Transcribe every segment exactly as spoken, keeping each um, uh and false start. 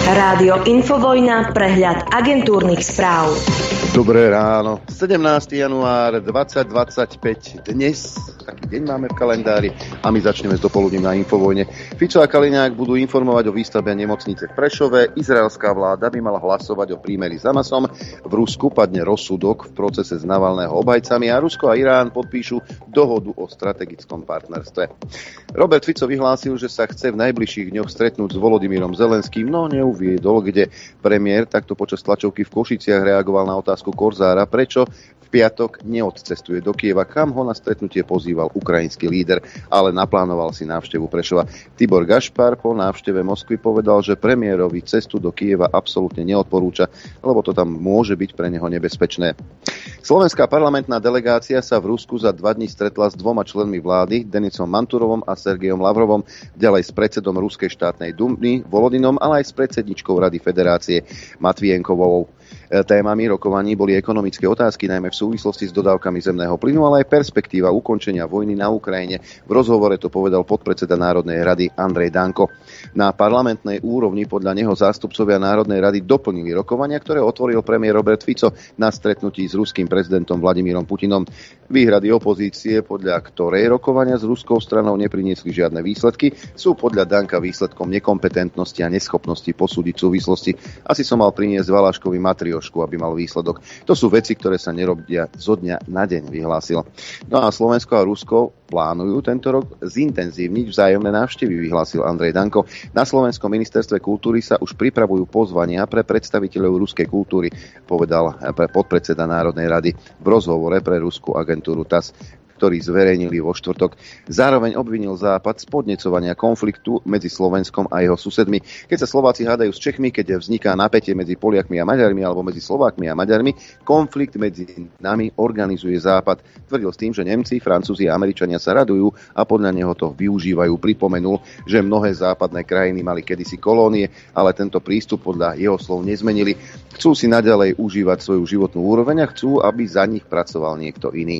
Rádio Infovojna, prehľad agentúrnych správ. Dobré ráno. sedemnásteho januára dvetisícdvadsaťpäť. Dnes taký deň máme v kalendári a my začneme s dopoludním na Infovojne. Fico a Kaliňák budú informovať o výstavbe nemocnice v Prešove. Izraelská vláda by mala hlasovať o prímeri s Hamasom. V Rusku padne rozsudok v procese s Navalného obhajcami a Rusko a Irán podpíšu dohodu o strategickom partnerstve. Robert Fico vyhlásil, že sa chce v najbližších dňoch stretnúť s Volodymyrom Zelenským, no neuviedol, kde. Premiér takto počas tlačovky v Košiciach reagoval na otázku Korzára, prečo v piatok neodcestuje do Kieva, kam ho na stretnutie pozýval ukrajinský líder, ale naplánoval si návštevu Prešova. Tibor Gašpar po návšteve Moskvy povedal, že premiérovi cestu do Kieva absolútne neodporúča, lebo to tam môže byť pre neho nebezpečné. Slovenská parlamentná delegácia sa v Rusku za dva dni stretla s dvoma členmi vlády, Denisom Manturovom a Sergejom Lavrovom, ďalej s predsedom Ruskej štátnej dumy Volodinom, ale aj s predsedničkou Rady Federácie Matvienkovou. Témami rokovaní boli ekonomické otázky, najmä v súvislosti s dodávkami zemného plynu, ale aj perspektíva ukončenia vojny na Ukrajine. V rozhovore to povedal podpredseda Národnej rady Andrej Danko. Na parlamentnej úrovni podľa neho zástupcovia Národnej rady doplnili rokovania, ktoré otvoril premiér Robert Fico na stretnutí s ruským prezidentom Vladimírom Putinom. Výhrady opozície, podľa ktorej rokovania s ruskou stranou nepriniesli žiadne výsledky, sú podľa Danka výsledkom nekompetentnosti a neschopnosti posúdiť súvislosti. Asi som mal priniesť Valaškovi matriošku, aby mal výsledok. To sú veci, ktoré sa nerobia zo dňa na deň, vyhlásil. No a Slovensko a Rusko plánujú tento rok zintenzívniť vzájomné návštevy, vyhlásil Andrej Danko. Na Slovenskom ministerstve kultúry sa už pripravujú pozvania pre predstaviteľov ruskej kultúry, povedal podpredseda Národnej rady v rozhovore pre ruskú agentúru TASS, ktorý zverejnili vo štvrtok. Zároveň obvinil Západ z podnecovania konfliktu medzi Slovenskom a jeho susedmi. Keď sa Slováci hádajú s Čechmi, keď vzniká napätie medzi Poliakmi a Maďarmi alebo medzi Slovákmi a Maďarmi, konflikt medzi nami organizuje Západ. Tvrdil s tým, že Nemci, Francúzi a Američania sa radujú a podľa neho to využívajú. Pripomenul, že mnohé západné krajiny mali kedysi kolónie, ale tento prístup podľa jeho slov nezmenili. Chcú si naďalej užívať svoju životnú úroveň a chcú, aby za nich pracoval niekto iný.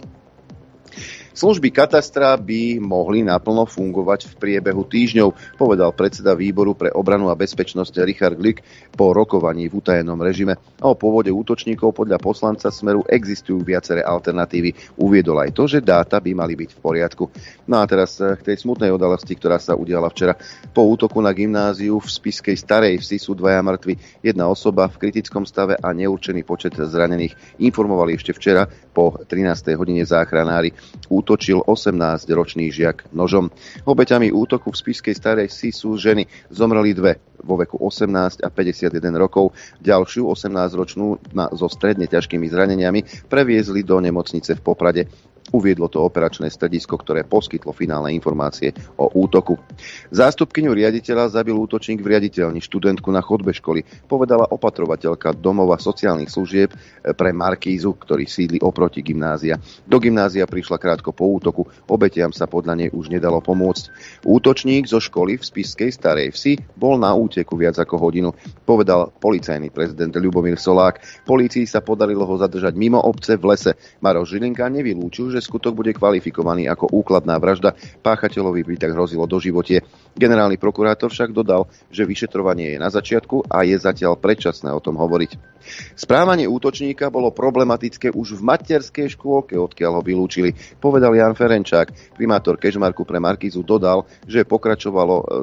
Služby katastra by mohli naplno fungovať v priebehu týždňov, povedal predseda výboru pre obranu a bezpečnosť Richard Glik po rokovaní v utajenom režime. A o pôvode útočníkov podľa poslanca Smeru existujú viaceré alternatívy. Uviedol aj to, že dáta by mali byť v poriadku. No a teraz k tej smutnej udalosti, ktorá sa udiala včera. Po útoku na gymnáziu v spišskej Starej Vsi sú dvaja mŕtvi, jedna osoba v kritickom stave a neurčený počet zranených. Informovali ešte včera po trinástej hodine záchranári. Útočil osemnásťročný žiak nožom. Obeťami útoku v spišskej Starej Vsi sú ženy. Zomreli dve vo veku osemnásť a päťdesiatjeden rokov. Ďalšiu osemnásťročnú na, so stredne ťažkými zraneniami previezli do nemocnice v Poprade. Uviedlo to operačné stredisko, ktoré poskytlo finálne informácie o útoku. Zástupkyňu riaditeľa zabil útočník v riaditeľni, študentku na chodbe školy, povedala opatrovateľka domova sociálnych služieb pre Markízu, ktorý sídli oproti gymnázia. Do gymnázia prišla krátko po útoku, obetiam sa podľa nej už nedalo pomôcť. Útočník zo školy v spišskej Starej Vsi bol na úteku viac ako hodinu, povedal policajný prezident Ľubomír Solák. Polícii sa podarilo ho zadržať mimo obce v lese. Maroš Žilinka nevylúčil, že skutok bude kvalifikovaný ako úkladná vražda. Páchateľovi by tak hrozilo doživotie. Generálny prokurátor však dodal, že vyšetrovanie je na začiatku a je zatiaľ predčasné o tom hovoriť. Správanie útočníka bolo problematické už v materskej škôlke, odkiaľ ho vylúčili, povedal Jan Ferenčák. Primátor Kežmarku pre Markízu dodal, že pokračovalo e,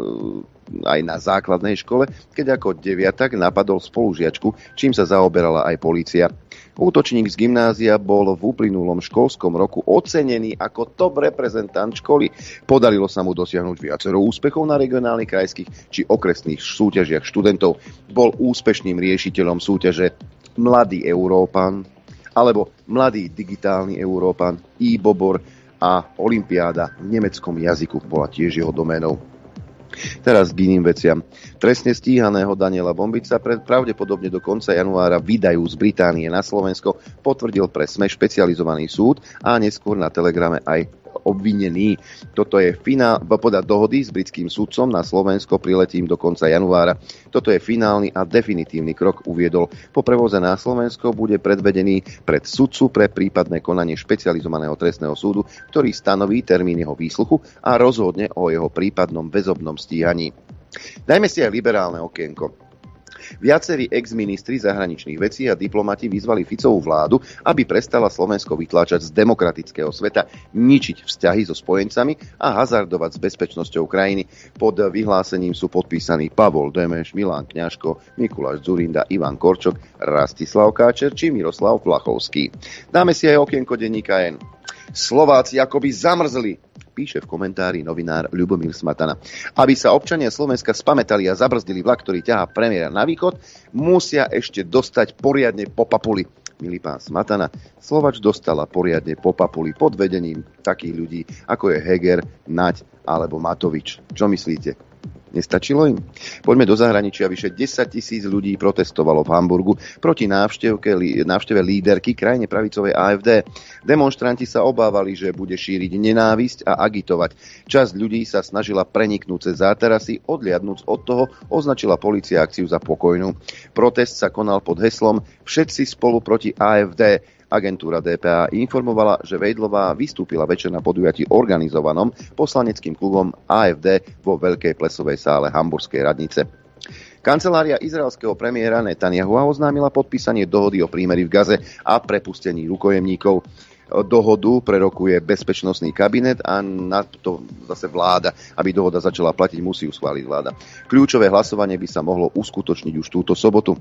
aj na základnej škole, keď ako deviatak napadol spolužiačku, čím sa zaoberala aj polícia. Útočník z gymnázia bol v uplynulom školskom roku ocenený ako top reprezentant školy. Podarilo sa mu dosiahnuť viacero úspechov na regionálnych, krajských či okresných súťažiach študentov. Bol úspešným riešiteľom súťaže Mladý Európan alebo Mladý digitálny Európan, e-Bobor a Olympiáda v nemeckom jazyku bola tiež jeho doménou. Teraz k iným veciam. Trestne stíhaného Daniela Bombica pravdepodobne do konca januára vydajú z Británie na Slovensko, potvrdil pre SME špecializovaný súd a neskôr na Telegrame aj obvinený. Toto je finál, podľa dohody s britským sudcom na Slovensko priletím do konca januára. Toto je finálny a definitívny krok, uviedol. Po prevoze na Slovensko bude predvedený pred sudcu pre prípadné konanie špecializovaného trestného súdu, ktorý stanoví termín jeho výsluchu a rozhodne o jeho prípadnom väzobnom stíhaní. Dajme si aj liberálne okienko. Viacerí ex-ministri zahraničných vecí a diplomati vyzvali Ficovú vládu, aby prestala Slovensko vytláčať z demokratického sveta, ničiť vzťahy so spojencami a hazardovať s bezpečnosťou krajiny. Pod vyhlásením sú podpísaní Pavol Demeš, Milan Kňažko, Mikuláš Dzurinda, Ivan Korčok, Rastislav Káčer či Miroslav Plachovský. Dáme si aj okienko denníka N. Slováci akoby zamrzli, píše v komentári novinár Ľubomír Smatana. Aby sa občania Slovenska spamätali a zabrzdili vlak, ktorý ťahá premiéra na východ, musia ešte dostať poriadne po papuli. Milý pán Smatana, Slovač dostala poriadne po papuli pod vedením takých ľudí, ako je Heger, Naď alebo Matovič. Čo myslíte? Nestačilo im? Poďme do zahraničia. Vyše desať tisíc ľudí protestovalo v Hamburgu proti návštevke, návšteve líderky krajne pravicovej á ef dé. Demonštranti sa obávali, že bude šíriť nenávisť a agitovať. Časť ľudí sa snažila preniknúť cez záterasy, odliadnúc od toho označila polícia akciu za pokojnú. Protest sa konal pod heslom Všetci spolu proti á ef dé. Agentúra dé pé á informovala, že Vejdlová vystúpila večer na podujatí organizovanom poslaneckým klubom á ef dé vo veľkej plesovej sále Hamburskej radnice. Kancelária izraelského premiéra Netanjahua oznámila podpísanie dohody o prímeri v Gaze a prepustení rukojemníkov. Dohodu prerokuje bezpečnostný kabinet a na to zase vláda. Aby dohoda začala platiť, musí ju schváliť vláda. Kľúčové hlasovanie by sa mohlo uskutočniť už túto sobotu.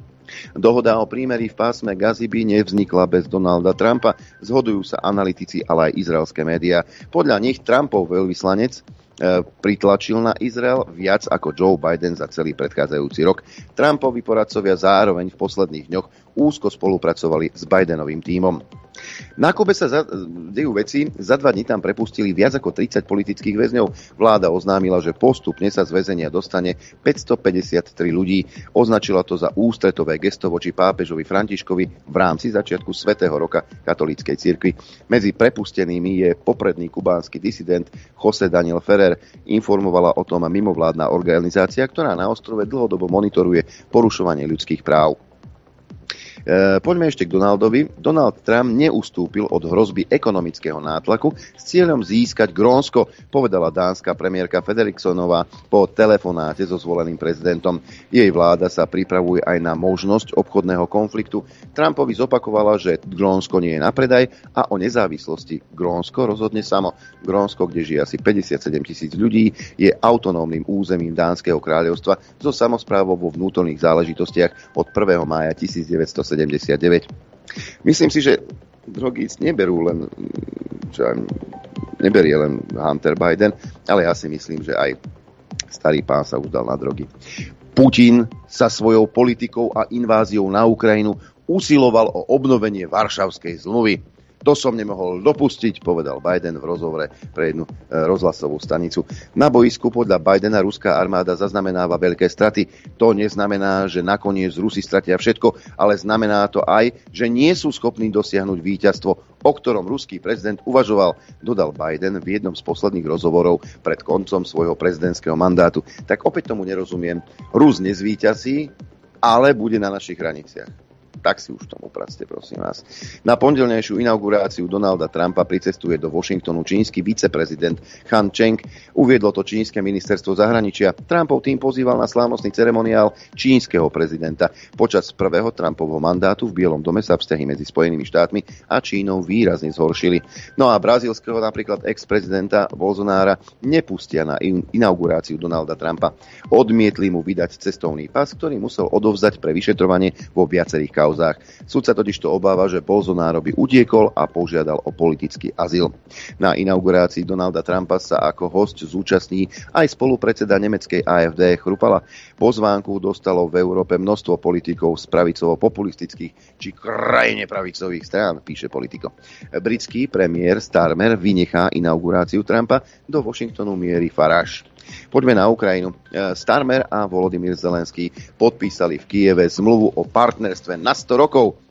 Dohoda o prímeri v pásme Gazy by nevznikla bez Donalda Trumpa, zhodujú sa analytici, ale aj izraelské médiá. Podľa nich Trumpov veľvyslanec e, pritlačil na Izrael viac ako Joe Biden za celý predchádzajúci rok. Trumpovi poradcovia zároveň v posledných dňoch úzko spolupracovali s Bidenovým tímom. Na Kube sa za, dejú veci, za dva dní tam prepustili viac ako tridsať politických väzňov. Vláda oznámila, že postupne sa z väzenia dostane päťstopäťdesiattri ľudí. Označila to za ústretové gesto voči pápežovi Františkovi v rámci začiatku svätého roka katolíckej cirkvi. Medzi prepustenými je popredný kubánsky disident José Daniel Ferrer. Informovala o tom mimovládna organizácia, ktorá na ostrove dlhodobo monitoruje porušovanie ľudských práv. Poďme ešte k Donaldovi. Donald Trump neustúpil od hrozby ekonomického nátlaku s cieľom získať Grónsko, povedala dánska premiérka Frederiksonová po telefonáte so zvoleným prezidentom. Jej vláda sa pripravuje aj na možnosť obchodného konfliktu. Trumpovi zopakovala, že Grónsko nie je na predaj a o nezávislosti Grónsko rozhodne samo. Grónsko, kde žije asi päťdesiatsedem tisíc ľudí, je autonómnym územím Dánskeho kráľovstva so samosprávou vo vnútorných záležitostiach od prvého mája tisícdeväťstosedemdesiatdeväť. Myslím si, že drogy neberú len, čo neberie len Hunter Biden, ale ja si myslím, že aj starý pán sa už dal na drogy. Putin sa svojou politikou a inváziou na Ukrajinu usiloval o obnovenie Varšavskej zmluvy. To som nemohol dopustiť, povedal Biden v rozhovore pre jednu e, rozhlasovú stanicu. Na boisku podľa Bidena ruská armáda zaznamenáva veľké straty. To neznamená, že nakoniec Rusi stratia všetko, ale znamená to aj, že nie sú schopní dosiahnuť víťazstvo, o ktorom ruský prezident uvažoval, dodal Biden v jednom z posledných rozhovorov pred koncom svojho prezidentského mandátu. Tak opäť tomu nerozumiem. Rus nezvíťazí, ale bude na našich hraniciach. Tak si už tomu practe, prosím vás. Na pondelnejšiu inauguráciu Donalda Trumpa pricestuje do Washingtonu čínsky viceprezident Han Cheng. Uviedlo to čínske ministerstvo zahraničia. Trumpov tým pozýval na slávnostný ceremoniál čínskeho prezidenta. Počas prvého Trumpovho mandátu v Bielom dome sa vzťahy medzi Spojenými štátmi a Čínou výrazne zhoršili. No a brazílskeho napríklad ex-prezidenta Bolsonára nepustia na inauguráciu Donalda Trumpa. Odmietli mu vydať cestovný pas, ktorý musel odovzdať pre vyšetrovanie vo viacerých kauzách. Súd sa totiž to obáva, že Bolsonaro by utiekol a požiadal o politický azyl. Na inaugurácii Donalda Trumpa sa ako hosť zúčastní aj spolupredseda nemeckej á ef dé Chrupala. Pozvánku dostalo v Európe množstvo politikov z pravicovo-populistických či krajne pravicových strán, píše Politico. Britský premiér Starmer vynechá inauguráciu Trumpa, do Washingtonu mierí Farage. Poďme na Ukrajinu. Starmer a Volodymyr Zelenský podpísali v Kyjeve zmluvu o partnerstve na sto rokov.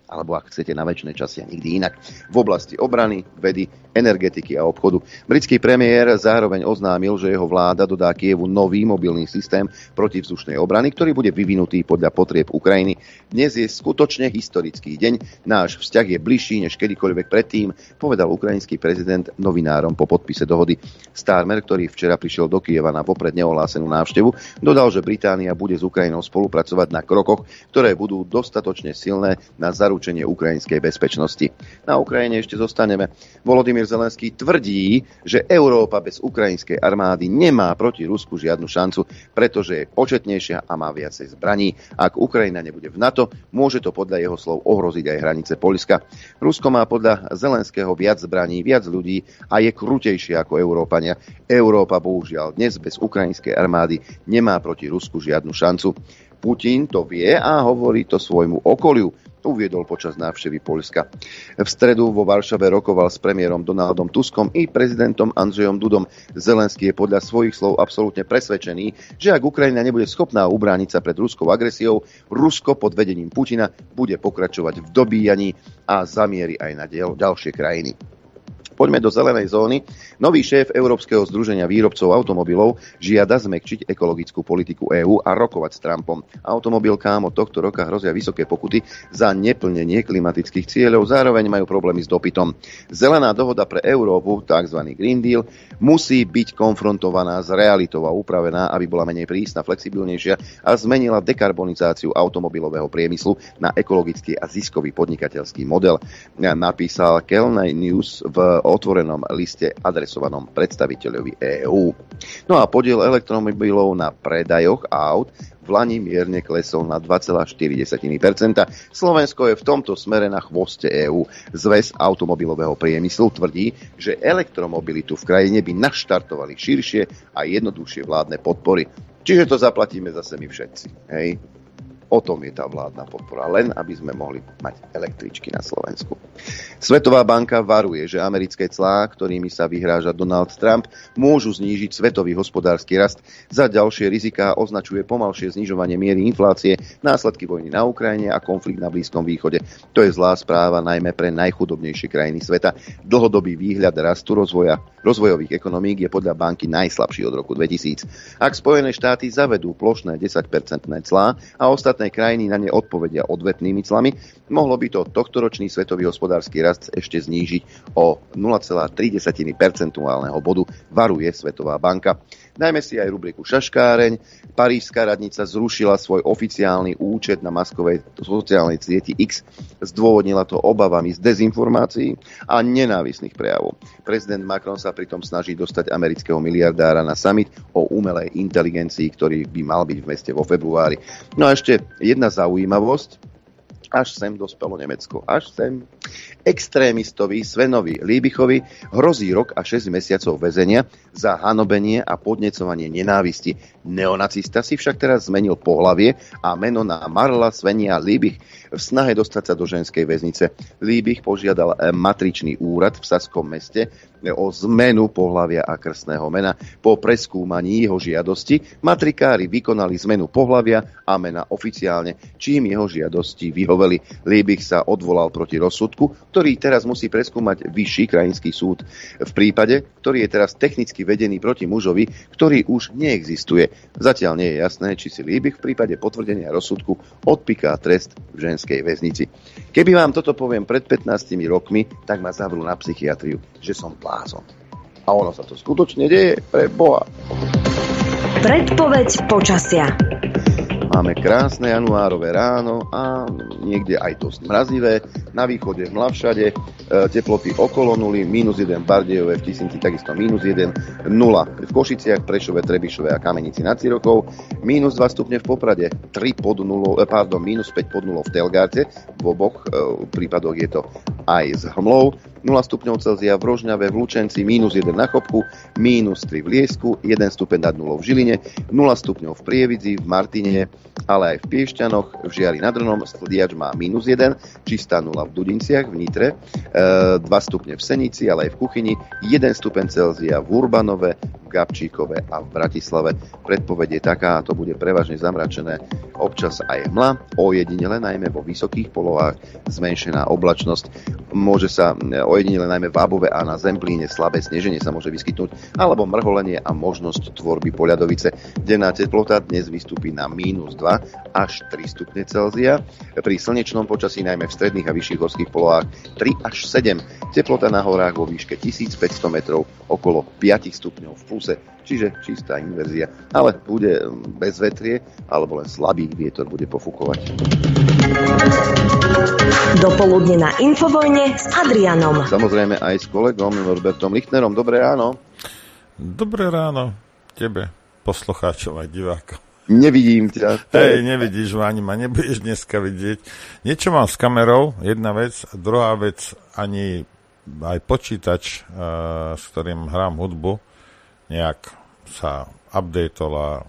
alebo ak chcete na väčšie časy a nikdy inak, v oblasti obrany, vedy, energetiky a obchodu. Britský premiér zároveň oznámil, že jeho vláda dodá Kievu nový mobilný systém protivzdušnej obrany, ktorý bude vyvinutý podľa potrieb Ukrajiny. Dnes je skutočne historický deň, náš vzťah je bližší než kedykoľvek predtým, povedal ukrajinský prezident novinárom po podpise dohody. Starmer, ktorý včera prišiel do Kieva na vopred neohlásenú návštevu, dodal, že Británia bude s Ukrajinou spolupracovať na krokoch, ktoré budú dostatočne silné na zaručenie ukrajinskej bezpečnosti. Na Ukrajine ešte zostaneme. Volodymyr Zelenský tvrdí, že Európa bez ukrajinskej armády nemá proti Rusku žiadnu šancu, pretože je početnejšia a má viacej zbraní. Ak Ukrajina nebude v NATO, môže to podľa jeho slov ohroziť aj hranice Poľska. Rusko má podľa Zelenského viac zbraní, viac ľudí a je krutejšie ako Európania. Európa bohužiaľ dnes bez ukrajinskej armády nemá proti Rusku žiadnu šancu. Putin to vie a hovorí to svojmu okoliu, uviedol počas návštevy Poľska. V stredu vo Varšave rokoval s premiérom Donaldom Tuskom i prezidentom Andrzejom Dudom. Zelenský je podľa svojich slov absolútne presvedčený, že ak Ukrajina nebude schopná ubrániť sa pred ruskou agresiou, Rusko pod vedením Putina bude pokračovať v dobíjaní a zamierí aj na ďalšie krajiny. Poďme do zelenej zóny. Nový šéf Európskeho združenia výrobcov automobilov žiada zmäkčiť ekologickú politiku EÚ a rokovať s Trumpom. Automobilkám od tohto roka hrozia vysoké pokuty za neplnenie klimatických cieľov, zároveň majú problémy s dopytom. Zelená dohoda pre Európu, tzv. Green Deal, musí byť konfrontovaná s realitou a upravená, aby bola menej prísna, flexibilnejšia a zmenila dekarbonizáciu automobilového priemyslu na ekologický a ziskový podnikateľský model. Napísal Kelly News v otvorenom liste adresovanom predstaviteľovi EÚ. No a podiel elektromobilov na predajoch aut v lani mierne klesol na dva celé štyri percenta. Slovensko je v tomto smere na chvoste EÚ. Zväz automobilového priemyslu tvrdí, že elektromobilitu v krajine by naštartovali širšie a jednoduchšie vládne podpory. Čiže to zaplatíme zase my všetci. Hej? O tom je tá vládna podpora, len aby sme mohli mať električky na Slovensku. Svetová banka varuje, že americké clá, ktorými sa vyhráža Donald Trump, môžu znížiť svetový hospodársky rast. Za ďalšie riziká označuje pomalšie znižovanie miery inflácie, následky vojny na Ukrajine a konflikt na Blízkom východe. To je zlá správa najmä pre najchudobnejšie krajiny sveta. Dlhodobý výhľad rastu rozvoja rozvojových ekonomík je podľa banky najslabší od roku dvetisíc. Ak Spojené štáty zavedú plošné desaťpercentné clá a ostatné krajiny na ne odpovedia odvetnými clami, mohlo by to tohtoročný svetový hospodársky rast ešte znížiť o nula celé tri percentuálneho bodu, varuje Svetová banka. Dajme si aj rubriku Šaškáreň. Parížská radnica zrušila svoj oficiálny účet na maskovej sociálnej sieti X. Zdôvodnila to obavami z dezinformácií a nenávisných prejavov. Prezident Macron sa pritom snaží dostať amerického miliardára na summit o umelej inteligencii, ktorý by mal byť v meste vo februári. No a ešte jedna zaujímavosť. Až sem dospelo Nemecko. Až sem. Extrémistovi Svenovi Líbichovi hrozí rok a šesť mesiacov väzenia za hanobenie a podnecovanie nenávisti. Neonacista si však teraz zmenil pohlavie a meno na Marla Svenia Líbich v snahe dostať sa do ženskej väznice. Líbich požiadal matričný úrad v Saskom meste o zmenu pohlavia a krstného mena. Po preskúmaní jeho žiadosti matrikári vykonali zmenu pohlavia a mena oficiálne, čím jeho žiadosti vyhoveli. Líbich sa odvolal proti rozsudku, ktorý teraz musí preskúmať vyšší krajinský súd. V prípade, ktorý je teraz technicky vedený proti mužovi, ktorý už neexistuje. Zatiaľ nie je jasné, či si Líbich v prípade potvrdenia rozsudku odpiká trest v ženskej väznici. Keby vám toto poviem pred pätnástimi rokmi, tak ma zavrú na psychiatriu, že som blázon. A ono sa to skutočne deje, pre Boha. Predpoveď počasia. Máme krásne januárové ráno a niekde aj dosť mrazivé. Na východe hmla všade, e, teploty okolo nuly, mínus jeden v Bardejove, v Tisinci takisto mínus jeden, nula v Košiciach, Prešove, Trebišove a Kamenici nad Cirockou, mínus dva stupne v Poprade, tri pod nulou, pardon, mínus päť pod nulou v Telgarte, v oboch e, prípadoch je to aj s hmlou, nula stupňov Celzia v Rožňave, v Lučenci, mínus jeden na Chopku, mínus tri v Liesku, jeden stupeň nad nulou v Žiline, nula stupňov v Prievidzi, v Martine, ale aj v Piešťanoch, v Žiari nad Hronom, Sldiač má mínus jeden, čistá nula v Dudinciach, v Nitre, dva stupne v Senici, ale aj v Kuchyni, jeden stupeň Celzia v Urbanove, v Gabčíkove a v Bratislave. Predpoveď je taká, a to bude prevažne zamračené, občas aj hmla, ojedinele najmä vo vysokých polohách, zmenšená oblačnosť, môže sa ojedinele najmä v Ábove a na Zemplíne slabé sneženie sa môže vyskytnúť, alebo mrholenie a možnosť tvorby poľadovice. Denná teplota dnes vystúpi na mínus dva až tri stupne Celzia, pri slnečnom počasí najmä v stredných a vyšších horských polohách tri až sedem. Teplota na horách vo výške tisícpäťsto metrov okolo päť stupňov v pluse, čiže čistá inverzia, ale bude bez vetrie, alebo len slabý vietor bude pofúkovať. Dopoludne na Infovojne s Adrianom. Samozrejme aj s kolegom Norbertom Lichtnerom. Dobré ráno. Dobré ráno tebe, poslucháčom aj divákom. Nevidím ťa. Hej, nevidíš ma, ani ma nebudeš dneska vidieť. Niečo mám s kamerou, jedna vec. Druhá vec, ani aj počítač, uh, s ktorým hrám hudbu, nejak sa updatoval.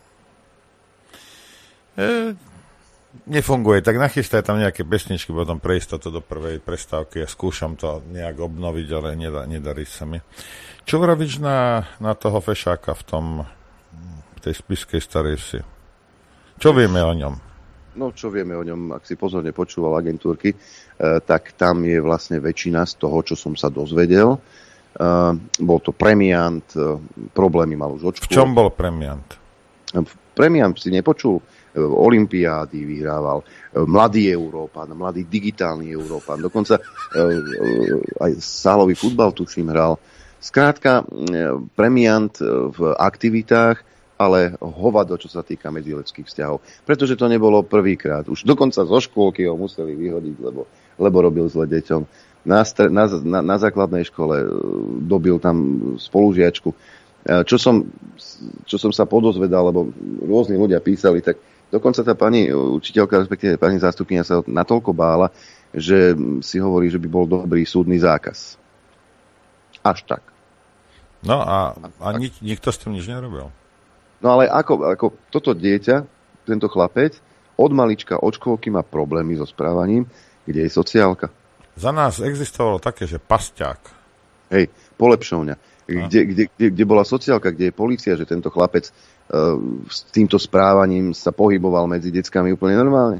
E, nefunguje, tak nachystaj tam nejaké pesničky, potom pre istotu do prvej prestávky. Ja skúšam to nejak obnoviť, ale nedá, nedarí sa mi. Čo vravíš na, na toho fešáka v tom, v tej spišskej starej vsi? Čo vieme o ňom? No, čo vieme o ňom, ak si pozorne počúval agentúrky, e, tak tam je vlastne väčšina z toho, čo som sa dozvedel. E, bol to premiant, e, problémy mal už očku. V čom bol premiant? Premiant si nepočul, e, olympiády vyhrával, e, mladý Európan, mladý digitálny Európan, dokonca e, e, aj sálový futbal tuším hral. Skrátka, e, premiant e, v aktivitách, ale hovado, čo sa týka medziľudských vzťahov. Pretože to nebolo prvýkrát. Už dokonca zo škôlky ho museli vyhodiť, lebo, lebo robil zle deťom. Na, na, na, na základnej škole dobil tam spolužiačku. Čo som, čo som sa podozvedal, lebo rôzni ľudia písali, tak dokonca tá pani učiteľka, respektíve pani zástupkyňa sa natoľko bála, že si hovorí, že by bol dobrý súdny zákaz. Až tak. No a, a nik, nikto s tým nič nerobil. No ale ako, ako toto dieťa, tento chlapec, od malička, od škôlky má problémy so správaním, kde je sociálka. Za nás existovalo také, že pasťák. Hej, polepšovňa. Kde, kde, kde, kde bola sociálka, kde je polícia, že tento chlapec uh, s týmto správaním sa pohyboval medzi deckami úplne normálne.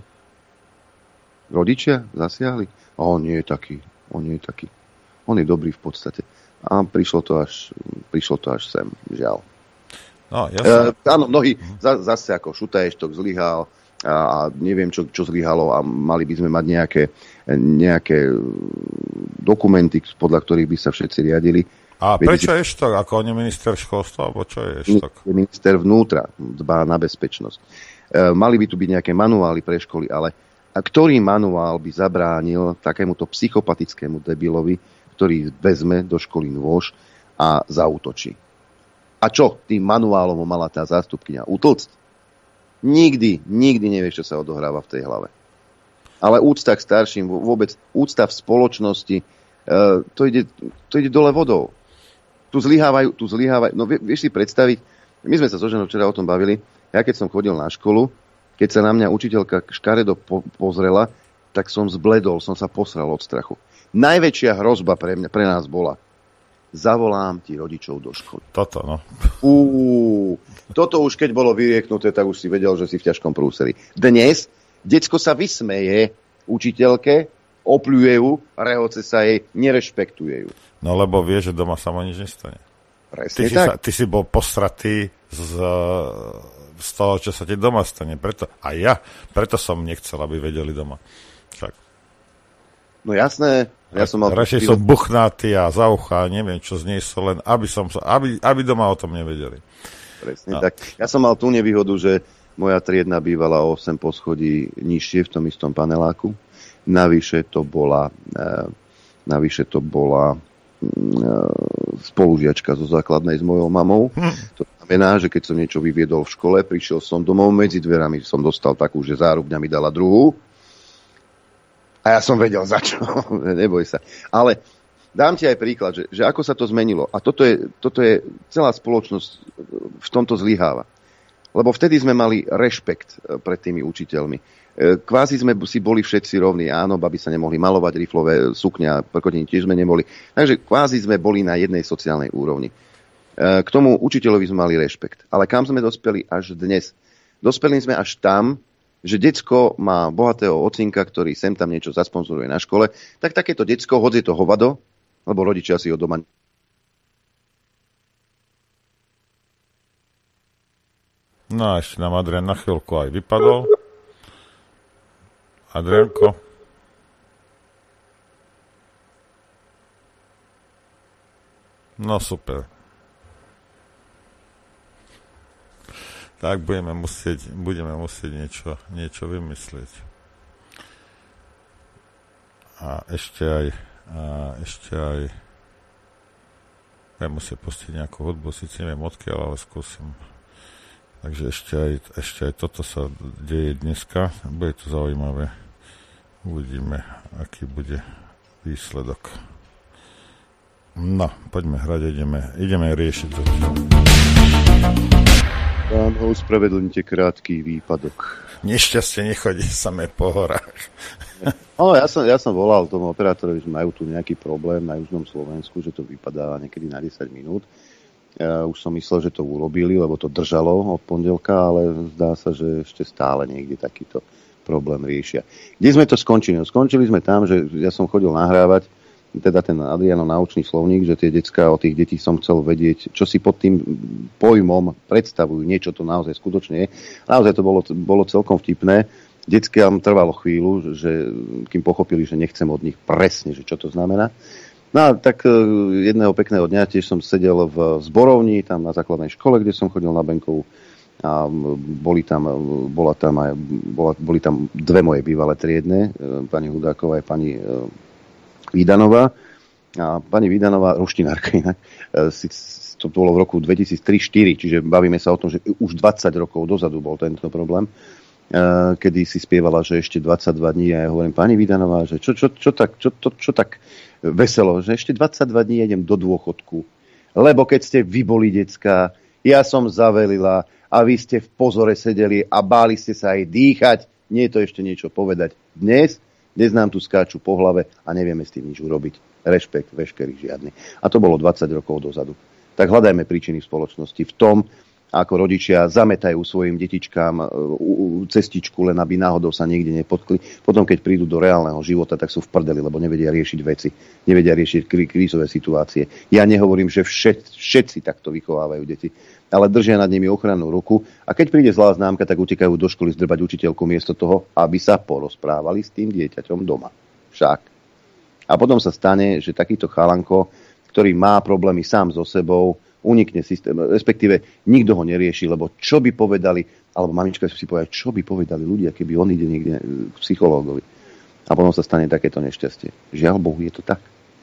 Rodičia zasiahli? O, on nie je taký, on nie je taký. On je dobrý v podstate. A prišlo to až, prišlo to až sem, žiaľ. No, ja som... e, áno, mnohí za, zase ako Šutaještok zlyhal a, a neviem, čo, čo zlyhalo a mali by sme mať nejaké, nejaké dokumenty, podľa ktorých by sa všetci riadili. A Viete, prečo je Eštok? Ako on je minister školstva? Alebo čo je Eštok? Je minister vnútra, dbá na bezpečnosť. E, mali by tu byť nejaké manuály pre školy, ale a ktorý manuál by zabránil takémuto psychopatickému debilovi, ktorý vezme do školy nôž a zaútočí? A čo tým manuálom mala tá zástupkyňa? Utlcť? Nikdy, nikdy nevieš, čo sa odohráva v tej hlave. Ale úcta k starším, vôbec úcta v spoločnosti, uh, to, ide, to ide dole vodou. Tu zlyhávajú, tu zlyhávajú. No vieš si predstaviť, my sme sa so ženou včera o tom bavili, ja keď som chodil na školu, keď sa na mňa učiteľka škaredo po- pozrela, tak som zbledol, som sa posral od strachu. Najväčšia hrozba pre, mňa, pre nás bola: zavolám ti rodičov do školy. Toto, no. Uú, toto už keď bolo vyrieknuté, tak už si vedel, že si v ťažkom prúseri. Dnes decko sa vysmeje učiteľke, opľuje ju, rehoce sa jej, nerešpektuje ju. No lebo vie, že doma sa mu nič nestane. Presne ty, tak. Si sa, ty si bol posratý z, z toho, čo sa ti doma stane. Preto, a ja, preto som nechcel, aby vedeli doma. Však. No jasné. Ja som mal Radšej som buchnatý a za ucha, neviem, čo zniesol, len aby, som, aby, aby doma o tom nevedeli. Presne no. Tak. Ja som mal tú nevýhodu, že moja triedna bývala o osem poschodí nižšie v tom istom paneláku. Navyše to bola, e, navyše to bola e, spolužiačka zo základnej s mojou mamou. Hm. To znamená, že keď som niečo vyviedol v škole, prišiel som domov, medzi dverami som dostal takú, že zárubňa mi dala druhú. A ja som vedel, za čo. Neboj sa. Ale dám ti aj príklad, že, že ako sa to zmenilo. A toto je, toto je celá spoločnosť v tomto zlyháva. Lebo vtedy sme mali rešpekt pred tými učiteľmi. Kvázi sme si boli všetci rovní. Áno, baby sa nemohli malovať, riflové sukňa, prkotiny tiež sme nemohli. Takže kvázi sme boli na jednej sociálnej úrovni. K tomu učiteľovi sme mali rešpekt. Ale kam sme dospeli až dnes? Dospeli sme až tam, že decko má bohatého ocinka, ktorý sem tam niečo zasponzoruje na škole, tak takéto decko, hoď je to hovado, lebo rodičia si ho doma... No a ešte nám Adrian na chvíľku aj vypadol. Adrianko. No super. Tak budeme musieť, budeme musieť niečo, niečo vymyslieť. A ešte aj, a ešte aj, budem musieť pustiť nejakú hudbu, síce neviem odkiaľ, ale skúsim. Takže ešte aj, ešte aj toto sa deje dneska. Bude to zaujímavé. Uvidíme, aký bude výsledok. No, poďme hrať, ideme, ideme riešiť to. Pán, uspravedlňte krátky výpadok. Nešťastie nechodí samé po horách. No, ja som, ja som volal tomu operátorovi, že majú tu nejaký problém na južnom Slovensku, že to vypadáva niekedy na desať minút. Ja už som myslel, že to urobili, lebo to držalo od pondelka, ale zdá sa, že ešte stále niekde takýto problém riešia. Kde sme to skončili? No, skončili sme tam, že ja som chodil nahrávať teda ten Adriano naučný slovník, že tie decká o tých detí som chcel vedieť, čo si pod tým pojmom predstavujú, niečo to naozaj skutočne je. Naozaj to bolo, bolo celkom vtipné. Deckám trvalo chvíľu, že, kým pochopili, že nechcem od nich presne, že čo to znamená. No a tak jedného pekného dňa tiež som sedel v zborovni, tam na základnej škole, kde som chodil na Benkovú. A boli tam, bola tam aj, bola, boli tam dve moje bývalé triedne, pani Hudáková a pani Vídanová. A pani Vídanová, ruštinárka inak, to bolo v roku dvetisíctri štyri, čiže bavíme sa o tom, že už dvadsať rokov dozadu bol tento problém, kedy si spievala, že ešte dvadsaťdva dní a ja hovorím, pani Vídanová, že čo, čo, čo, tak, čo, to, čo tak veselo, že ešte dvadsaťdva dní idem do dôchodku, lebo keď ste vy boli decká, ja som zavelila a vy ste v pozore sedeli a báli ste sa aj dýchať, nie je to ešte niečo povedať. Dnes Dnes nám tu skáču po hlave a nevieme s tým nič urobiť. Rešpekt veškerý žiadny. A to bolo dvadsať rokov dozadu. Tak hľadajme príčiny v spoločnosti v tom, ako rodičia zametajú svojim detičkám cestičku, len aby náhodou sa niekde nepotkli. Potom, keď prídu do reálneho života, tak sú v prdeli, lebo nevedia riešiť veci. Nevedia riešiť krí- krízové situácie. Ja nehovorím, že všet, všetci takto vychovávajú deti, ale držia nad nimi ochrannú ruku a keď príde zlá známka, tak utekajú do školy zdrbať učiteľku miesto toho, aby sa porozprávali s tým dieťaťom doma. Však. A potom sa stane, že takýto chalanko, ktorý má problémy sám so sebou, unikne systém, respektíve nikto ho nerieši, lebo čo by povedali, alebo mamička si povedala, čo by povedali ľudia, keby on ide niekde k psychológovi. A potom sa stane takéto nešťastie. Žiaľ Bohu, je to tak.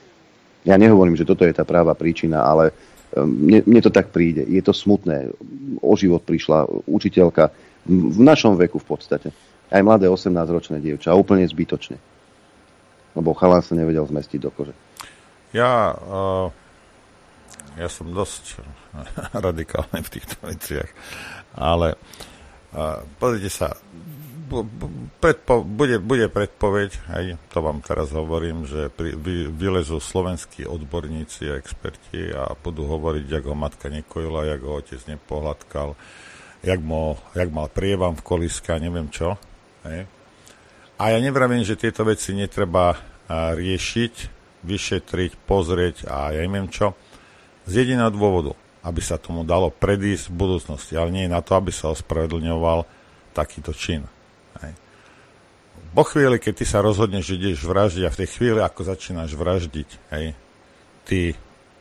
Ja nehovorím, že toto je tá práva príčina, ale Mne, mne to tak príde. Je to smutné. O život prišla učiteľka v našom veku v podstate. Aj mladé osemnásťročné dievča. A úplne zbytočne. Lebo chalan sa nevedel zmestiť do kože. Ja, uh, ja som dosť radikálny v týchto veciach. Ale uh, pozrite sa, Predpo, bude, bude predpoveď, aj to vám teraz hovorím, že pri, vy, vylezú slovenskí odborníci a experti a budú hovoriť, jak ho matka nekojila, jak ho otec nepohľadkal, jak, mo, jak mal prievam v kolíske a neviem čo. Hej. A ja nevravím, že tieto veci netreba a, riešiť, vyšetriť, pozrieť a ja neviem čo, z jediného dôvodu, aby sa tomu dalo predísť v budúcnosti, ale nie na to, aby sa ospravedlňoval takýto čin. Po chvíli, keď ty sa rozhodneš, že ideš vraždiť a v tej chvíli, ako začínaš vraždiť, hej, ty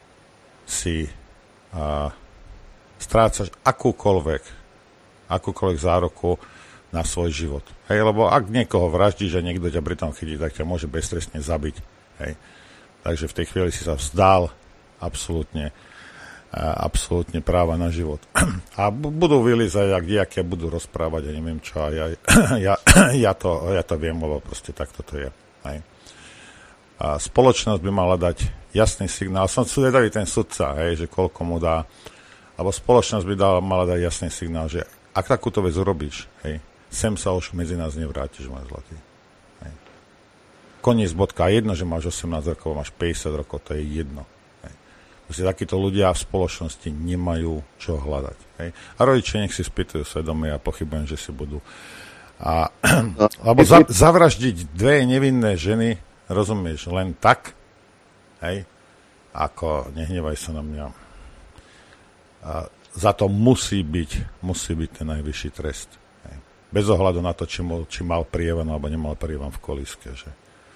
si a, strácaš akúkoľvek, akúkoľvek záruku na svoj život. Hej, lebo ak niekoho vraždíš a niekto ťa pri tom chytí, tak ťa môže beztrestne zabiť. Hej. Takže v tej chvíli si sa vzdal absolútne absolútne práva na život. A budú vylízať a kdejaké budú rozprávať a ja neviem čo. A ja, ja, ja, to, ja to viem, lebo proste takto to je. Hej. A spoločnosť by mala dať jasný signál. Som zvedavý ten sudca, hej, že koľko mu dá. Alebo spoločnosť by dala, mala dať jasný signál, že ak takúto vec urobíš, hej, sem sa už medzi nás nevrátiš, môj zlatý. Hej. Koniec bodka. Jedno, že máš osemnásť rokov, máš päťdesiat rokov, to je jedno. Hej. Proste takíto ľudia v spoločnosti nemajú čo hľadať. Hej. A rodičia nech si spýtajú svedomie a pochybujem, že si budú. A, lebo za, zavraždiť dve nevinné ženy, rozumieš, len tak, hej, ako nehnevaj sa na mňa. A za to musí byť, musí byť ten najvyšší trest. Hej. Bez ohľadu na to, či, mu, či mal prievan alebo nemal prievan v kolíske. Že?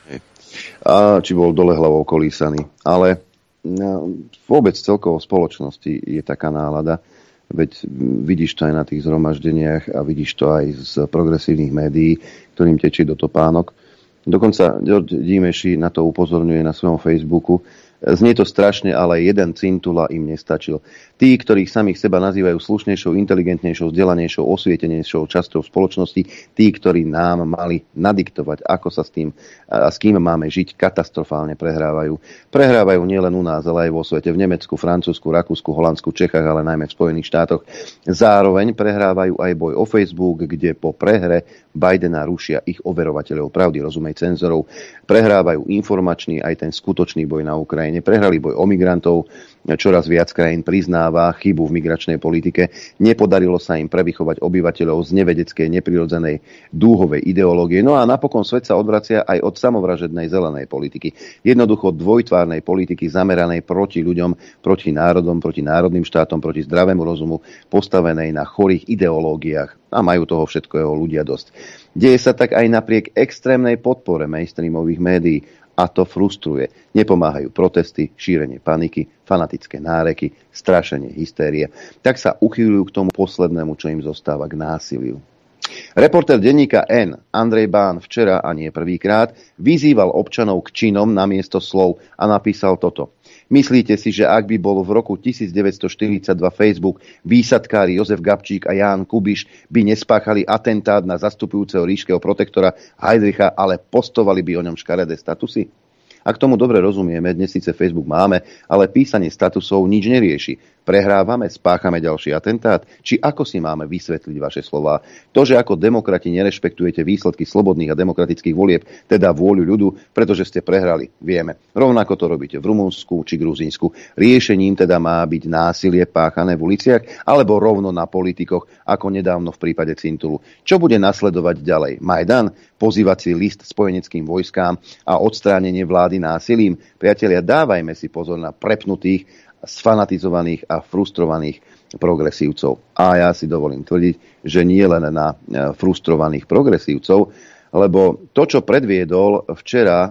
A či bol dole hlavou kolísaný. Ale no, vôbec celkovo v spoločnosti je taká nálada. Veď vidíš to aj na tých zhromaždeniach a vidíš to aj z progresívnych médií, ktorým tečí do topánok. Dokonca George Dimeši na to upozorňuje na svojom Facebooku. Znie to strašne, ale jeden cintula im nestačil. Tí, ktorých samých seba nazývajú slušnejšou, inteligentnejšou, vzdelanejšou, osvietenejšou časťou spoločnosti, tí, ktorí nám mali nadiktovať, ako sa s tým a s kým máme žiť, katastrofálne prehrávajú. Prehrávajú nielen u nás, ale aj vo svete, v Nemecku, Francúzsku, Rakúsku, Holandsku, Čechách, ale najmä v Spojených štátoch. Zároveň prehrávajú aj boj o Facebook, kde po prehre Bidena rušia ich overovateľov pravdy, rozumej cenzorov. Prehrávajú informačný aj ten skutočný boj na Ukrajine. Prehrali boj o migrantov, čoraz viac krajín priznáva chybu v migračnej politike. Nepodarilo sa im prevychovať obyvateľov z nevedeckej, neprirodzenej dúhovej ideológie. No a napokon svet sa odvracia aj od samovražednej zelenej politiky. Jednoducho dvojtvárnej politiky zameranej proti ľuďom, proti národom, proti národným štátom, proti zdravému rozumu, postavenej na chorých ideológiách. A majú toho všetkého ľudia dosť. Deje sa tak aj napriek extrémnej podpore mainstreamových médií. A to frustruje. Nepomáhajú protesty, šírenie paniky, fanatické náreky, strašenie, hystérie. Tak sa uchýľujú k tomu poslednému, čo im zostáva, k násiliu. Reportér denníka N, Andrej Bán, včera a nie prvýkrát, vyzýval občanov k činom namiesto slov a napísal toto. Myslíte si, že ak by bol v roku devätnásťstoštyridsaťdva Facebook, výsadkári Jozef Gabčík a Ján Kubiš by nespáchali atentát na zastupujúceho ríšskeho protektora Heidricha, ale postovali by o ňom škaredé statusy? Ak tomu dobre rozumieme, dnes síce Facebook máme, ale písanie statusov nič nerieši. Prehrávame, spáchame ďalší atentát? Či ako si máme vysvetliť vaše slová? To, že ako demokrati nerešpektujete výsledky slobodných a demokratických volieb, teda vôľu ľudu, pretože ste prehrali, vieme. Rovnako to robíte v Rumunsku či Gruzínsku. Riešením teda má byť násilie páchané v uliciach alebo rovno na politikoch, ako nedávno v prípade Cintulu. Čo bude nasledovať ďalej? Majdan? Pozývací list spojeneckým vojskám a odstránenie vlády násilím? Priatelia, dávajme si pozor na prepnutých, sfanatizovaných a frustrovaných progresívcov. A ja si dovolím tvrdiť, že nie len na frustrovaných progresívcov, lebo to, čo predviedol včera uh,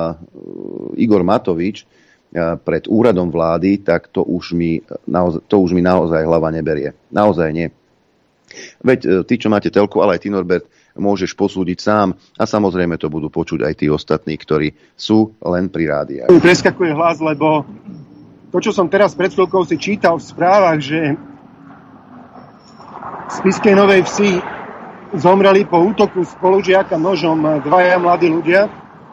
Igor Matovič uh, pred úradom vlády, tak to už mi naozaj, to už mi naozaj hlava neberie. Naozaj nie. Veď uh, ty, čo máte telku, ale aj ty, Norbert, môžeš posúdiť sám a samozrejme to budú počuť aj tí ostatní, ktorí sú len pri rádiách. Preskakuje hlas, lebo to, čo som teraz pred chvíľkou si čítal v správach, že v Spišskej Novej Vsi zomreli po útoku spolužiaka nožom dvaja mladí ľudia,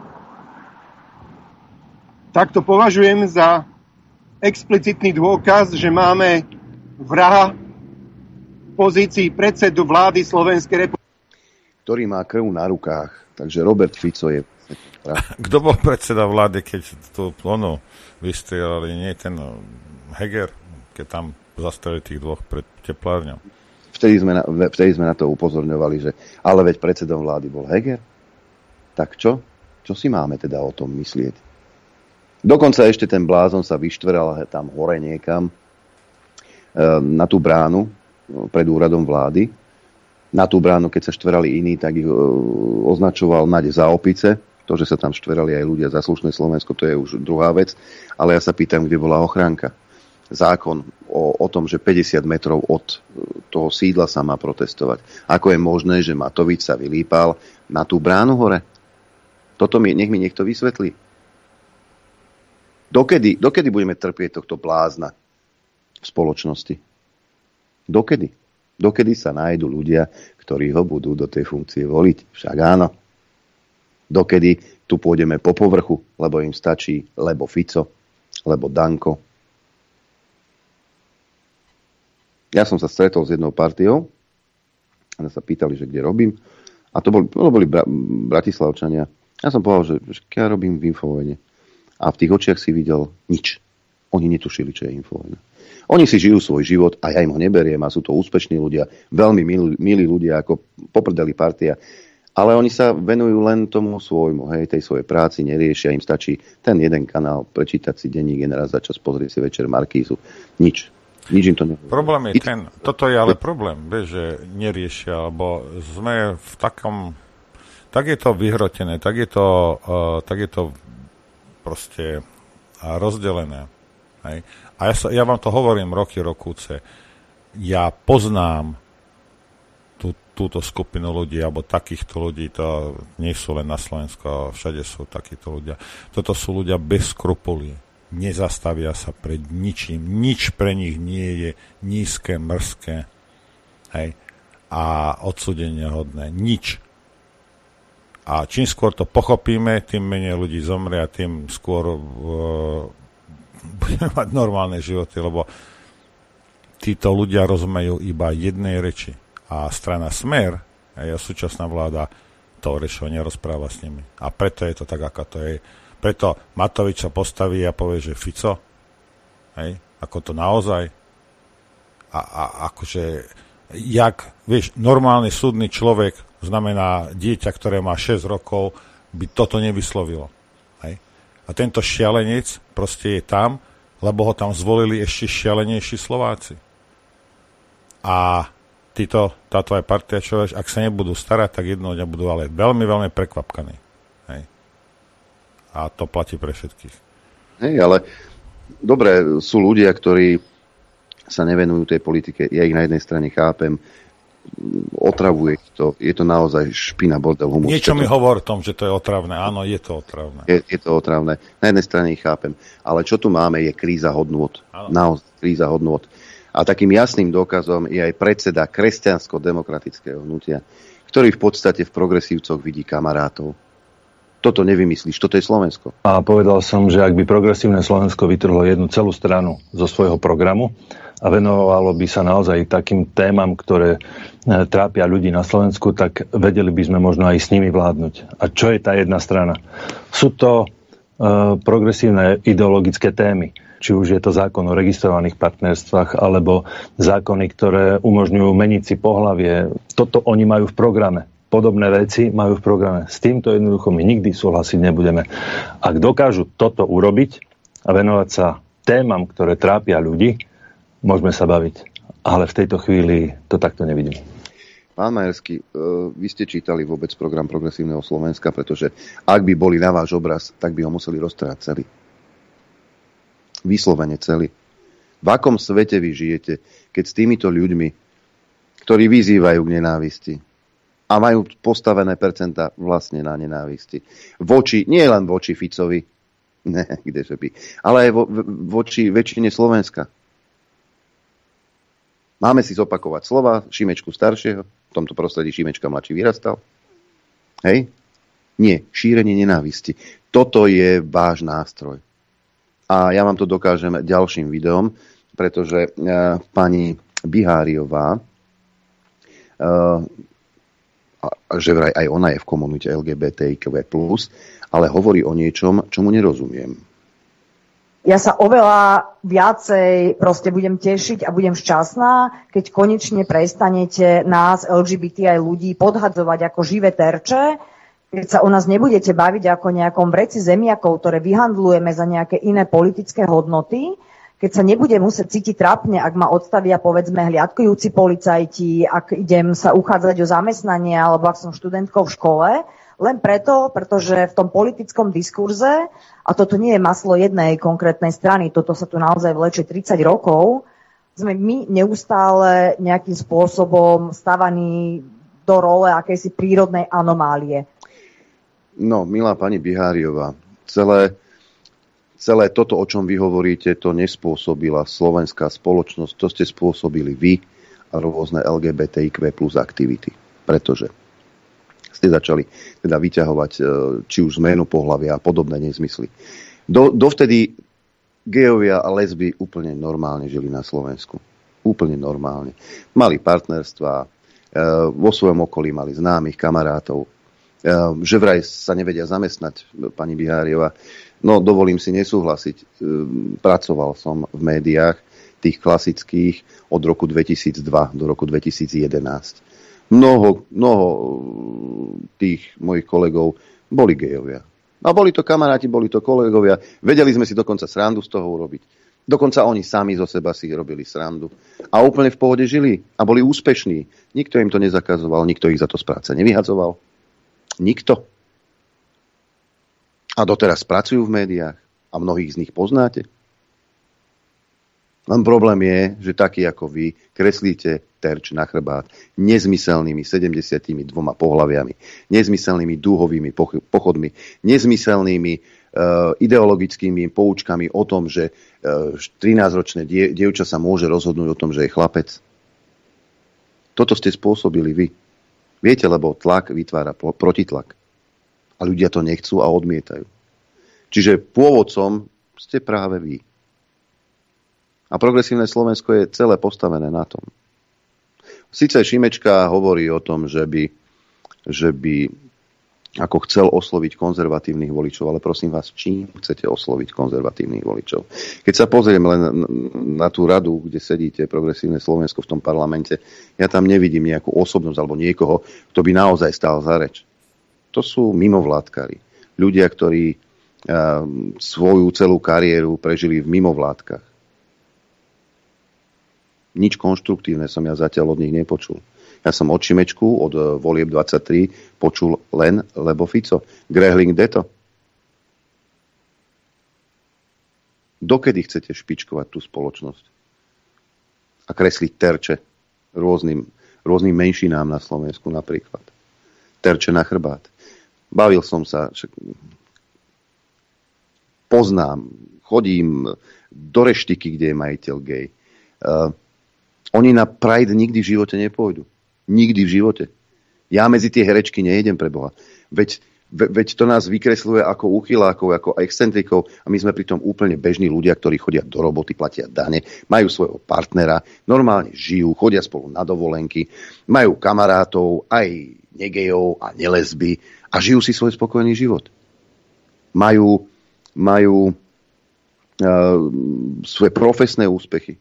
tak to považujem za explicitný dôkaz, že máme vraha v pozícii predsedu vlády Slovenskej republiky, ktorý má krv na rukách. Takže Robert Fico je... Kto bol predseda vlády, keď to ono vystrelali? Nie ten Heger, keď tam zastavili tých dvoch pred teplárňou. Vtedy sme, na, vtedy sme na to upozorňovali, že ale veď predsedom vlády bol Heger. Tak čo? Čo si máme teda o tom myslieť? Dokonca ešte ten blázon sa vyštveral tam hore niekam na tú bránu pred úradom vlády. Na tú bránu, keď sa štverali iní, tak ich označoval nade za opice. To, že sa tam štverali aj ľudia za slušné Slovensko, to je už druhá vec. Ale ja sa pýtam, kde bola ochránka. Zákon o, o tom, že päťdesiat metrov od toho sídla sa má protestovať. Ako je možné, že Matovič sa vylípal na tú bránu hore? Toto mi, nech mi niekto vysvetlí. Dokedy, dokedy budeme trpieť tohto blázna v spoločnosti? Dokedy? Dokedy sa nájdu ľudia, ktorí ho budú do tej funkcie voliť? Však áno. dokedy tu pôjdeme po povrchu, lebo im stačí lebo Fico, lebo Danko. Ja som sa stretol s jednou partiou a sa pýtali, že kde robím. A to boli, to boli bra- Bratislavčania. Ja som povedal, že, že ja robím v Infovojne. A v tých očiach si videl nič. Oni netušili, čo je Infovojna. Oni si žijú svoj život a ja im ho neberiem a sú to úspešní ľudia, veľmi milí, milí ľudia, ako poprdeli partia. Ale oni sa venujú len tomu svojmu, hej, tej svojej práci, neriešia, im stačí ten jeden kanál, prečítať si denník, raz za čas pozrieť si večer Markízu. Nič. Nič im to nehovorí. Problém je ten, toto je ale problém, vieš, že neriešia, lebo sme v takom, tak je to vyhrotené, tak je to, uh, tak je to proste rozdelené. Hej. A ja, sa, ja vám to hovorím roky, rokúce. Ja poznám tú, túto skupinu ľudí, alebo takýchto ľudí, to nie sú len na Slovensku, všade sú takíto ľudia. Toto sú ľudia bez skrupulí. Nezastavia sa pred ničím. Nič pre nich nie je nízke, mrzké. Hej. A odsúdenia hodné. Nič. A čím skôr to pochopíme, tým menej ľudí zomrie a tým skôr uh, budeme mať normálne životy, lebo títo ľudia rozumejú iba jednej reči. A strana Smer, a je súčasná vláda, to rečo nerozpráva s nimi. A preto je to tak, ako to je. Preto Matovič sa postaví a povie, že Fico, hej, ako to naozaj. A, a akože, jak, vieš, normálny súdny človek, znamená dieťa, ktoré má šesť rokov, by toto nevyslovilo. Hej. A tento šialenec proste je tam, lebo ho tam zvolili ešte šialenejší Slováci. A títo, táto aj partia, čo ak sa nebudú starať, tak jednoho dňa budú ale veľmi, veľmi prekvapkaní. Hej. A to platí pre všetkých. Hej, ale dobre, sú ľudia, ktorí sa nevenujú tej politike. Ja ich na jednej strane chápem, otravuje to, je to naozaj špina, bordel, humus. Niečo mi hovor o tom, že to je otravné. Áno, je to otravné. Je, je to otravné. Na jednej strane ich chápem. Ale čo tu máme, je kríza hodnôt. Áno. Naozaj kríza hodnôt. A takým jasným dôkazom je aj predseda kresťansko-demokratického hnutia, ktorý v podstate v progresívcoch vidí kamarátov. Toto nevymyslíš, toto je Slovensko. A povedal som, že ak by progresívne Slovensko vytrhlo jednu celú stranu zo svojho programu a venovalo by sa naozaj takým témam, ktoré trápia ľudí na Slovensku, tak vedeli by sme možno aj s nimi vládnuť. A čo je tá jedna strana? Sú to uh, progresívne ideologické témy. Či už je to zákon o registrovaných partnerstvách, alebo zákony, ktoré umožňujú meniť si pohlavie. Toto oni majú v programe. Podobné veci majú v programe. S týmto jednoducho my nikdy súhlasiť nebudeme. Ak dokážu toto urobiť a venovať sa témam, ktoré trápia ľudí, môžeme sa baviť. Ale v tejto chvíli to takto nevidím. Pán Majerský, vy ste čítali vôbec program Progresívneho Slovenska, pretože ak by boli na váš obraz, tak by ho museli roztrhať celý. Vyslovene celý. V akom svete vy žijete, keď s týmito ľuďmi, ktorí vyzývajú k nenávisti a majú postavené percentá vlastne na nenávisti, voči, nie len voči Ficovi, ne, kdeže by, ale aj vo, voči väčšine Slovenska. Máme si zopakovať slova Šimečku staršieho, v tomto prostredí Šimečka mladší vyrastal. Hej? Nie, šírenie nenávisti. Toto je váš nástroj. A ja vám to dokážem ďalším videom, pretože uh, pani Biháriová, uh, že vraj aj ona je v komunite el gé bé té í kvé plus, ale hovorí o niečom, čomu nerozumiem. Ja sa oveľa viacej proste budem tešiť a budem šťastná, keď konečne prestanete nás, el gé bé té aj ľudí, podhadzovať ako živé terče, keď sa o nás nebudete baviť ako nejakom vreci zemiakov, ktoré vyhandlujeme za nejaké iné politické hodnoty, keď sa nebudem musieť cítiť trápne, ak ma odstavia, povedzme, hliadkujúci policajti, ak idem sa uchádzať o zamestnanie, alebo ak som študentkou v škole, len preto, pretože v tom politickom diskurze, a toto nie je maslo jednej konkrétnej strany, toto sa tu naozaj vlečie tridsať rokov, sme my neustále nejakým spôsobom stavaní do role akejsi prírodnej anomálie. No, milá pani Biháriová, celé, celé toto, o čom vy hovoríte, to nespôsobila slovenská spoločnosť, to ste spôsobili vy a rôzne el gé bé té í kvé plus aktivity. Pretože ste začali teda vyťahovať či už zmenu pohlavia a podobné nezmysly. Do, dovtedy gejovia a lesby úplne normálne žili na Slovensku. Úplne normálne. Mali partnerstva, e, vo svojom okolí mali známych, kamarátov, e, že vraj sa nevedia zamestnať, pani Biháriová. No, dovolím si nesúhlasiť. E, pracoval som v médiách, tých klasických, od roku dvetisícdva do roku dvetisícjedenásť. Mnoho, mnoho tých mojich kolegov boli gejovia. A boli to kamaráti, boli to kolegovia. Vedeli sme si dokonca srandu z toho urobiť. Dokonca oni sami zo seba si robili srandu. A úplne v pohode žili. A boli úspešní. Nikto im to nezakazoval, nikto ich za to z práce nevyhadzoval. Nikto. A doteraz pracujú v médiách. A mnohých z nich poznáte. Len problém je, že takí ako vy kreslíte terč na chrbát nezmyselnými sedemdesiatimi dvoma pohľaviami, nezmyselnými dúhovými pochodmi, nezmyselnými uh, ideologickými poučkami o tom, že uh, trinásťročné die, dievča sa môže rozhodnúť o tom, že je chlapec. Toto ste spôsobili vy. Viete, lebo tlak vytvára protitlak. A ľudia to nechcú a odmietajú. Čiže pôvodcom ste práve vy. A progresívne Slovensko je celé postavené na tom. Sice Šimečka hovorí o tom, že by, že by ako chcel osloviť konzervatívnych voličov, ale prosím vás, čím chcete osloviť konzervatívnych voličov? Keď sa pozriem len na, na tú radu, kde sedíte, progresívne Slovensko v tom parlamente, ja tam nevidím nejakú osobnosť alebo niekoho, kto by naozaj stál za reč. To sú mimovládkari. Ľudia, ktorí uh, svoju celú kariéru prežili v mimovládkach. Nič konštruktívne som ja zatiaľ od nich nepočul. Ja som od Šimečku, od volieb dvadsaťtri počul len lebo Fico. Grehling deto. Dokedy chcete špičkovať tú spoločnosť? A kresliť terče rôznym, rôznym menšinám na Slovensku napríklad. Terče na chrbát. Bavil som sa, poznám, chodím do reštiky, kde je majiteľ gej. Uh, Oni na Pride nikdy v živote nepôjdu. Nikdy v živote. Ja medzi tie herečky nejdem, pre Boha. Veď, ve, veď to nás vykresluje ako úchylákov, ako excentrikov a my sme pritom úplne bežní ľudia, ktorí chodia do roboty, platia dane, majú svojho partnera, normálne žijú, chodia spolu na dovolenky, majú kamarátov, aj negejov a nelesby a žijú si svoj spokojný život. Majú, majú uh, svoje profesné úspechy.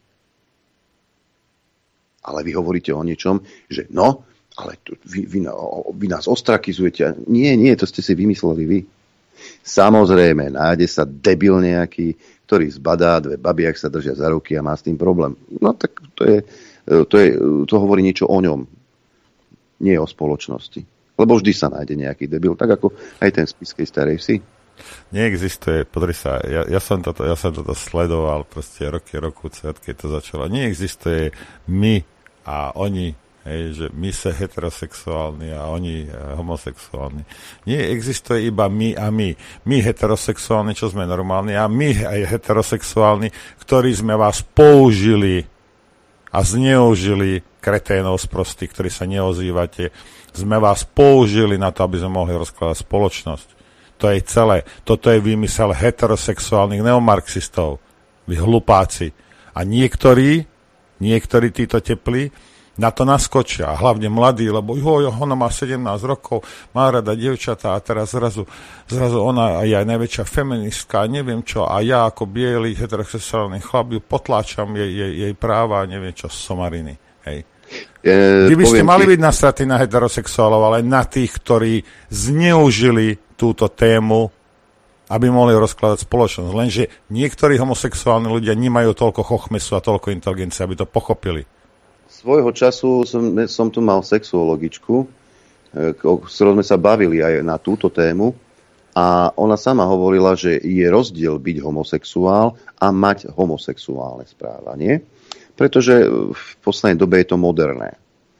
Ale vy hovoríte o niečom, že no, ale tu, vy, vy, vy nás ostrakizujete. Nie, nie, to ste si vymysleli vy. Samozrejme, nájde sa debil nejaký, ktorý zbadá dve baby, ak sa držia za ruky a má s tým problém. No tak to je, to je, to hovorí niečo o ňom. Nie o spoločnosti. Lebo vždy sa nájde nejaký debil, tak ako aj ten z Spišskej Starej Vsi. Neexistuje, podri sa, ja, ja, som toto, ja som toto sledoval proste roky, roku, keď to začalo. Neexistuje my a oni, hej, že my sa heterosexuálni a oni homosexuálni. Nie existuje iba my a my. My heterosexuálni, čo sme normálni, a my aj heterosexuálni, ktorí sme vás použili a zneužili, kreténov sprostí, ktorí sa neozývate, sme vás použili na to, aby sme mohli rozkladať spoločnosť. To je celé. Toto je vymysel heterosexuálnych neomarxistov. Vy hlupáci. A niektorí Niektorí títo teplí na to naskočia, hlavne mladí, lebo jo, ona má sedemnásť rokov, má rada dievčatá a teraz zrazu, zrazu ona je aj najväčšia feministka, neviem čo, a ja ako biely heterosexuálny chlap ju potláčam jej, jej, jej práva, neviem čo, somariny. Hej. E, Vy by ste mali ti... byť nasratí na heterosexuálov, ale na tých, ktorí zneužili túto tému, aby mohli rozkladať spoločnosť. Lenže niektorí homosexuálni ľudia nemajú toľko chochmesu a toľko inteligencie, aby to pochopili. Svojho času som, som tu mal sexuologičku, s ktorou sme sa bavili aj na túto tému a ona sama hovorila, že je rozdiel byť homosexuál a mať homosexuálne správanie, pretože v poslednej dobe je to moderné.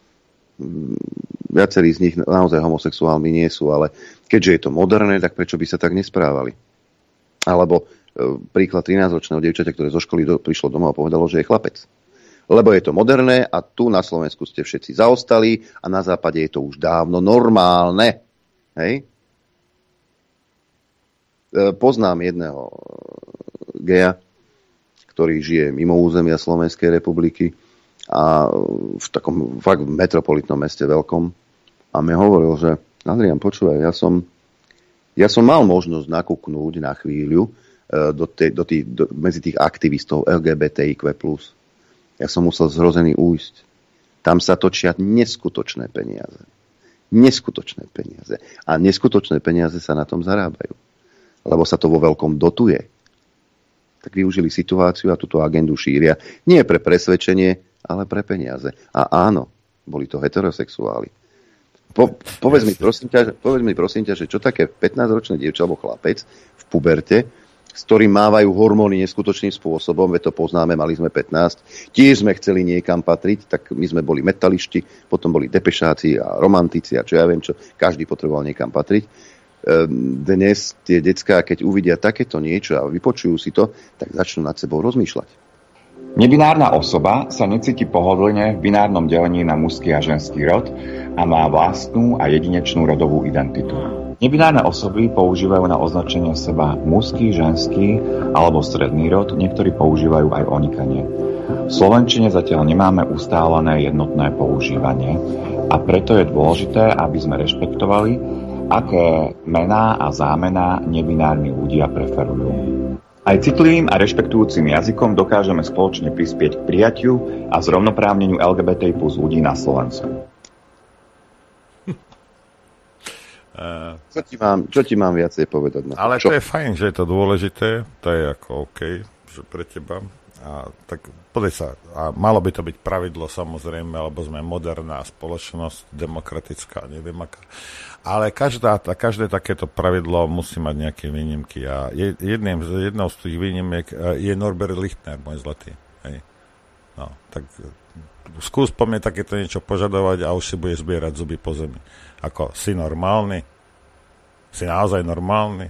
Viacerí z nich naozaj homosexuálni nie sú, ale keďže je to moderné, tak prečo by sa tak nesprávali? Alebo e, príklad trinásťročného dievčaťa, ktoré zo školy do, prišlo domov a povedalo, že je chlapec. Lebo je to moderné a tu na Slovensku ste všetci zaostali a na západe je to už dávno normálne. Hej? E, poznám jedného geja, ktorý žije mimo územia Slovenskej republiky a v takom fakt metropolitnom meste veľkom. A mi hovoril, že Adrián, počúvaj, ja som, ja som mal možnosť nakúknúť na chvíľu do tej, do tých, do, medzi tých aktivistov el gé bé té í kvé plus. Ja som musel zhrozený újsť. Tam sa točia neskutočné peniaze. Neskutočné peniaze. A neskutočné peniaze sa na tom zarábajú. Lebo sa to vo veľkom dotuje. Tak využili situáciu a túto agendu šíria. Nie pre presvedčenie, ale pre peniaze. A áno, boli to heterosexuáli. Po, povedz, mi, prosím ťa, povedz mi prosím ťa, že čo také pätnásťročné dievča alebo chlapec v puberte, s ktorým mávajú hormóny neskutočným spôsobom, veď to poznáme, mali sme pätnásť, tiež sme chceli niekam patriť, tak my sme boli metališti, potom boli depešáci a romantici a čo ja viem čo, každý potreboval niekam patriť. Dnes tie decká, keď uvidia takéto niečo a vypočujú si to, tak začnú nad sebou rozmýšľať. Nebinárna osoba sa necíti pohodlne v binárnom delení na mužský a ženský rod a má vlastnú a jedinečnú rodovú identitu. Nebinárne osoby používajú na označenie seba mužský, ženský alebo stredný rod, niektorí používajú aj onikanie. V slovenčine zatiaľ nemáme ustálené jednotné používanie a preto je dôležité, aby sme rešpektovali, aké mená a zámená nebinárni ľudia preferujú. Aj citlivým a rešpektujúcim jazykom dokážeme spoločne prispieť k prijatiu a zrovnoprávneniu el gé bé té plus ľudí na Slovensku. Uh, čo, ti mám, čo ti mám viacej povedať? Na to? Ale čo? to je fajn, že je to dôležité, to je ako OK, že pre teba. A tak podaj sa, a malo by to byť pravidlo samozrejme, lebo sme moderná spoločnosť, demokratická, neviem aká. Ale každá, každé takéto pravidlo musí mať nejaké výnimky. A jedným, jednou z tých výnimiek je Norbert Lichtner, môj zlatý. Hej. No, tak skús po mne takéto niečo požadovať a už si bude zbierať zuby po zemi. Ako, si normálny? Si naozaj normálny?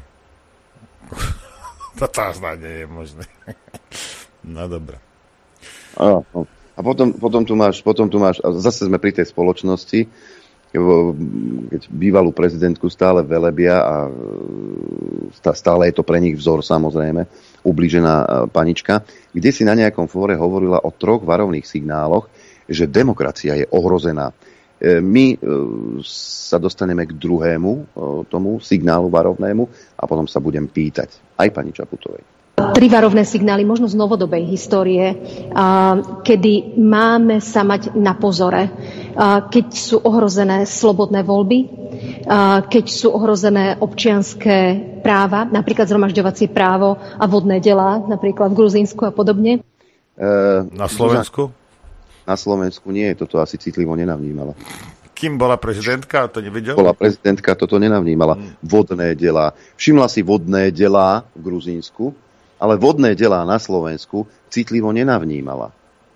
To snáď nie je možné. No dobré. A, a potom, potom, tu máš, potom tu máš, a zase sme pri tej spoločnosti, keď bývalú prezidentku stále velebia a stále je to pre nich vzor, samozrejme, ublížená panička, kde si na nejakom fóre hovorila o troch varovných signáloch, že demokracia je ohrozená. My sa dostaneme k druhému tomu signálu varovnému a potom sa budem pýtať aj pani Čaputovej. Tri varovné signály, možno z novodobej histórie, kedy máme sa mať na pozore, keď sú ohrozené slobodné voľby, keď sú ohrozené občianske práva, napríklad zhromažďovacie právo a vodné delá, napríklad v Gruzínsku a podobne. Na Slovensku? Na Slovensku nie, toto asi citlivo nenavnímala. Kým bola prezidentka, to nevidel? Bola prezidentka, toto nenavnímala. Hmm. Vodné delá. Všimla si vodné delá v Gruzínsku, ale vodné delá na Slovensku citlivo nenavnímala.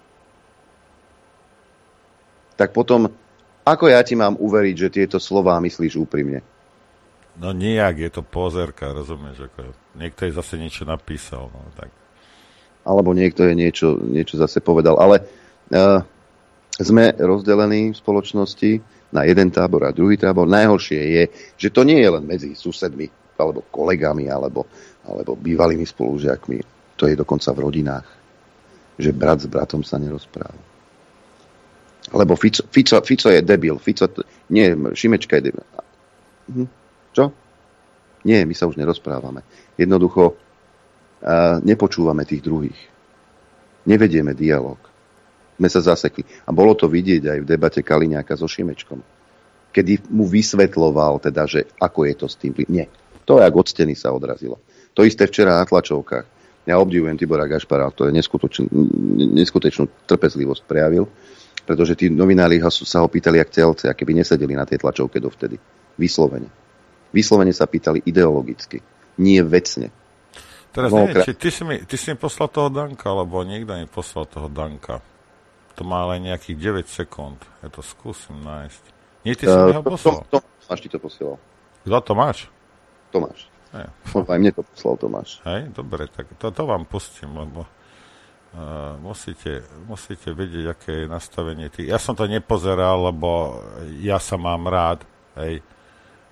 Tak potom, ako ja ti mám uveriť, že tieto slová myslíš úprimne? No nijak, je to pozerka, rozumieš? Ako niekto je zase niečo napísal. No, tak. Alebo niekto je niečo, niečo zase povedal. Ale uh, sme rozdelení v spoločnosti na jeden tábor a druhý tábor. Najhoršie je, že to nie je len medzi susedmi, alebo kolegami, alebo, alebo bývalými spolužiakmi. To je dokonca v rodinách. Že brat s bratom sa nerozpráva. Lebo Fico, Fico, Fico je debil. Fico, nie, Šimečka je debil. Hm, čo? Nie, my sa už nerozprávame. Jednoducho uh, nepočúvame tých druhých. Nevedieme dialog. Sme sa zasekli. A bolo to vidieť aj v debate Kaliňáka so Šimečkom. Kedy mu vysvetloval, teda, že ako je to s tým. Nie. To je ako od steny sa odrazilo. To isté včera na tlačovkách. Ja obdivujem Tibora Gašpara, to je neskutočnú, neskutočnú trpezlivosť prejavil, pretože tí novinári sa ho pýtali jak telce, a keby nesedeli na tej tlačovke dovtedy. Vyslovene. Vyslovene sa pýtali ideologicky. Nie vecne. Teraz neviem, či ty si, mi, ty si mi poslal toho Danka, alebo niekto mi poslal toho Danka. To má len nejakých deväť sekúnd. Ja to skúsim nájsť. Nie, ty si uh, mi ho poslal. To, Tomáš ti to posielal. Kto Tomáš? Tomáš. Hej. Aj mne to poslal Tomáš. Hej, dobre, tak to, to vám pustím, lebo uh, musíte, musíte vedieť, aké je nastavenie tých. Ja som to nepozeral, lebo ja sa mám rád, hej.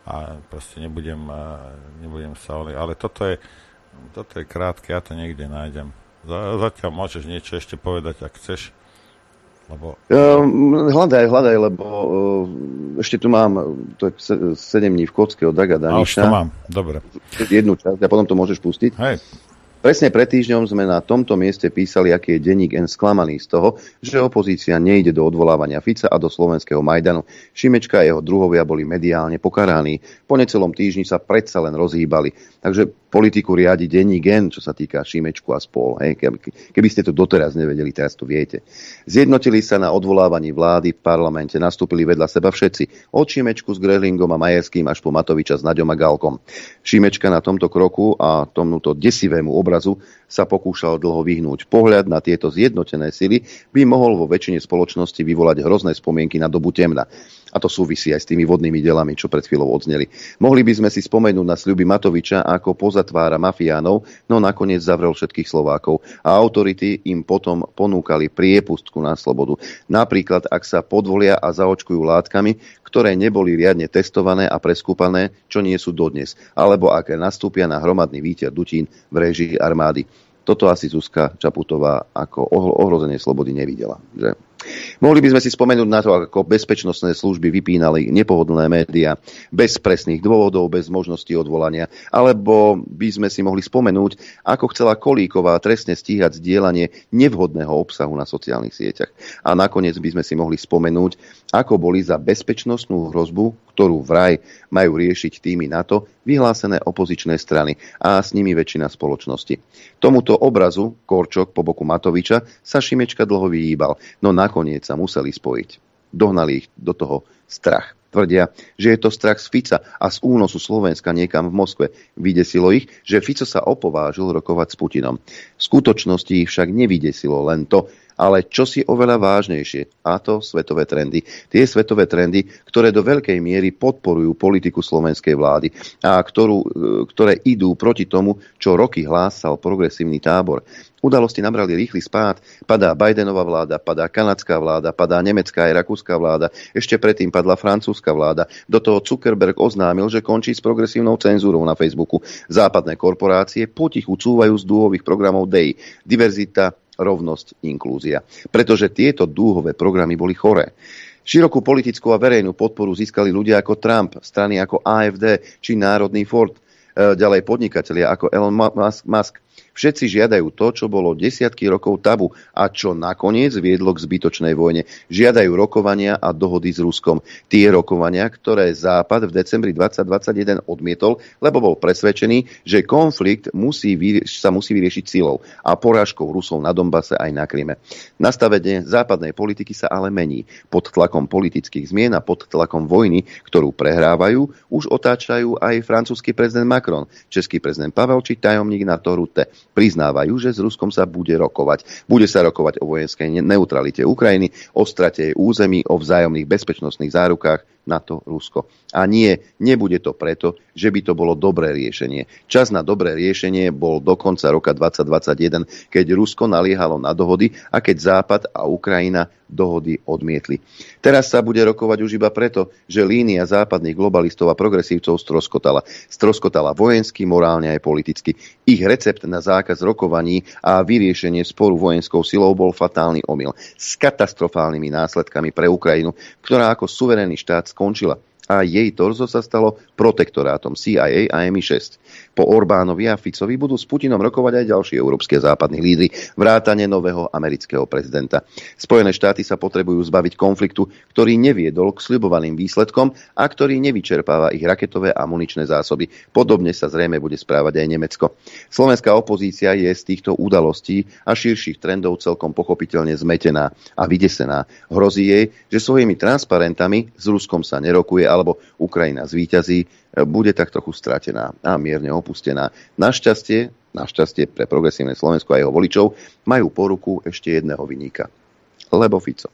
a proste nebudem, nebudem sa oliť. Ale toto je, toto je krátke, ja to niekde nájdem. Zatiaľ môžeš niečo ešte povedať, ak chceš. Lebo... Um, hľadaj, hľadaj, lebo uh, ešte tu mám to je sedem dní v kocke od Daga Daniša. A už to mám, dobre. Jednu časť a potom to môžeš pustiť. Hej. Presne pred týždňom sme na tomto mieste písali, aký je denník N sklamaný z toho, že opozícia nejde do odvolávania Fica a do slovenského Majdanu. Šimečka a jeho druhovia boli mediálne pokaraní. Po necelom týždni sa predsa len rozhýbali. Takže politiku riadi denník N, čo sa týka Šimečku a spol. Hej. Keby ste to doteraz nevedeli, teraz to viete. Zjednotili sa na odvolávaní vlády v parlamente, nastúpili vedľa seba všetci. Od Šimečku s Grehlingom a Majerským až po Matoviča s Naďom a Galkom. Šimečka na tomto kroku a tomuto desivému obrazu sa pokúšal dlho vyhnúť. Pohľad na tieto zjednotené sily by mohol vo väčšine spoločnosti vyvolať hrozné spomienky na dobu temna. A to súvisí aj s tými vodnými delami, čo pred chvíľou odzneli. Mohli by sme si spomenúť na sľuby Matoviča, ako pozatvára mafiánov, no nakoniec zavrel všetkých Slovákov. A autority im potom ponúkali priepustku na slobodu. Napríklad, ak sa podvolia a zaočkujú látkami, ktoré neboli riadne testované a preskúpané, čo nie sú dodnes. Alebo ak nastúpia na hromadný výter dutín v réžii armády. Toto asi Zuzka Čaputová ako ohrozenie slobody nevidela. Že? Mohli by sme si spomenúť na to, ako bezpečnostné služby vypínali nepohodlné médiá bez presných dôvodov, bez možnosti odvolania, alebo by sme si mohli spomenúť, ako chcela Kolíková trestne stíhať zdieľanie nevhodného obsahu na sociálnych sieťach. A nakoniec by sme si mohli spomenúť, ako boli za bezpečnostnú hrozbu, ktorú vraj majú riešiť týmy NATO, vyhlásené opozičné strany a s nimi väčšina spoločnosti. Tomuto obrazu Korčok po boku Matoviča sa Šimečka dlho vyhýbal, no nakoniec sa museli spojiť. Dohnali ich do toho strach. Tvrdia, že je to strach z Fica a z únosu Slovenska niekam v Moskve. Vydesilo ich, že Fico sa opovážil rokovať s Putinom. V skutočnosti ich však nevydesilo len to, ale čo si oveľa vážnejšie, a to svetové trendy. Tie svetové trendy, ktoré do veľkej miery podporujú politiku slovenskej vlády a ktorú, ktoré idú proti tomu, čo roky hlásal progresívny tábor. Udalosti nabrali rýchly spád, padá Bidenová vláda, padá kanadská vláda, padá nemecká aj rakúska vláda, ešte predtým padla francúzska vláda. Do toho Zuckerberg oznámil, že končí s progresívnou cenzúrou na Facebooku. Západné korporácie potichu cúvajú z dúhových programov D E I, diverzita, rovnosť, inklúzia. Pretože tieto dúhové programy boli choré. Širokú politickú a verejnú podporu získali ľudia ako Trump, strany ako á ef dé či Národný Ford, ďalej podnikatelia ako Elon Musk. Všetci žiadajú to, čo bolo desiatky rokov tabu a čo nakoniec viedlo k zbytočnej vojne. Žiadajú rokovania a dohody s Ruskom. Tie rokovania, ktoré Západ v decembri dvetisícdvadsaťjeden odmietol, lebo bol presvedčený, že konflikt musí vyrieš- sa musí vyriešiť silou a porážkou Rusov na Donbase aj na Kryme. Nastavenie západnej politiky sa ale mení. Pod tlakom politických zmien a pod tlakom vojny, ktorú prehrávajú, už otáčajú aj francúzsky prezident Macron, český prezident Pavel či tajomník NATO Rutte. Priznávajú, že s Ruskom sa bude rokovať. Bude sa rokovať o vojenskej neutralite Ukrajiny, o strate jej území, o vzájomných bezpečnostných zárukách NATO, Rusko. A nie, nebude to preto, že by to bolo dobré riešenie. Čas na dobré riešenie bol do konca roka dvetisícdvadsaťjeden, keď Rusko naliehalo na dohody a keď Západ a Ukrajina dohody odmietli. Teraz sa bude rokovať už iba preto, že línia západných globalistov a progresívcov stroskotala. Stroskotala vojensky, morálne aj politicky. Ich recept na zákaz rokovaní a vyriešenie sporu vojenskou silou bol fatálny omyl. S katastrofálnymi následkami pre Ukrajinu, ktorá ako suverénny štát skončila. A jej torzo sa stalo protektorátom C I A a M I šesť. Po Orbánovi a Ficovi budú s Putinom rokovať aj ďalší európske západní lídri, vrátane nového amerického prezidenta. Spojené štáty sa potrebujú zbaviť konfliktu, ktorý neviedol k sľubovaným výsledkom a ktorý nevyčerpáva ich raketové a muničné zásoby. Podobne sa zrejme bude správať aj Nemecko. Slovenská opozícia je z týchto udalostí a širších trendov celkom pochopiteľne zmetená a vydesená. Hrozí jej, že svojimi transparentami s Ruskom sa nerokuje, alebo Ukrajina zvíťazí, bude tak trochu stratená a mierne opustená. Našťastie, našťastie pre progresívne Slovensko a jeho voličov majú po ruku ešte jedného viníka. Lebo Fico.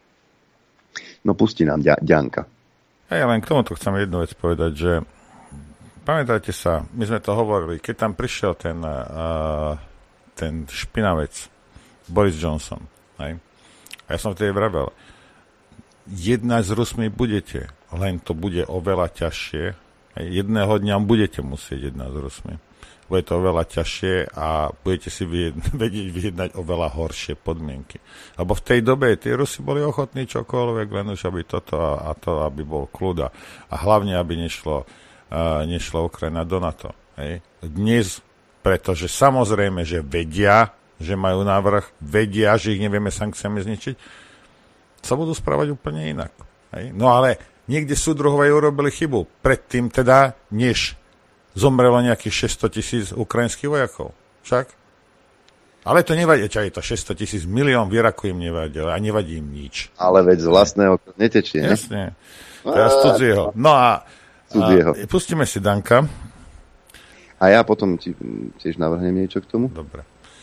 No pustí nám Ďanka. Ja len k tomuto chcem jednu vec povedať, že pamätajte sa, my sme to hovorili, keď tam prišiel ten, uh, ten špinavec Boris Johnson, hej? A ja som vtedy vravel, jednať s Rusmi budete, len to bude oveľa ťažšie Jedného dňa budete musieť jednať s Rusmi. Bude to oveľa ťažšie a budete si vedieť vyjednať oveľa horšie podmienky. Lebo v tej dobe tí Rusi boli ochotní čokoľvek, len už aby toto a, a to, aby bol kľud a hlavne, aby nešlo, uh, nešlo Ukrajina do NATO. Hej. Dnes, pretože samozrejme, že vedia, že majú návrh, vedia, že ich nevieme sankciami zničiť, sa budú správať úplne inak. Hej. No ale niekde súdruhovia urobili chybu. Predtým teda, než zomrelo nejakých šesťsto tisíc ukrajinských vojakov. Však? Ale to nevadí, čo je to šesťsto tisíc, milión v Iraku im nevadí, a nevadí im nič. Ale veď z vlastného netečie, ne? Jasne. Teraz cudzieho. No a, a pustíme si Danka. A ja potom ti, tiež navrhnem niečo k tomu. Dobre.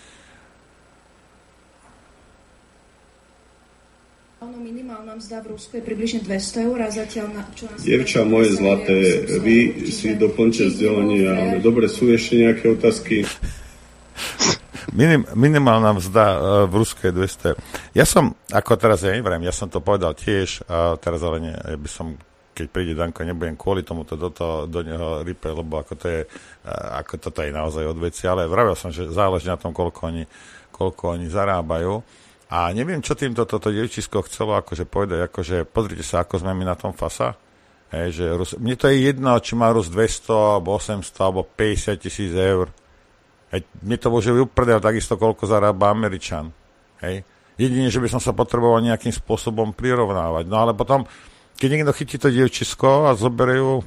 Minimálna mzda v Rusku je približne dvesto eur a zatiaľ na čo nás... Dievča moje zlaté, vy si doplňte vzdelanie, ale dobre, sú ešte nejaké otázky? Minim, minimálna mzda uh, v Rusku je dvesto eur. Ja som, ako teraz, ja neviem, ja som to povedal tiež, a teraz ale nie, ja by som, keď príde Danko, nebudem kvôli tomuto do, to, do neho rype, lebo ako to je, uh, ako toto je naozaj od veci, ale vravel som, že záleží na tom, koľko oni, koľko oni zarábajú. A neviem, čo týmto toto dievčisko chcelo akože povedať, akože pozrite sa, ako sme my na tom fasa. Hej, že Rus, mne to je jedno, či má Rus dvesto, alebo osemsto, alebo päťdesiat tisíc eur. Hej, mne to môže vyprdať takisto, koľko zarába Američan. Hej. Jedine, že by som sa potreboval nejakým spôsobom prirovnávať. No ale potom, keď niekto chytí to dievčisko a zoberie ju,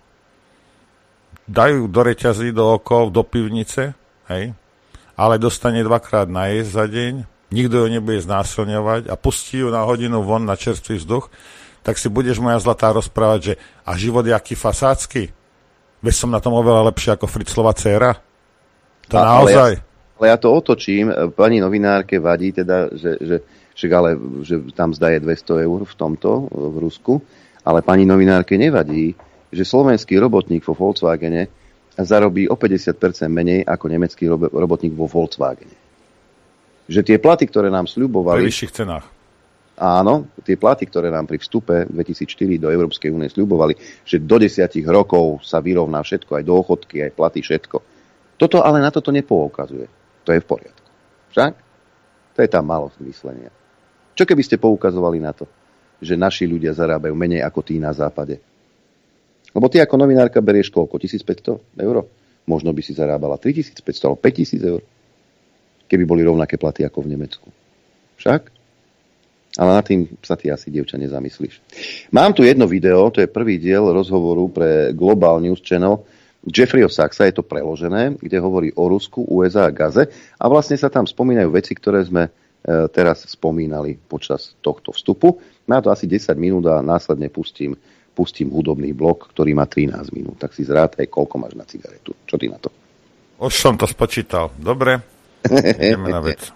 dajú do reťazí, do okov, do pivnice, hej, ale dostane dvakrát najesť za deň, nikto ju nebude znásilňovať a pustí ju na hodinu von na čerstvý vzduch, tak si budeš, moja zlatá, rozprávať, že a život je aký fasácky? Veď som na tom oveľa lepšie ako Fritzlova dcéra. To a, naozaj. Ale ja, ale ja to otočím. Pani novinárke vadí teda, že, že, že, ale, že tam zdá je dvesto eur v tomto, v Rusku, ale pani novinárke nevadí, že slovenský robotník vo Volkswagene zarobí o päťdesiat percent menej ako nemecký robotník vo Volkswagene. Že tie platy, ktoré nám sľubovali... Pri vyšších cenách. Áno, tie platy, ktoré nám pri vstupe dvetisícštyri do Európskej únie sľubovali, že do desiatich rokov sa vyrovná všetko, aj dôchodky, aj platy, všetko. Toto ale na toto nepoukazuje. To je v poriadku. Však? To je tam málo myslenia. Čo keby ste poukazovali na to, že naši ľudia zarábajú menej ako tí na západe? Lebo ty ako novinárka berieš koľko? tisícpäťsto eur? Možno by si zarábala tritisícpäťsto alebo päťtisíc eur. Keby boli rovnaké platy ako v Nemecku. Však? Ale nad tým sa ty asi, dievča, nezamyslíš. Mám tu jedno video, to je prvý diel rozhovoru pre Global News Channel Jeffreyho Sachsa, je to preložené, kde hovorí o Rusku, ú es á a Gaze a vlastne sa tam spomínajú veci, ktoré sme e, teraz spomínali počas tohto vstupu. Má to asi desať minút a následne pustím, pustím hudobný blok, ktorý má trinásť minút. Tak si zrátaj, koľko máš na cigaretu. Čo ty na to? Už som to spočítal. Dobre. Jdeme na věc.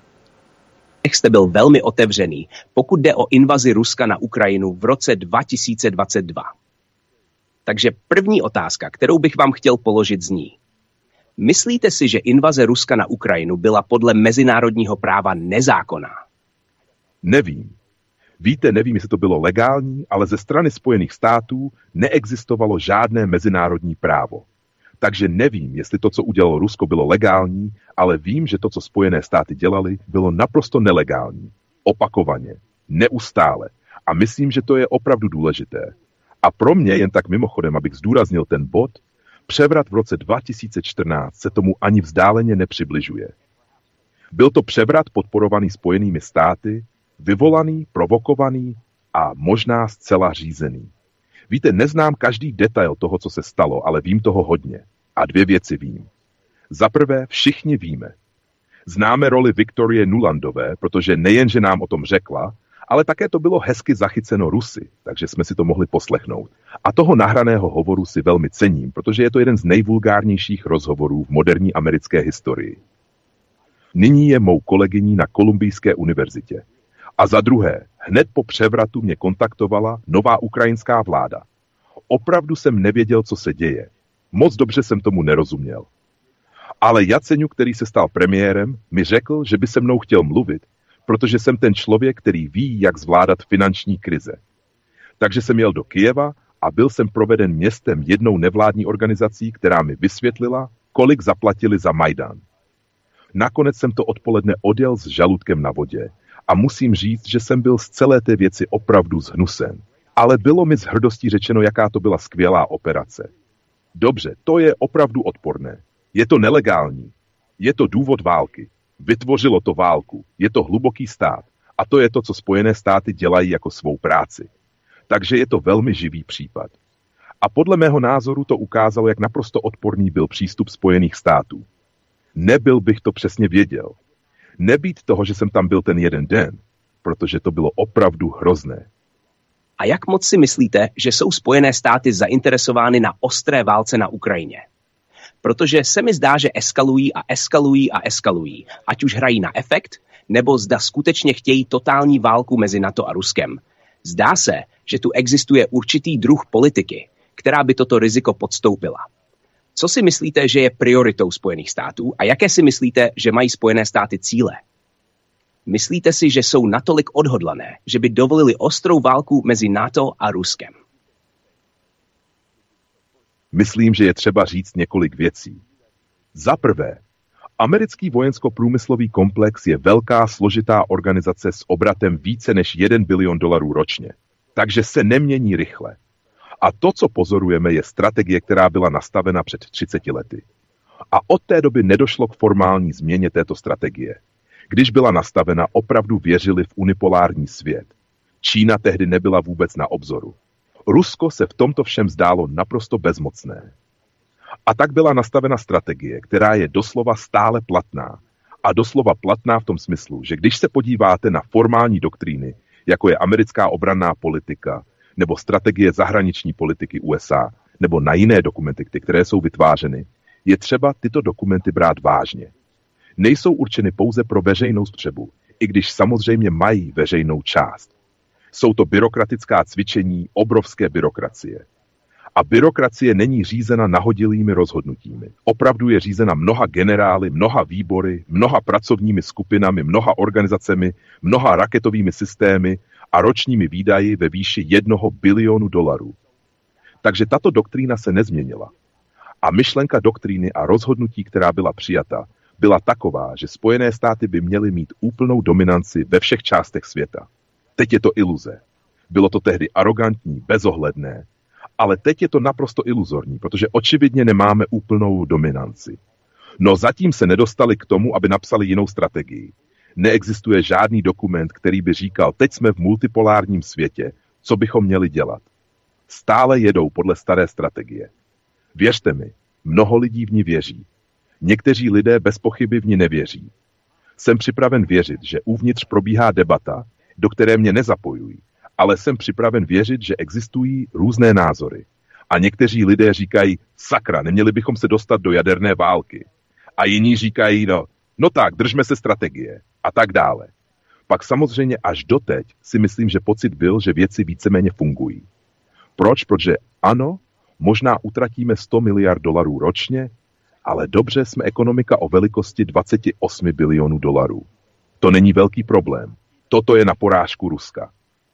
Jste byl velmi otevřený, pokud jde o invazi Ruska na Ukrajinu v roce dva tisíce dvacet dva. Takže první otázka, kterou bych vám chtěl položit, zní. Myslíte si, že invaze Ruska na Ukrajinu byla podle mezinárodního práva nezákonná? Nevím. Víte, nevím, jestli to bylo legální, ale ze strany Spojených států neexistovalo žádné mezinárodní právo. Takže nevím, jestli to, co udělalo Rusko, bylo legální, ale vím, že to, co Spojené státy dělali, bylo naprosto nelegální. Opakovaně. Neustále. A myslím, že to je opravdu důležité. A pro mě, jen tak mimochodem, abych zdůraznil ten bod, převrat v roce dva tisíce čtrnáct se tomu ani vzdáleně nepřibližuje. Byl to převrat podporovaný Spojenými státy, vyvolaný, provokovaný a možná zcela řízený. Víte, neznám každý detail toho, co se stalo, ale vím toho hodně. A dvě věci vím. Za prvé, všichni víme. Známe roli Viktorie Nulandové, protože nejen, že nám o tom řekla, ale také to bylo hezky zachyceno Rusy, takže jsme si to mohli poslechnout. A toho nahraného hovoru si velmi cením, protože je to jeden z nejvulgárnějších rozhovorů v moderní americké historii. Nyní je mou kolegyní na Kolumbijské univerzitě. A za druhé, hned po převratu mě kontaktovala nová ukrajinská vláda. Opravdu jsem nevěděl, co se děje. Moc dobře jsem tomu nerozuměl. Ale Jaceňuk, který se stal premiérem, mi řekl, že by se mnou chtěl mluvit, protože jsem ten člověk, který ví, jak zvládat finanční krize. Takže jsem jel do Kyjeva A byl jsem proveden městem jednou nevládní organizací, která mi vysvětlila, kolik zaplatili za Majdan. Nakonec jsem to odpoledne odjel s žaludkem na vodě a musím říct, že jsem byl z celé té věci opravdu zhnusen. Ale bylo mi s hrdostí řečeno, jaká to byla skvělá operace. Dobře, to je opravdu odporné. Je to nelegální. Je to důvod války. Vytvořilo to válku. Je to hluboký stát. A to je to, co Spojené státy dělají jako svou práci. Takže je to velmi živý případ. A podle mého názoru to ukázalo, jak naprosto odporný byl přístup Spojených států. Nebyl bych to přesně věděl. Nebýt toho, že jsem tam byl ten jeden den, protože to bylo opravdu hrozné. A jak moc si myslíte, že jsou Spojené státy zainteresovány na ostré válce na Ukrajině? Protože se mi zdá, že eskalují a eskalují a eskalují, ať už hrají na efekt, nebo zda skutečně chtějí totální válku mezi NATO a Ruskem. Zdá se, že tu existuje určitý druh politiky, která by toto riziko podstoupila. Co si myslíte, že je prioritou Spojených států a jaké si myslíte, že mají Spojené státy cíle? Myslíte si, že jsou natolik odhodlané, že by dovolili ostrou válku mezi NATO a Ruskem? Myslím, že je třeba říct několik věcí. Za prvé, americký vojensko-průmyslový komplex je velká složitá organizace s obratem více než jeden bilion dolarů ročně, takže se nemění rychle. A to, co pozorujeme, je strategie, která byla nastavena před třiceti lety. A od té doby nedošlo k formální změně této strategie. Když byla nastavena, opravdu věřili v unipolární svět. Čína tehdy nebyla vůbec na obzoru. Rusko se v tomto všem zdálo naprosto bezmocné. A tak byla nastavena strategie, která je doslova stále platná. A doslova platná v tom smyslu, že když se podíváte na formální doktríny, jako je americká obranná politika, nebo strategie zahraniční politiky U S A, nebo na jiné dokumenty, které jsou vytvářeny, je třeba tyto dokumenty brát vážně. Nejsou určeny pouze pro veřejnou spotřebu, i když samozřejmě mají veřejnou část. Jsou to byrokratická cvičení obrovské byrokracie. A byrokracie není řízena nahodilými rozhodnutími. Opravdu je řízena mnoha generály, mnoha výbory, mnoha pracovními skupinami, mnoha organizacemi, mnoha raketovými systémy a ročními výdaji ve výši jednoho bilionu dolarů. Takže tato doktrína se nezměnila. A myšlenka doktríny a rozhodnutí, která byla přijata, byla taková, že Spojené státy by měly mít úplnou dominanci ve všech částech světa. Teď je to iluze. Bylo to tehdy arrogantní, bezohledné, ale teď je to naprosto iluzorní, protože očividně nemáme úplnou dominanci. No zatím se nedostali k tomu, aby napsali jinou strategii. Neexistuje žádný dokument, který by říkal, teď jsme v multipolárním světě, co bychom měli dělat. Stále jedou podle staré strategie. Věřte mi, mnoho lidí v ní věří. Někteří lidé bez pochyby v ní nevěří. Jsem připraven věřit, že uvnitř probíhá debata, do které mě nezapojují, ale jsem připraven věřit, že existují různé názory. A někteří lidé říkají, sakra, neměli bychom se dostat do jaderné války. A jiní říkají, no, no tak, držme se strategie a tak dále. Pak samozřejmě až doteď si myslím, že pocit byl, že věci víceméně fungují. Proč? Protože ano, možná utratíme sto miliard dolarů ročně, ale dobře, jsme ekonomika o velikosti dvacet osm bilionů dolarů. To není velký problém. Toto je na porážku Ruska.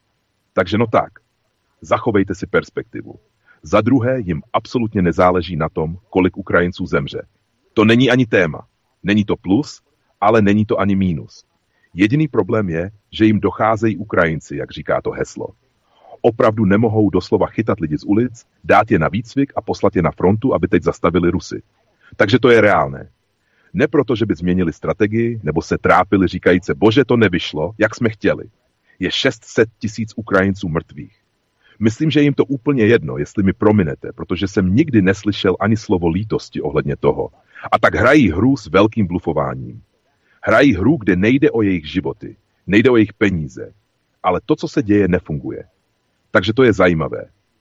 Takže no tak, zachovejte si perspektivu. Za druhé, jim absolutně nezáleží na tom, kolik Ukrajinců zemře. To není ani téma. Není to plus, ale není to ani mínus. Jediný problém je, že jim docházejí Ukrajinci, jak říká to heslo. Opravdu nemohou doslova chytat lidi z ulic, dát je na výcvik a poslat je na frontu, aby teď zastavili Rusy. Takže to je reálné. Ne proto, že by změnili strategii, nebo se trápili říkajíce, bože, to nevyšlo, jak jsme chtěli. Je šest set tisíc Ukrajinců mrtvých. Myslím, že jim to úplně jedno, jestli mi prominete, protože jsem nikdy neslyšel ani slovo lítosti ohledně toho. A tak hrají hru s velkým blufováním. Hrají hru, kde nejde o jejich životy, nejde o jejich peníze, ale to, co se děje, nefunguje. Takže to je zajímavé.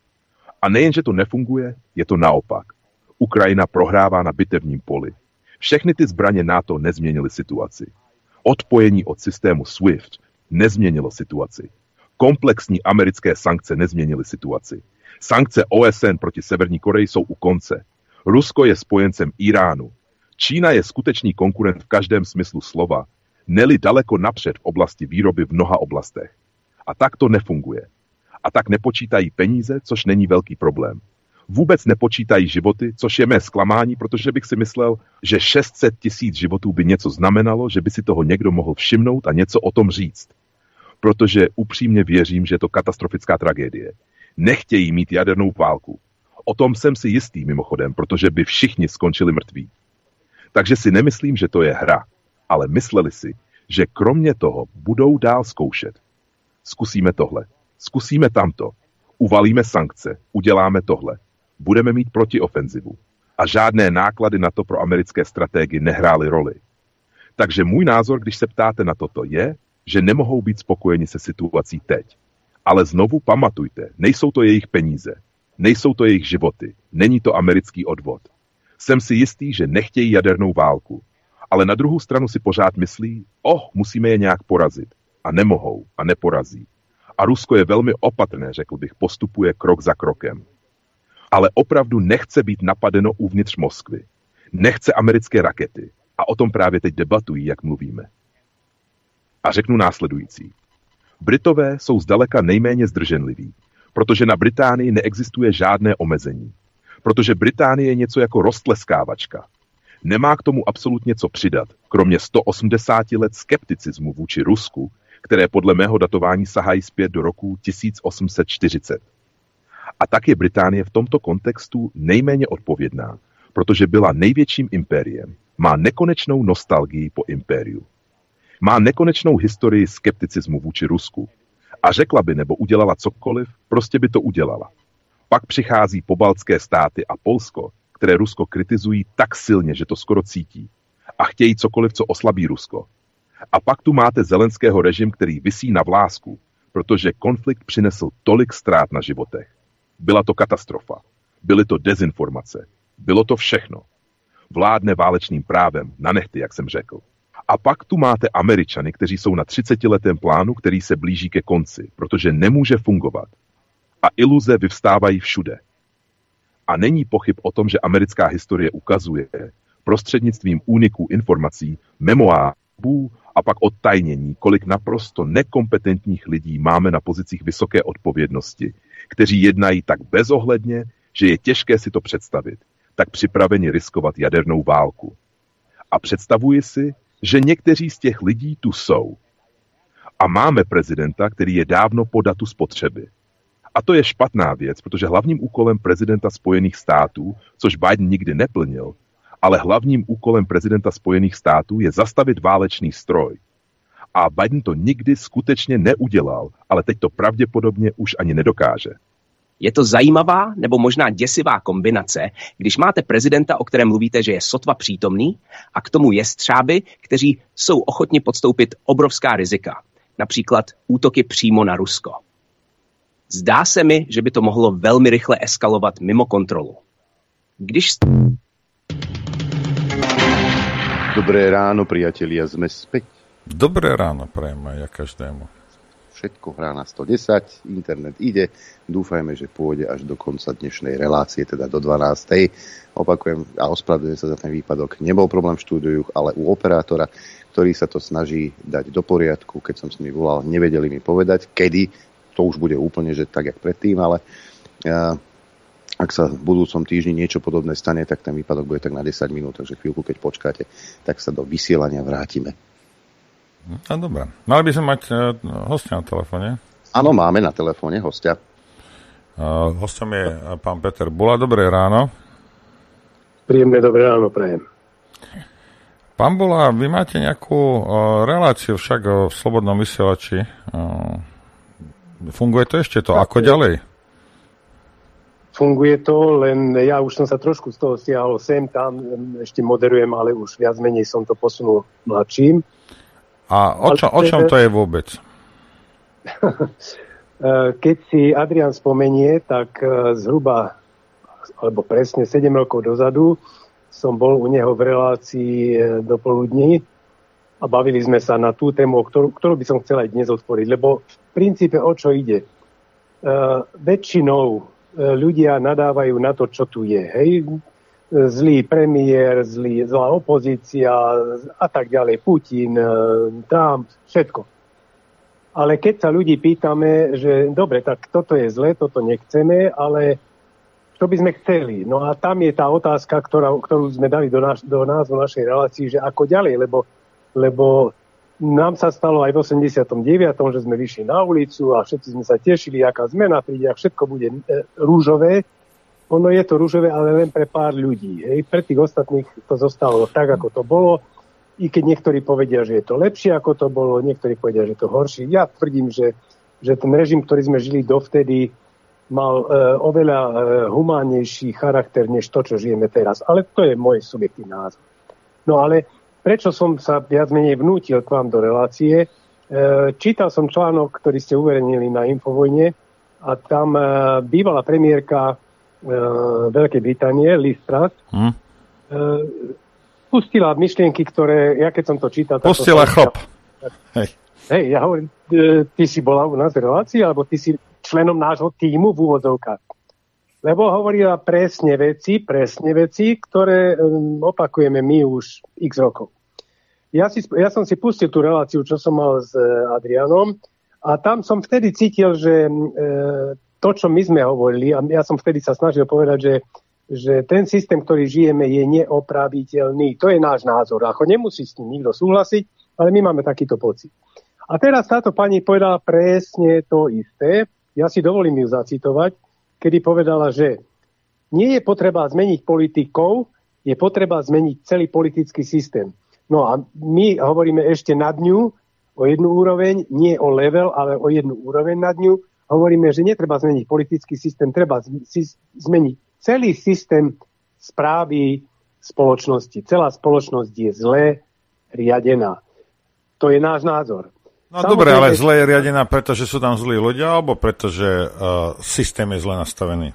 A nejen, že to nefunguje, je to naopak. Ukrajina prohrává na bitevním poli. Všechny ty zbraně NATO nezměnily situaci. Odpojení od systému SWIFT nezměnilo situaci. Komplexní americké sankce nezměnily situaci. Sankce O S N proti Severní Koreji jsou u konce. Rusko je spojencem Iránu. Čína je skutečný konkurent v každém smyslu slova, neli daleko napřed v oblasti výroby v mnoha oblastech. A tak to nefunguje. A tak nepočítají peníze, což není velký problém. Vůbec nepočítají životy, což je mé zklamání, protože bych si myslel, že šest set tisíc životů by něco znamenalo, že by si toho někdo mohl všimnout a něco o tom říct. Protože upřímně věřím, že je to katastrofická tragédie. Nechtějí mít jadernou válku. O tom jsem si jistý mimochodem, protože by všichni skončili mrtví. Takže si nemyslím, že to je hra, ale mysleli si, že kromě toho budou dál zkoušet. Zkusíme tohle, zkusíme tamto, uvalíme sankce, uděláme tohle, budeme mít protiofenzivu. A žádné náklady na to pro americké strategy nehrály roli. Takže můj názor, když se ptáte na toto, je, že nemohou být spokojeni se situací teď. Ale znovu pamatujte, nejsou to jejich peníze, nejsou to jejich životy, není to americký odvod. Jsem si jistý, že nechtějí jadernou válku, ale na druhou stranu si pořád myslí, oh, musíme je nějak porazit. A nemohou a neporazí. A Rusko je velmi opatrné, řekl bych, postupuje krok za krokem. Ale opravdu nechce být napadeno uvnitř Moskvy. Nechce americké rakety. A o tom právě teď debatují, jak mluvíme. A řeknu následující. Britové jsou zdaleka nejméně zdrženliví, protože na Británii neexistuje žádné omezení. Protože Británie je něco jako roztleskávačka. Nemá k tomu absolutně co přidat, kromě sto osmdesát let skepticismu vůči Rusku, které podle mého datování sahají zpět do roku tisíc osm set čtyřicet. A tak je Británie v tomto kontextu nejméně odpovědná, protože byla největším impériem, má nekonečnou nostalgii po impériu. Má nekonečnou historii skepticismu vůči Rusku. A řekla by nebo udělala cokoliv, prostě by to udělala. Pak přichází pobaltské státy a Polsko, které Rusko kritizují tak silně, že to skoro cítí. A chtějí cokoliv, co oslabí Rusko. A pak tu máte Zelenského režim, který visí na vlásku, protože konflikt přinesl tolik ztrát na životech. Byla to katastrofa. Byly to dezinformace. Bylo to všechno. Vládne válečným právem, na nehty, jak jsem řekl. A pak tu máte Američany, kteří jsou na třicetiletém plánu, který se blíží ke konci, protože nemůže fungovat. A iluze vyvstávají všude. A není pochyb o tom, že americká historie ukazuje prostřednictvím úniků informací, memoárů a pak odtajnění, kolik naprosto nekompetentních lidí máme na pozicích vysoké odpovědnosti, kteří jednají tak bezohledně, že je těžké si to představit, tak připraveni riskovat jadernou válku. A představuji si, že někteří z těch lidí tu jsou. A máme prezidenta, který je dávno po datu spotřeby. A to je špatná věc, protože hlavním úkolem prezidenta Spojených států, což Biden nikdy neplnil, ale hlavním úkolem prezidenta Spojených států je zastavit válečný stroj. A Biden to nikdy skutečně neudělal, ale teď to pravděpodobně už ani nedokáže. Je to zajímavá nebo možná děsivá kombinace, když máte prezidenta, o kterém mluvíte, že je sotva přítomný, a k tomu jestřáby, kteří jsou ochotni podstoupit obrovská rizika. Například útoky přímo na Rusko. Zdá se mi, že by to mohlo velmi rychle eskalovat mimo kontrolu. Když... Dobré ráno, priatelia, sme späť. Dobré ráno, prajem aj ja každému. Všetko hrá na sto desať, internet ide, dúfajme, že pôjde až do konca dnešnej relácie, teda do dvanástej. Opakujem a ospravedlňujem sa za ten výpadok. Nebol problém v štúdiu, ale u operátora, ktorý sa to snaží dať do poriadku. Keď som s nimi volal, nevedeli mi povedať, kedy. To už bude úplne, že tak, jak predtým, ale ja, ak sa v budúcom týždni niečo podobné stane, tak ten výpadok bude tak na desať minút, takže chvíľku, keď počkáte, tak sa do vysielania vrátime. No dobré. Mali by sme mať uh, hostia na telefóne. Áno, máme na telefóne hostia. Uh, hostom je uh, pán Peter Bula. Dobré ráno. Príjemné dobré ráno, prajem. Pán Bula, vy máte nejakú uh, reláciu však uh, v Slobodnom vysielači. Uh, funguje to ešte to? Ako ďalej? Funguje to, len ja už som sa trošku z toho stiahol sem, tam ešte moderujem, ale už viac menej som to posunul mladším. A o, čo, o čom to je vôbec? Keď si Adrián spomenie, tak zhruba, alebo presne sedem rokov dozadu som bol u neho v relácii do poludní a bavili sme sa na tú tému, ktorú, ktorú by som chcel aj dnes otvoriť, lebo v princípe o čo ide? Uh, väčšinou uh, ľudia nadávajú na to, čo tu je. Hej? Zlý premiér, zlý, zlá opozícia a tak ďalej, Putin, uh, Trump, všetko. Ale keď sa ľudí pýtame, že dobre, tak toto je zle, toto nechceme, ale čo by sme chceli? No a tam je tá otázka, ktorá, ktorú sme dali do, naš, do názvu našej relácii, že ako ďalej, lebo, lebo nám sa stalo aj v osemdesiatom deviatom že sme vyšli na ulicu a všetci sme sa tešili, aká zmena príde a všetko bude e, rúžové. Ono je to rúžové, ale len pre pár ľudí. Hej. Pre tých ostatných to zostalo tak, ako to bolo. I keď niektorí povedia, že je to lepšie, ako to bolo, niektorí povedia, že je to horšie. Ja tvrdím, že, že ten režim, ktorý sme žili dovtedy, mal e, oveľa e, humánnejší charakter, než to, čo žijeme teraz. Ale to je môj subjektívny názor. No ale prečo som sa viac menej vnútil k vám do relácie? E, čítal som článok, ktorý ste uverejnili na Infovojne a tam e, bývalá premiérka e, Veľkej Británie, Liz Truss, hm? e, pustila myšlienky, ktoré, ja keď som to čítal... Pustila chlop. Hej. Hej, ja hovorím, ty si bola u nás v relácii, alebo ty si členom nášho tímu v úvodzovkách. Lebo hovorila presne veci, presne veci, ktoré um, opakujeme my už x rokov. Ja, si, ja som si pustil tú reláciu, čo som mal s uh, Adrianom, a tam som vtedy cítil, že uh, to, čo my sme hovorili, a ja som vtedy sa snažil povedať, že že ten systém, ktorý žijeme, je neopraviteľný. To je náš názor. Ako nemusí s tým nikto súhlasiť, ale my máme takýto pocit. A teraz táto pani povedala presne to isté. Ja si dovolím ju zacitovať, kedy povedala, že nie je potreba zmeniť politikov, je potreba zmeniť celý politický systém. No a my hovoríme ešte nad ňu o jednu úroveň, nie o level, ale o jednu úroveň nad ňu. Hovoríme, že netreba zmeniť politický systém, treba zmeniť celý systém správy spoločnosti. Celá spoločnosť je zle riadená. To je náš názor. No dobre, ale zle je riadená, pretože sú tam zlí ľudia, alebo pretože uh, systém je zle nastavený?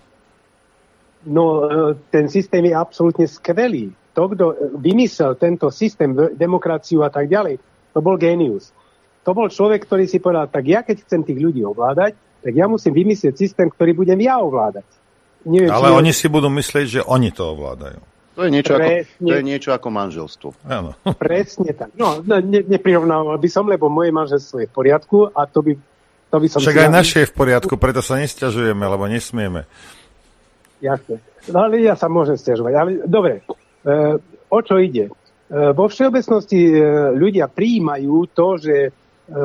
No, uh, ten systém je absolútne skvelý. To, kto vymyslel tento systém, demokraciu a tak ďalej, to bol génius. To bol človek, ktorý si povedal, tak ja keď chcem tých ľudí ovládať, tak ja musím vymyslieť systém, ktorý budem ja ovládať. Neviem, ale oni si budú myslieť, že oni to ovládajú. To je niečo, ako, to je niečo ako manželstvo. Áno. Presne tak. No, ne, neprirovnával by som, lebo moje manželstvo je v poriadku a to by, to by som... Však aj naše je v poriadku, preto sa nesťažujeme, lebo nesmieme. Jasne. No ale ja sa môžem sťažovať. Ale dobre, e, o čo ide? E, vo všeobecnosti e, ľudia prijímajú to, že e,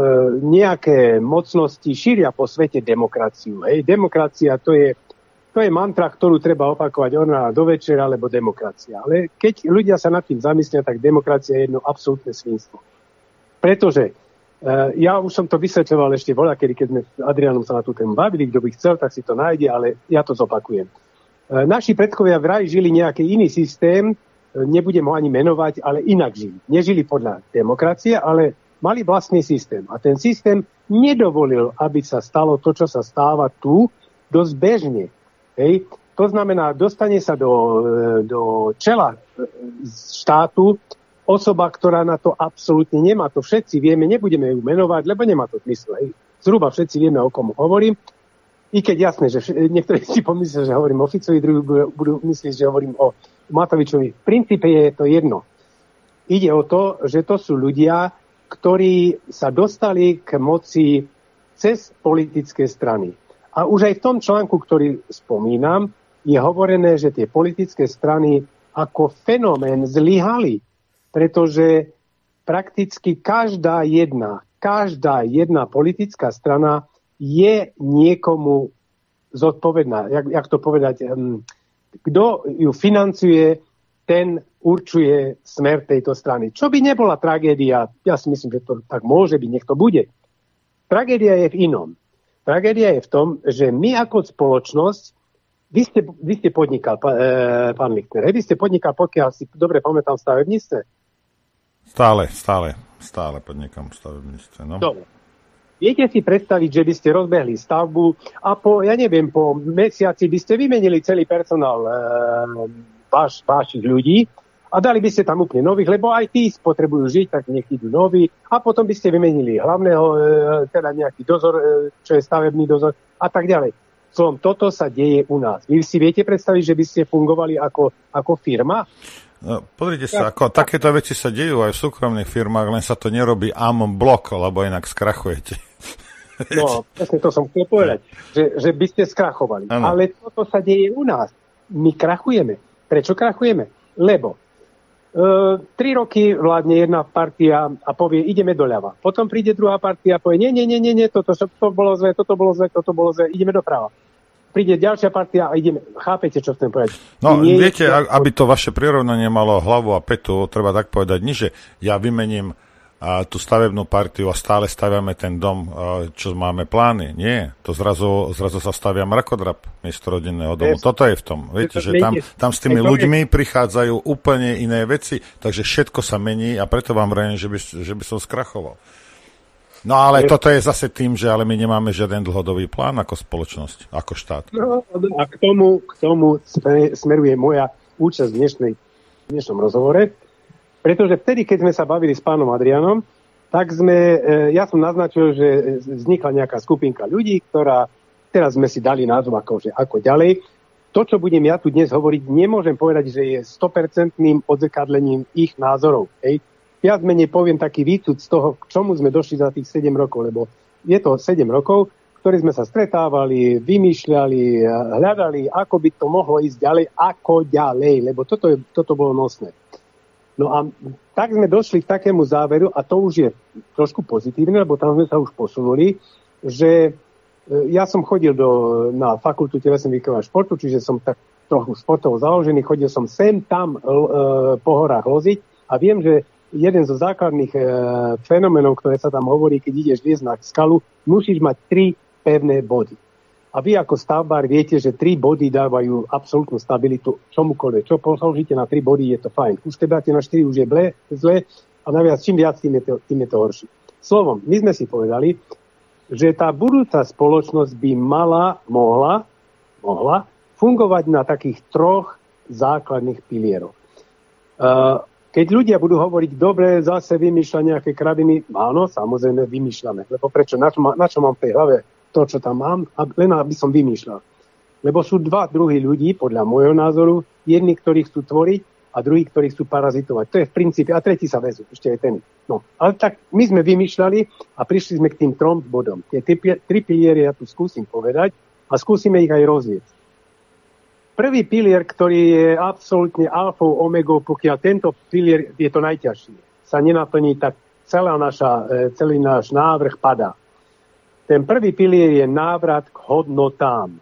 nejaké mocnosti šíria po svete demokraciu. Hej? Demokracia to je To je mantra, ktorú treba opakovať od rána do večera, alebo demokracia. Ale keď ľudia sa nad tým zamyslia, tak demokracia je jedno absolútne svinstvo. Pretože e, ja už som to vysvetľoval ešte voľa, kedy keď sme s Adrianom sa na tú tému bavili, kto by chcel, tak si to nájde, ale ja to zopakujem. E, naši predkovia vraj žili nejaký iný systém, e, nebudem ho ani menovať, ale inak žili. Nežili podľa demokracie, ale mali vlastný systém. A ten systém nedovolil, aby sa stalo to, čo sa stáva tu, dosť bežne. Hej. To znamená, dostane sa do, do čela štátu osoba, ktorá na to absolútne nemá. To všetci vieme, nebudeme ju menovať, lebo nemá to zmysel. Hej. Zhruba všetci vieme, o komu hovorím. I keď jasné, že niektorí si pomyslia, že hovorím o Ficovi, druhí budú myslieť, že hovorím o Matovičovi. V princípe je to jedno. Ide o to, že to sú ľudia, ktorí sa dostali k moci cez politické strany. A už aj v tom článku, ktorý spomínam, je hovorené, že tie politické strany ako fenomén zlyhali, pretože prakticky každá jedna, každá jedna politická strana je niekomu zodpovedná. Jak, jak to povedať? Kto ju financuje, ten určuje smer tejto strany. Čo by nebola tragédia, ja si myslím, že to tak môže byť, nech to bude. Tragédia je v inom. Tragédia je v tom, že my ako spoločnosť, vy ste, vy ste podnikal, pán Lichtner, vy ste podnikal, pokiaľ si dobre pamätám, v stavebníctve? Stále, stále, stále podnikám v stavebníctve, no. Dobre. Viete si predstaviť, že by ste rozbehli stavbu a po, ja neviem, po mesiaci by ste vymenili celý personál e, váš, vašich ľudí a dali by ste tam úplne nových, lebo aj tí potrebujú žiť, tak nech idú noví. A potom by ste vymenili hlavného, teda nejaký dozor, čo je stavebný dozor a tak ďalej. Som, toto sa deje u nás. Vy si viete predstaviť, že by ste fungovali ako, ako firma? No, pozrite sa, ako, takéto veci sa dejú aj v súkromných firmách, len sa to nerobí en bloc, lebo inak skrachujete. No, presne to som chcel povedať, že, že by ste skrachovali. Ano. Ale toto sa deje u nás. My krachujeme. Prečo krachujeme? Lebo Uh, tri roky vládne jedna partia a povie, ideme doľava. Potom príde druhá partia a povie, nie, nie, nie, nie, nie toto, toto bolo zle, toto bolo zle, toto bolo zle, ideme doprava. Príde ďalšia partia a ideme. Chápete, čo chcem povedať? No, nie, viete, je... aby to vaše prirovnanie malo hlavu a petu, treba tak povedať, nie, že ja vymením a tú stavebnú partiu a stále staviame ten dom, čo máme plány. Nie, to zrazu, zrazu sa stavia mrakodrap miesto rodinného domu. Toto je v tom. Viete, že tam, tam s tými ľuďmi prichádzajú úplne iné veci, takže všetko sa mení a preto vám vravím, že by, že by som skrachoval. No ale je... toto je zase tým, že ale my nemáme žiaden dlhodobý plán ako spoločnosť, ako štát. No, a k tomu, k tomu smeruje moja účasť v dnešnej, v dnešnom rozhovore. Pretože vtedy, keď sme sa bavili s pánom Adrianom, tak sme, ja som naznačil, že vznikla nejaká skupinka ľudí, ktorá, teraz sme si dali názov akože, ako ďalej. To, čo budem ja tu dnes hovoriť, nemôžem povedať, že je sto percent odzrkadlením ich názorov. Hej. Ja menej poviem taký výcud z toho, k čomu sme došli za tých sedem rokov, lebo je to sedem rokov, ktorí sme sa stretávali, vymýšľali, hľadali, ako by to mohlo ísť ďalej, ako ďalej, lebo toto, je, toto bolo nosné. No a tak sme došli k takému záveru, a to už je trošku pozitívne, lebo tam sme sa už posunuli, že ja som chodil do, na fakultu telesnej výchovy a športu, čiže som tak trochu športovo založený, chodil som sem, tam e, po horách loziť a viem, že jeden zo základných e, fenoménov, ktoré sa tam hovorí, keď ideš liesť na skalu, musíš mať tri pevné body. A vy ako stavbár viete, že tri body dávajú absolútnu stabilitu čomukoľvek. Čo položíte na tri body, je to fajn. Už keď dáte na štyri, už je ble, zle. A naviac, čím viac, tým je to, tým je to horšie. Slovom, my sme si povedali, že tá budúca spoločnosť by mala, mohla, mohla fungovať na takých troch základných pilieroch. Uh, keď ľudia budú hovoriť, dobre, zase vymýšľa nejaké kraviny, áno, samozrejme vymýšľame. Lebo prečo? Na čo, na čo mám v tej hlave to, čo tam mám, len aby som vymýšľal. Lebo sú dva druhy ľudí, podľa môjho názoru, jedni, ktorí chcú tvoriť a druhí, ktorí chcú parazitovať. To je v princípe, a tretí sa väzú, ešte aj ten. No, ale tak my sme vymýšľali a prišli sme k tým trom bodom. Tie tri piliery ja tu skúsim povedať a skúsime ich aj rozvieť. Prvý pilier, ktorý je absolútne alfou, omegou, pokiaľ tento pilier je to najťažšie, sa nenaplní, tak celá naša, celý náš návrh padá. Ten prvý pilier je návrat k hodnotám.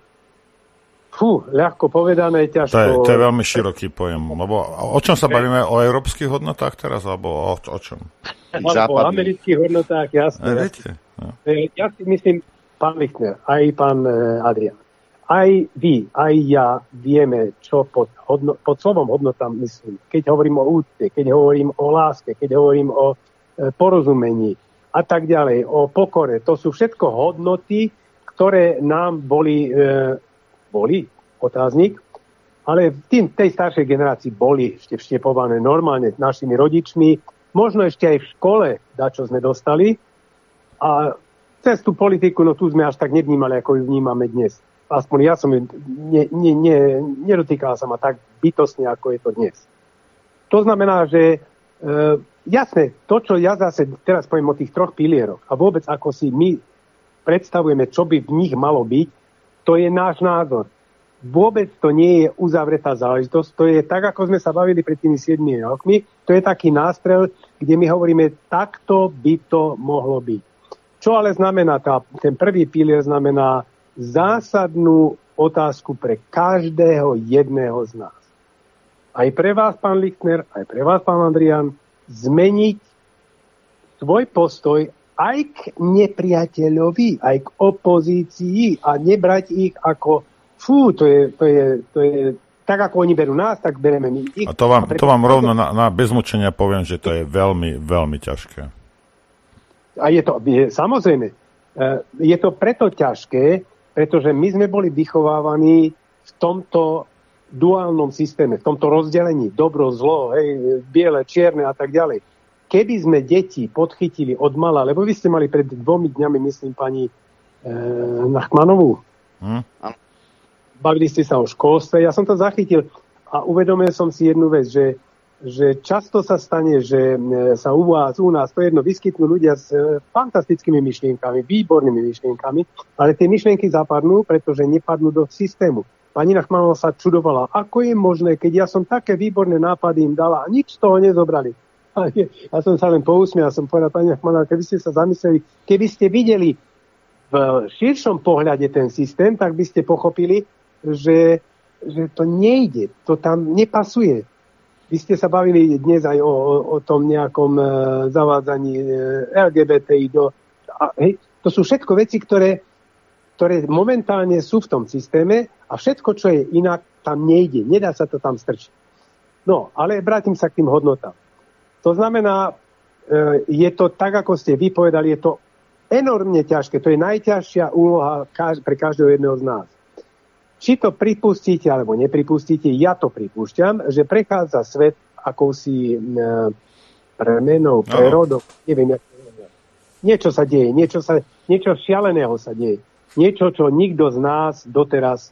Fú, ľahko povedané, ťažko... To je, to je veľmi široký pojem. Lebo o čom sa bavíme? O európskych hodnotách teraz? Alebo o, o čom? O amerických hodnotách, jasne. Ne, viete? No. Ja si myslím, pán Lichtner, aj pán Adrian, aj vy, aj ja vieme, čo pod, hodno, pod slovom hodnotám myslím. Keď hovorím o úcte, keď hovorím o láske, keď hovorím o e, porozumení, a tak ďalej, o pokore. To sú všetko hodnoty, ktoré nám boli, e, boli, otáznik, ale v tým, tej staršej generácii boli ešte vštepované normálne našimi rodičmi, možno ešte aj v škole, dačo sme dostali. A cez tú politiku, no tu sme až tak nevnímali, ako ju vnímame dnes. Aspoň ja som ju, ne, ne, ne, nedotýkala sa ma tak bytostne, ako je to dnes. To znamená, že e, jasné, to, čo ja zase teraz poviem o tých troch pilieroch a vôbec ako si my predstavujeme, čo by v nich malo byť, to je náš názor. Vôbec to nie je uzavretá záležitosť, to je tak, ako sme sa bavili pred tými siedmimi rokmi, to je taký nástrel, kde my hovoríme, takto by to mohlo byť. Čo ale znamená, tá, ten prvý pilier znamená zásadnú otázku pre každého jedného z nás. Aj pre vás, pán Lichtner, aj pre vás, pán Adrian, zmeniť svoj postoj aj k nepriateľovi, aj k opozícii a nebrať ich ako fú, to je, to je, to je tak, ako oni berú nás, tak bereme my ich. A to vám, to vám rovno na, na bezmučenia poviem, že to je veľmi, veľmi ťažké. A je to, je, samozrejme, je to preto ťažké, pretože my sme boli vychovávaní v tomto duálnom systéme, v tomto rozdelení dobro, zlo, hej, biele, čierne a tak ďalej. Keby sme deti podchytili od mala, lebo vy ste mali pred dvomi dňami, myslím, pani e, Nachmanovú. Hm? Bavili ste sa o školstve, ja som to zachytil a uvedomil som si jednu vec, že že často sa stane, že sa u vás, u nás, to jedno, vyskytnú ľudia s fantastickými myšlienkami, výbornými myšlienkami, ale tie myšlienky zapadnú, pretože nepadnú do systému. Pani Nachmanová sa čudovala, ako je možné, keď ja som také výborné nápady im dala a nič z toho nezobrali. A ja som sa len pousmial, som povedal, pani Nachmanová, keby ste sa zamysleli, keby ste videli v širšom pohľade ten systém, tak by ste pochopili, že, že to nejde, to tam nepasuje. Vy ste sa bavili dnes aj o, o, o tom nejakom e, zavádzaní e, el gé bé té í do... A, hej, to sú všetko veci, ktoré, ktoré momentálne sú v tom systéme a všetko, čo je inak, tam nejde. Nedá sa to tam strčiť. No, ale vrátim sa k tým hodnotám. To znamená, e, je to tak, ako ste vypovedali, je to enormne ťažké. To je najťažšia úloha kaž- pre každého jedného z nás. Či to pripustíte, alebo nepripustíte, ja to pripúšťam, že prechádza svet akousi e, premenou, prerodou, neviem, jak to je. Niečo sa deje, niečo, sa, niečo šialeného sa deje. Niečo, čo nikto z nás doteraz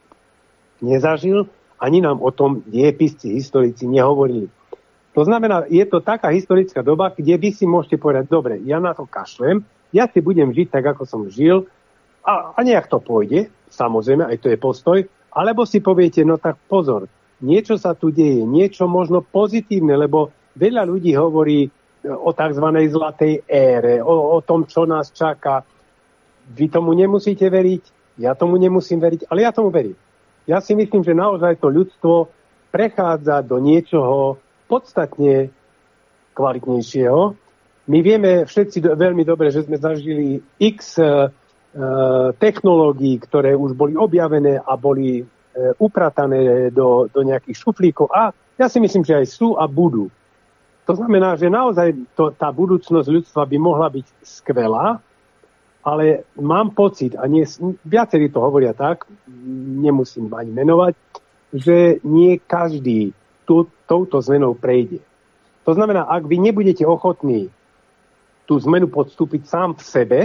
nezažil, ani nám o tom diepisci, historici nehovorili. To znamená, je to taká historická doba, kde vy si môžete povedať, dobre, ja na to kašlem, ja si budem žiť tak, ako som žil a, a nejak to pôjde, samozrejme, aj to je postoj, alebo si poviete, no tak pozor, niečo sa tu deje, niečo možno pozitívne, lebo veľa ľudí hovorí o tzv. Zlatej ére, o, o tom, čo nás čaká. Vy tomu nemusíte veriť, ja tomu nemusím veriť, ale ja tomu verím. Ja si myslím, že naozaj to ľudstvo prechádza do niečoho podstatne kvalitnejšieho. My vieme všetci do, veľmi dobre, že sme zažili x e, technológií, ktoré už boli objavené a boli e, upratané do, do nejakých šuflíkov. A ja si myslím, že aj sú a budú. To znamená, že naozaj to, tá budúcnosť ľudstva by mohla byť skvelá, ale mám pocit, a nie, viacerí to hovoria tak, nemusím ani menovať, že nie každý tú, touto zmenou prejde. To znamená, ak vy nebudete ochotní tú zmenu podstúpiť sám v sebe,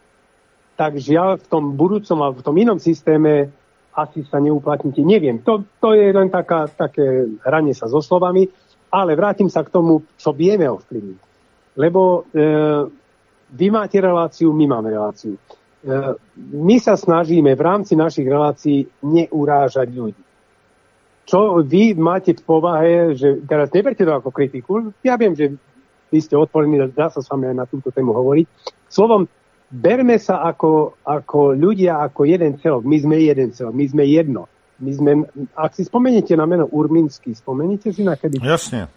tak žiaľ v tom budúcom a v tom inom systéme asi sa neuplatníte. Neviem, to, to je len taká, také hranie sa so slovami, ale vrátim sa k tomu, čo vieme ovplyvniť. Lebo e, vy máte reláciu, my máme reláciu. E, my sa snažíme v rámci našich relácií neurážať ľudí. Čo vy máte v povahe, že teraz neberte to ako kritiku, ja viem, že vy ste otvorení, dá sa s vami aj na túto tému hovoriť. Slovom, berme sa ako, ako ľudia, ako jeden celok. My sme jeden celok, my sme jedno. My sme, ak si spomeniete na meno Urminský, spomeniete si na kedy? Jasne.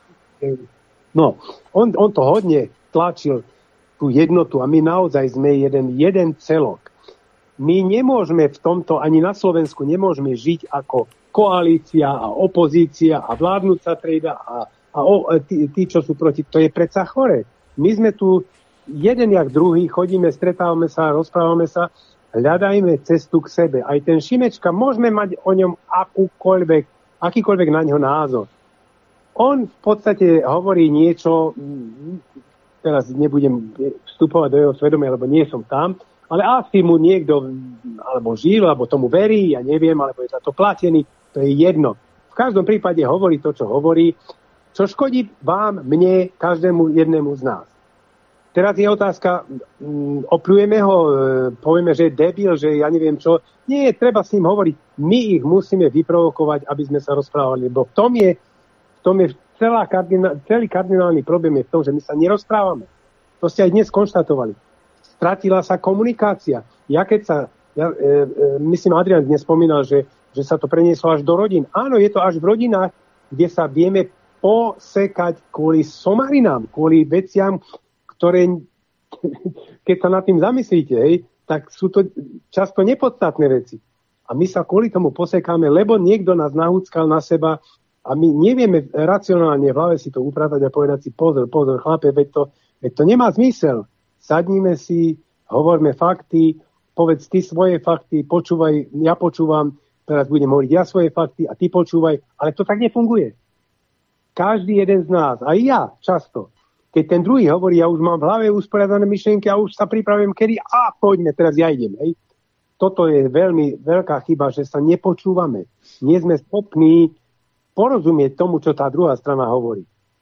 No, on, on to hodne tlačil, tú jednotu, a my naozaj sme jeden, jeden celok. My nemôžeme v tomto, ani na Slovensku, nemôžeme žiť ako koalícia a opozícia a vládnúca trieda a A o, tí, tí, čo sú proti, to je predsa chore. My sme tu jeden jak druhý, chodíme, stretávame sa, rozprávame sa, hľadajme cestu k sebe. Aj ten Šimečka, môžeme mať o ňom akúkoľvek, akýkoľvek na ňo názor. On v podstate hovorí niečo, teraz nebudem vstupovať do jeho svedomia, lebo nie som tam, ale asi mu niekto, alebo žil, alebo tomu verí, ja neviem, alebo je za to platený, to je jedno. V každom prípade hovorí to, čo hovorí, čo škodí vám, mne, každému jednému z nás. Teraz je otázka, opľujeme ho, povieme, že je debil, že ja neviem čo. Nie, treba s ním hovoriť. My ich musíme vyprovokovať, aby sme sa rozprávali. Lebo v tom je, v tom je celá kardinál, celý kardinálny problém je v tom, že my sa nerozprávame. To ste aj dnes konštatovali. Stratila sa komunikácia. Ja keď sa, ja, e, e, myslím, Adrian dnes spomínal, že, že sa to prenieslo až do rodín. Áno, je to až v rodinách, kde sa vieme posekať kvôli somarinám, kvôli veciam, ktoré, keď sa nad tým zamyslíte, hej, tak sú to často nepodstatné veci. A my sa kvôli tomu posekáme, lebo niekto nás nahúckal na seba a my nevieme racionálne v hlave si to upratať a povedať si pozor, pozor, chlape, veď to, veď to nemá zmysel. Sadnime si, hovorme fakty, povedz ty svoje fakty, počúvaj, ja počúvam, teraz budem hovoriť ja svoje fakty a ty počúvaj, ale to tak nefunguje. Každý jeden z nás, aj ja často, keď ten druhý hovorí, ja už mám v hlave usporiadané myšlienky a už sa pripravujem kedy, a poďme, teraz ja idem. Hej. Toto je veľmi veľká chyba, že sa nepočúvame. Nie sme schopní porozumieť tomu, čo tá druhá strana hovorí.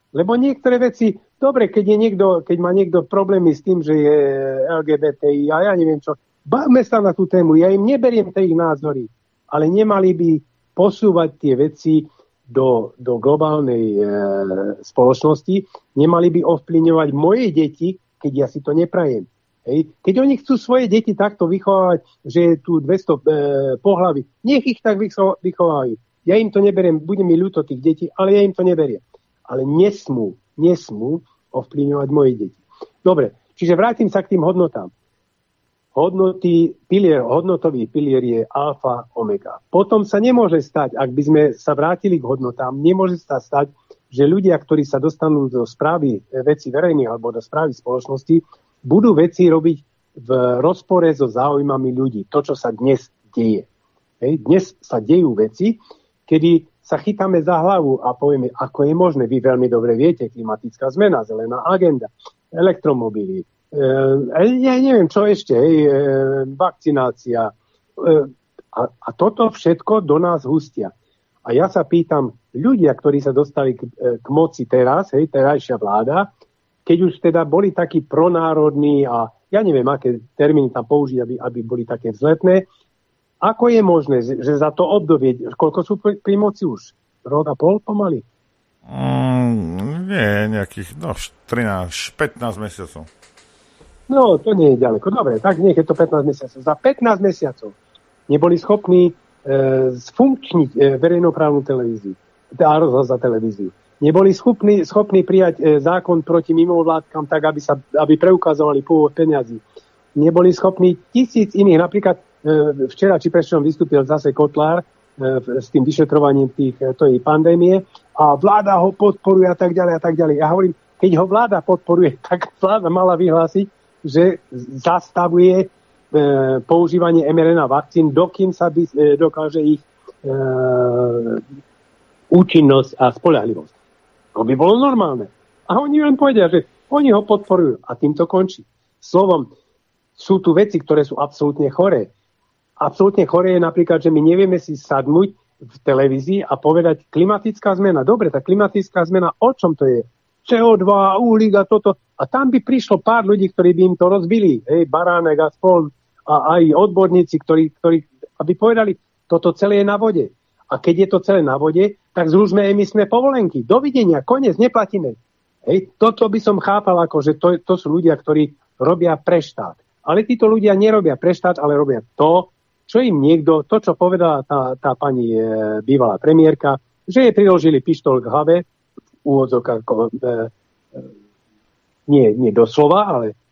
Lebo niektoré veci, dobre, keď, je niekto, keď má niekto problémy s tým, že je el gé bé té í a ja neviem čo, bavme sa na tú tému, ja im neberiem tie ich názory, ale nemali by posúvať tie veci do, do globálnej e, spoločnosti, nemali by ovplyvňovať moje deti, keď ja si to neprajem. Hej. Keď oni chcú svoje deti takto vychovávať, že je tu dvesto e, pohlaví, nech ich tak vychovávajú. Ja im to neberiem, bude mi ľúto tých detí, ale ja im to neberiem. Ale nesmú, nesmú ovplyvňovať moje deti. Dobre, čiže vrátim sa k tým hodnotám. Hodnoty, pilier, hodnotový pilier je alfa, omega. Potom sa nemôže stať, ak by sme sa vrátili k hodnotám, nemôže sa stať, že ľudia, ktorí sa dostanú do správy veci verejných alebo do správy spoločnosti, budú veci robiť v rozpore so záujmami ľudí. To, čo sa dnes deje. Hej? Dnes sa dejú veci, kedy sa chytáme za hlavu a povieme, ako je možné. Vy veľmi dobre viete, klimatická zmena, zelená agenda, elektromobily, e, ja neviem, čo ešte, hej, e, vakcinácia. E, a, a toto všetko do nás hustia. A ja sa pýtam, ľudia, ktorí sa dostali k, k moci teraz, hej, terajšia vláda, keď už teda boli takí pronárodní a ja neviem, aké termíny tam použiť, aby, aby boli také vzletné, ako je možné, že za to obdobie, koľko sú pri, pri moci už? Rok a pol pomaly? Mm, nie, nejakých no, trinásť, pätnásť mesiacov. No, to nie je ďaleko. Dobre, tak nech je to pätnásť mesiacov. Za pätnásť mesiacov neboli schopní e, sfunkčniť e, verejnoprávnu televíziu, teda rozhlas za televíziu. Neboli schopní, schopní prijať e, zákon proti mimovládkam tak, aby, sa, aby preukazovali pôvod peniazí. Neboli schopní tisíc iných, napríklad včera či prečo vystúpil zase Kotlár s tým vyšetrovaním tých, tej pandémie a vláda ho podporuje a tak ďalej a tak ďalej. Ja hovorím, keď ho vláda podporuje, tak vláda mala vyhlásiť, že zastavuje e, používanie em er en á vakcín, dokým sa by, e, dokáže ich e, účinnosť a spoľahlivosť. To by bolo normálne. A oni len povedia, že oni ho podporujú a tým to končí. Slovom, sú tu veci, ktoré sú absolútne choré. Absolútne choré je napríklad, že my nevieme si sadnúť v televízii a povedať klimatická zmena. Dobre, tá klimatická zmena, o čom to je? cé o dva, uhlík a toto. A tam by prišlo pár ľudí, ktorí by im to rozbili. Hej, Baránek a spol a aj odborníci, ktorí, ktorí aby povedali, toto celé je na vode. A keď je to celé na vode, tak zružme emisné povolenky. Dovidenia, koniec, neplatíme. Hej, toto by som chápal ako, že to, to sú ľudia, ktorí robia pre štát. Ale títo ľudia nerobia pre štát, ale robia to, čo im niekto, to, čo povedala tá, tá pani e, bývalá premiérka, že jej priložili pištol k hlave, úvodzok ako, e, e, nie, nie doslova, ale e,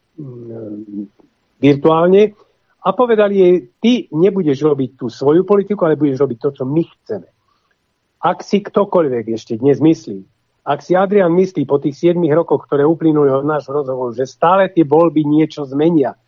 virtuálne, a povedali jej, ty nebudeš robiť tú svoju politiku, ale budeš robiť to, čo my chceme. Ak si ktokoľvek ešte dnes myslí, ak si Adrian myslí po tých siedmich rokoch, ktoré uplynuli od nášho rozhovoru, že stále tie voľby niečo zmenia,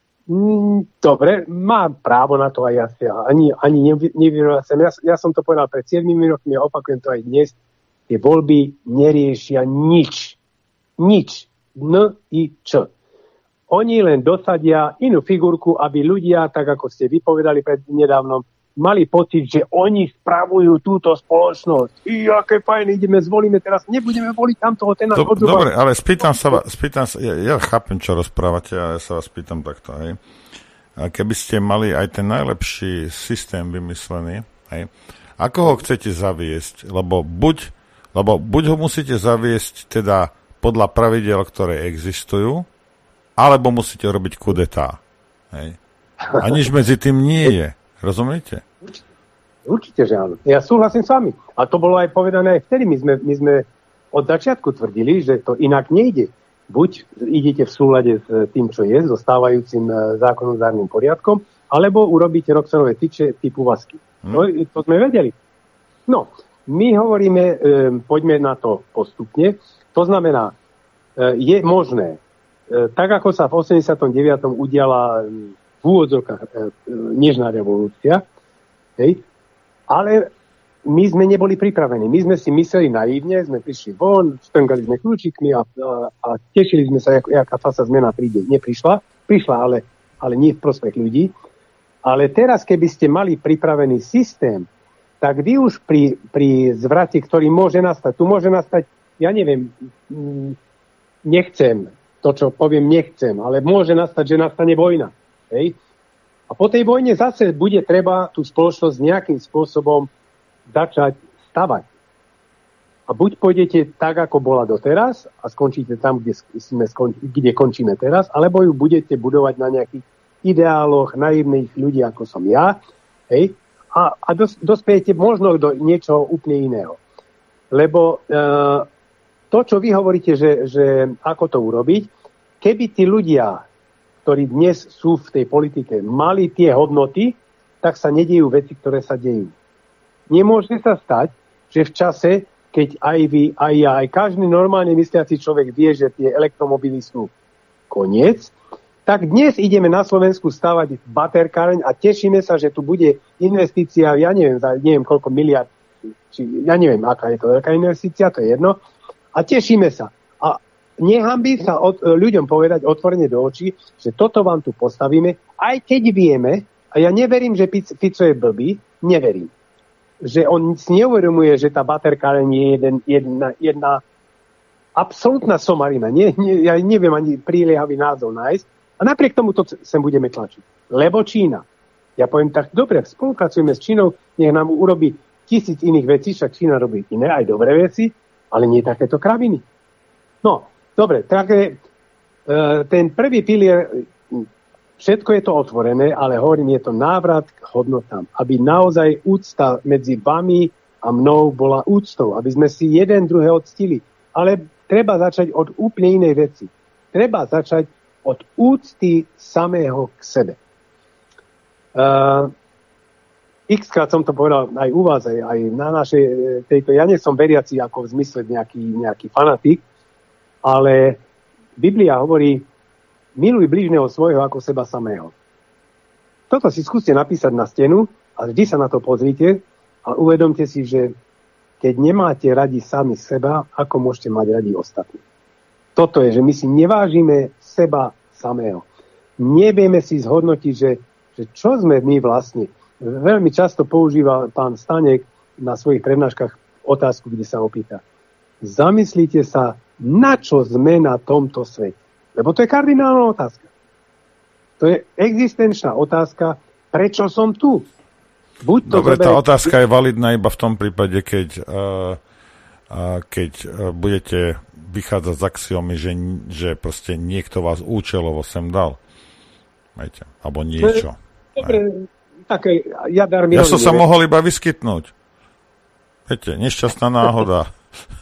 dobre, mám právo na to aj ja. Ani, ani nevyrovnám. Ja, ja som to povedal pred siedmimi rokmi a opakujem to aj dnes. Tie voľby neriešia nič. Nič. N i č. Oni len dosadia inú figurku, aby ľudia, tak ako ste vypovedali pred nedávnom, mali pocit, že oni spravujú túto spoločnosť. I aké fajn, ideme, zvolíme teraz, nebudeme voliť tamtoho, ten náš odzuba. Dobre, ale spýtam sa, spýtam sa ja, ja chápem, čo rozprávate, a ja sa vás pýtam takto, hej. A keby ste mali aj ten najlepší systém vymyslený, hej, ako ho chcete zaviesť? Lebo buď, lebo buď ho musíte zaviesť teda podľa pravidel, ktoré existujú, alebo musíte robiť kudetá. Hej. A nič medzi tým nie je. Rozumiete? Určite, určite, že áno. Ja súhlasím s vami. A to bolo aj povedané aj vtedy. My sme, my sme od začiatku tvrdili, že to inak nejde. Buď idete v súlade s tým, čo je, so stávajúcim zákonodárnym poriadkom, alebo urobíte Roxanové tyče typu vasky. Hmm. To, to sme vedeli. No, my hovoríme, e, poďme na to postupne. To znamená, e, je možné, e, tak ako sa v osemdesiatom deviatom udiala v úvodzovkách e, nežná revolúcia, hej, ale my sme neboli pripravení. My sme si mysleli naivne, sme prišli von, štrngali sme kľúčikmi a, a, a tešili sme sa, jak, jaká sa zmena príde. Neprišla, prišla, ale, ale nie v prospech ľudí. Ale teraz, keby ste mali pripravený systém, tak vy už pri, pri zvrate, ktorý môže nastať, tu môže nastať ja neviem, nechcem, to, čo poviem, nechcem, ale môže nastať, že nastane vojna. Hej? A po tej vojne zase bude treba tú spoločnosť nejakým spôsobom začať stavať. A buď pôjdete tak, ako bola doteraz a skončíte tam, kde, sme skonč- kde končíme teraz, alebo ju budete budovať na nejakých ideáloch naivných ľudí, ako som ja, hej? A, a dos- dospejete možno do niečoho úplne iného. Lebo e, to, čo vy hovoríte, že, že ako to urobiť, keby tí ľudia, ktorí dnes sú v tej politike, mali tie hodnoty, tak sa nedejú veci, ktoré sa dejú. Nemôže sa stať, že v čase, keď aj vy, aj ja, aj každý normálne mysliaci človek vie, že tie elektromobily sú koniec, tak dnes ideme na Slovensku stavať baterkáreň a tešíme sa, že tu bude investícia, ja neviem, za neviem koľko miliard, či, ja neviem, aká je to veľká investícia, to je jedno, a tešíme sa. A nehambí sa od, ľuďom povedať otvorene do očí, že toto vám tu postavíme, aj keď vieme, a ja neverím, že Fico je blbý, neverím, že on si neuvedomuje, že tá baterkáreň je jeden, jedna, jedna absolútna somarina. Nie, nie, ja neviem ani príliehavý názov nájsť. A napriek tomu to sem budeme tlačiť. Lebo Čína. Ja poviem tak, dobre, spolupracujeme s Čínou, nech nám urobí tisíc iných vecí, však Čína robí iné, aj dobré veci, ale nie takéto kraviny. No, dobre, také, ten prvý pilier, všetko je to otvorené, ale hovorím, je to návrat k hodnotám. Aby naozaj úcta medzi vami a mnou bola úctou, aby sme si jeden druhého ctili. Ale treba začať od úplne inej veci. Treba začať od úcty samého k sebe. Uh, X-krát som to povedal aj u vás, aj, aj na našej tejto, ja nie som veriaci ako v zmysle nejaký, nejaký fanatik, ale Biblia hovorí, miluj blížneho svojho ako seba samého. Toto si skúste napísať na stenu a vždy sa na to pozrite a uvedomte si, že keď nemáte radi sami seba, ako môžete mať radi ostatní. Toto je, že my si nevážime seba samého. Nevieme si zhodnotiť, že, že čo sme my vlastne. Veľmi často používa pán Stanek na svojich prednáškach otázku, kde sa opýta. Zamyslite sa, na čo sme na tomto svete. Lebo to je kardinálna otázka. To je existenčná otázka, prečo som tu. Buď to Dobre, zober... tá otázka je validná iba v tom prípade, keď, uh, uh, keď uh, budete vychádzať z axiomy, že, že proste niekto vás účelovo sem dal. Viete? Alebo niečo. Dobre, také, ja, dar ja som sa mohol iba vyskytnúť. Viete, nešťastná náhoda.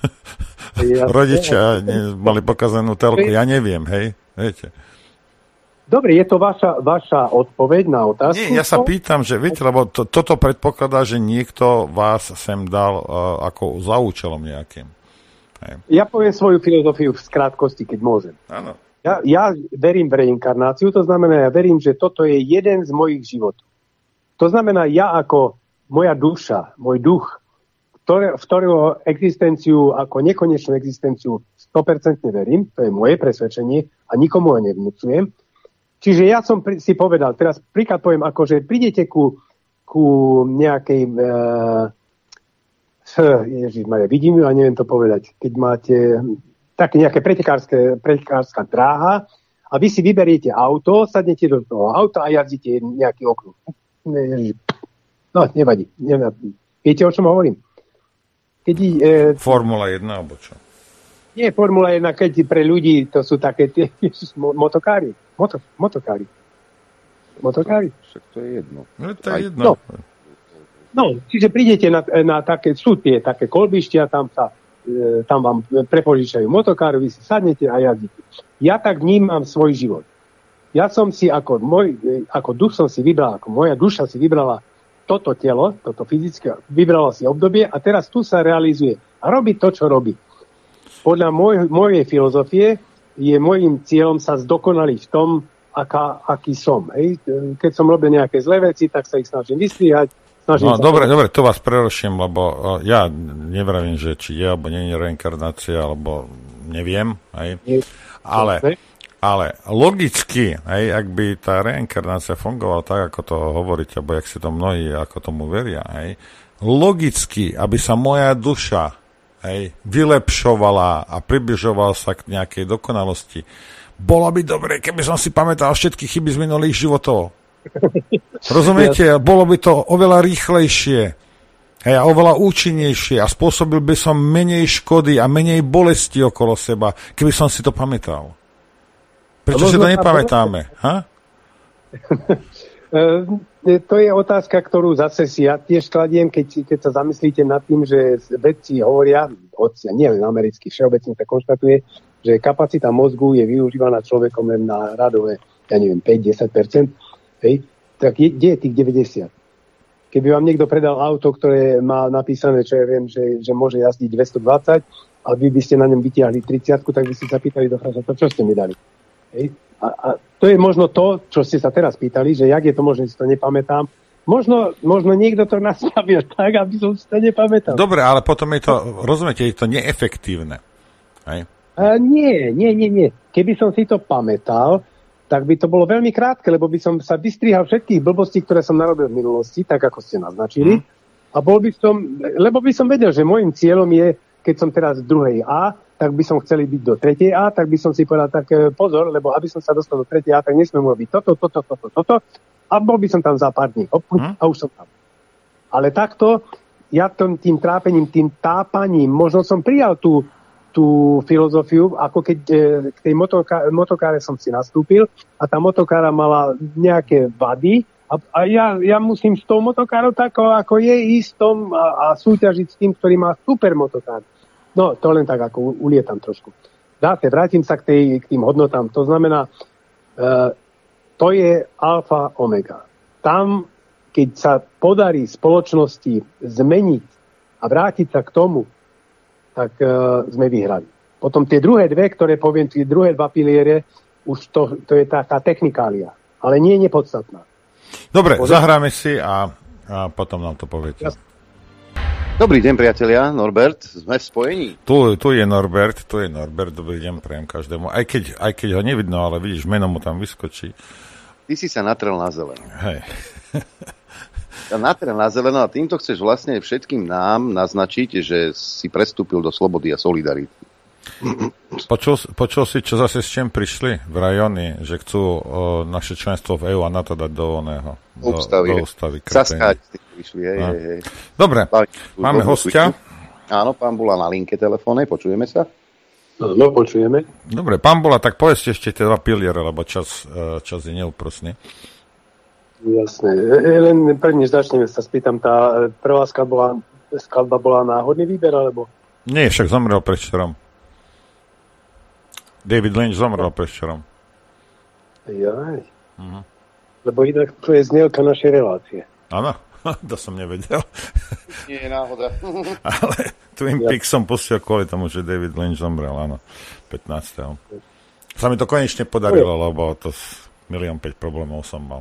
Ja, Rodičia ne, mali pokazenú telku, ja neviem, hej, viete. Dobre, je to vaša, vaša odpoveď na otázku? Nie, ja sa pýtam, že viete, lebo to, toto predpokladá, že niekto vás sem dal uh, ako za účelom nejakým. Hej. Ja poviem svoju filozofiu v skrátkosti, keď môžem. Áno. Ja, ja verím v reinkarnáciu, to znamená, ja verím, že toto je jeden z mojich životov. To znamená, ja ako moja duša, môj duch, v ktorého existenciu, ako nekonečnú existenciu sto percent verím, to je moje presvedčenie a nikomu ho nevnúcujem. Čiže ja som si povedal, teraz príklad poviem, ako že prídete ku, ku nejakej, uh, ježišmaria, vidím ju a neviem to povedať, keď máte také nejaké pretekárska dráha a vy si vyberiete auto, sadnete do toho auta a jazdíte nejaký okruh. No, nevadí. nevadí. Viete, o čom hovorím? Keď, e, Formula jedna, alebo čo? Nie, Formula jedna, keď pre ľudí to sú také tie motokári. Moto, motokári. Motokári. Však to je jedno. No, to je jedno. No, no čiže prídete na, na také, sú tie také kolbištia, tam, sa, e, tam vám prepožičajú motokári, vy si sadnete a jazdíte. Ja tak vnímam svoj život. Ja som si ako, môj, ako duch som si vybral, ako moja duša si vybrala toto telo, toto fyzické, vybrala si obdobie a teraz tu sa realizuje a robí to, čo robí. Podľa môj, mojej filozofie je môjim cieľom sa zdokonaliť v tom, aká, aký som. Hej. Keď som robil nejaké zlé veci, tak sa ich snažím vystriehať. Snažím No sa dobre, dobre, to vás preruším, lebo uh, ja nevravím, že či je, alebo nie je reinkarnácia, alebo neviem, hej. Nie. Ale... Ale logicky, hej, ak by tá reinkarnácia fungovala tak, ako to hovoríte, alebo jak si to mnohí ako tomu veria, hej, logicky, aby sa moja duša hej, vylepšovala a približoval sa k nejakej dokonalosti. Bolo by dobre, keby som si pamätal všetky chyby z minulých životov. Rozumiete? Bolo by to oveľa rýchlejšie, hej, a oveľa účinnejšie a spôsobil by som menej škody a menej bolesti okolo seba, keby som si to pamätal. Prečo si to nepamätáme? Ha? To je otázka, ktorú zase si ja tiež kladiem, keď, keď sa zamyslíte nad tým, že vedci hovoria, nie len americký, všeobecne sa konštatuje, že kapacita mozgu je využívaná človekom len na radové, ja neviem, päť až desať percent. Hej, tak je, kde je tých deväťdesiat? Keby vám niekto predal auto, ktoré má napísané, čo ja viem, že, že môže jazdiť dvestodvadsať a vy by ste na ňom vytiahli tridsať, tak by ste sa pýtali do fraza, čo ste mi dali? Hej? A, a to je možno to, čo ste sa teraz pýtali, že jak je to možné, že si to nepamätám. Možno, možno niekto to nastavil tak, aby som si to nepamätal. Dobre, ale potom je to, rozumiete, je to neefektívne. Hej? A nie, nie, nie, nie. Keby som si to pamätal, tak by to bolo veľmi krátke, lebo by som sa vystrihal všetkých blbostí, ktoré som narobil v minulosti, tak ako ste naznačili. Hmm. A bol by som, lebo by som vedel, že môjim cieľom je, keď som teraz v druhej A, tak by som chceli byť do tretej A, tak by som si povedal tak pozor, lebo aby som sa dostal do tretej A, tak nesmiem robiť toto, toto, toto, toto. A bol by som tam za pár dní. Hmm. A už som tam. Ale takto, ja tým, tým trápením, tým tápaním, možno som prijal tú tú filozofiu, ako keď e, k tej motoká, motokáre som si nastúpil a tá motokára mala nejaké vady a, a ja, ja musím s tou motokárou tak, ako je ísť a, a súťažiť s tým, ktorý má super motokár. No, to len tak, ako ulietam trošku. Dáte, vrátim sa k, tej, k tým hodnotám. To znamená, e, to je alfa omega. Tam, keď sa podarí spoločnosti zmeniť a vrátiť sa k tomu, tak uh, sme vyhrali. Potom tie druhé dve, ktoré poviem, tie druhé dva piliere, už to, to je tá, tá technikália. Ale nie je nepodstatná. Dobre, Poďme. Zahráme si a, a potom nám to poviete. Jasne. Dobrý deň, priatelia. Norbert, sme v spojení. Tu, tu je Norbert, tu je Norbert. Dobrý deň, prejem každému. Aj keď, aj keď ho nevidno, ale vidíš, meno mu tam vyskočí. Ty si sa natrel na zeleno. Hej. Natrel na zeleno a týmto chceš vlastne všetkým nám naznačiť, že si prestúpil do slobody a solidarity. Počul, počul si, čo zase s čím prišli v rajoni, že chcú o, naše členstvo v é ú a NATO dať do oného. Do ústavy. Do ústavy Zaskáť ste prišli. Hej, hej, hej. Dobre, máme hostia. Áno, pán Bula na linke telefónnej, počujeme sa? No, počujeme. Dobre, pán Bula, tak povedzte ešte tie dva piliere, lebo čas, čas je neúprosný. Jasné. Len prvne začneme, sa spýtam, tá prvá skladba, skladba bola náhodný výber, alebo? Nie, však zomrel predvčerom. David Lynch zomrel predvčerom. Jaj. Uh-huh. Lebo inak to je znielka našej relácie. Áno, to som nevedel. Nie je náhoda. Ale Twin Peaks som pustil kvôli tomu, že David Lynch zomrel, áno, pätnásteho Sa mi to konečne podarilo, lebo to milión päť problémov som mal.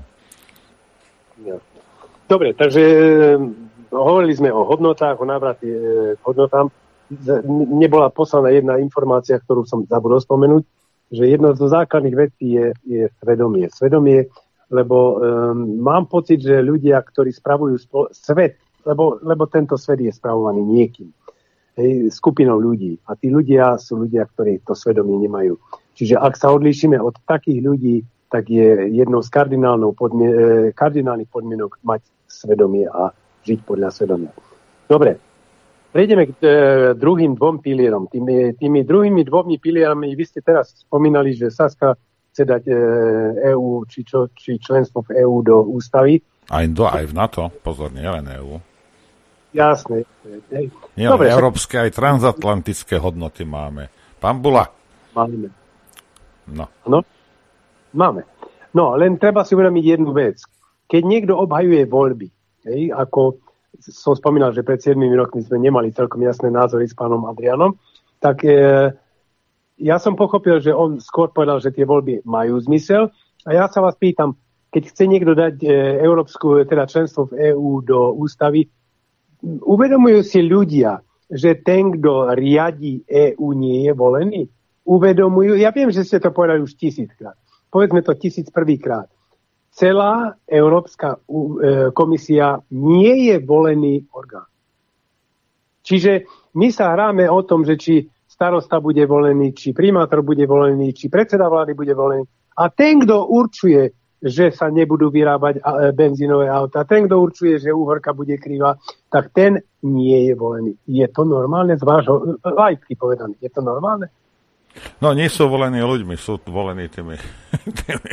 Dobre, takže hovorili sme o hodnotách, o návrate k hodnotám. Nebola poslaná jedna informácia, ktorú som zabudol spomenúť, že jedna zo základných vecí je, je svedomie. Svedomie, lebo um, mám pocit, že ľudia, ktorí spravujú spo- svet, lebo, lebo tento svet je spravovaný niekým, hej, skupinou ľudí. A tí ľudia sú ľudia, ktorí to svedomie nemajú. Čiže ak sa odlíšime od takých ľudí, tak je jednou z podmien- kardinálnych podmienok mať svedomie a žiť podľa svedomia. Dobre, prejdeme k e, druhým dvom pilierom. Tými, tými druhými dvomi pilierami, vy ste teraz spomínali, že Saska chce dať e, é ú, či, čo, či členstvo v é ú do ústavy. Aj, do, aj v NATO, pozor, nie len é ú. Jasné. Nie, dobre, európske, aj transatlantické hodnoty máme. Pán Bula. Máme. No. No. Máme. No, len treba si uvedomiť jednu vec. Keď niekto obhajuje voľby, hej, ako som spomínal, že pred siedmimi rokmi sme nemali celkom jasné názory s pánom Adrianom, tak e, ja som pochopil, že on skôr povedal, že tie voľby majú zmysel. A ja sa vás pýtam, keď chce niekto dať e, európsku, teda členstvo v é ú do ústavy, uvedomujú si ľudia, že ten, kto riadi é ú, nie je volený? Uvedomujú, ja viem, že ste to povedali už tisíckrát. Povedzme to tisíc prvýkrát. Celá Európska komisia nie je volený orgán. Čiže my sa hráme o tom, že či starosta bude volený, či primátor bude volený, či predseda vlády bude volený. A ten, kto určuje, že sa nebudú vyrábať benzínové autá, ten, kto určuje, že úhorka bude krivá, tak ten nie je volený. Je to normálne z vášho laicky povedané? Je to normálne? No, nie sú volení ľuďmi, sú volení tými, tými,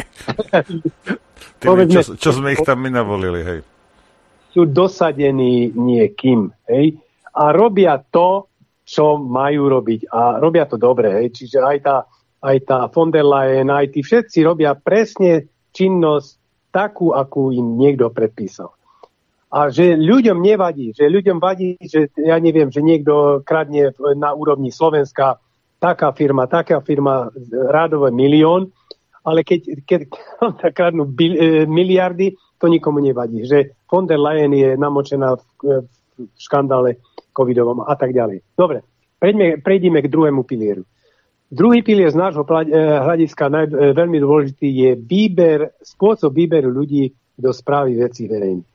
tými čo, čo sme ich tam my navolili, hej. Sú dosadení niekým, hej, a robia to, čo majú robiť. A robia to dobre, hej, čiže aj tá, aj tá von der Leyen, aj tí všetci robia presne činnosť takú, akú im niekto predpísal. A že ľuďom nevadí, že ľuďom vadí, že ja neviem, že niekto kradne na úrovni Slovenska taká firma, taká firma, rádové milión, ale keď, keď kradnú bil, e, miliardy, to nikomu nevadí. Že von der Leyen je namočená v, v škandále covidovom a tak ďalej. Dobre, prejdeme, prejdeme k druhému pilieru. Druhý pilier z nášho hľadiska naj, veľmi dôležitý je výber, spôsob výberu ľudí do správy vecí verejných.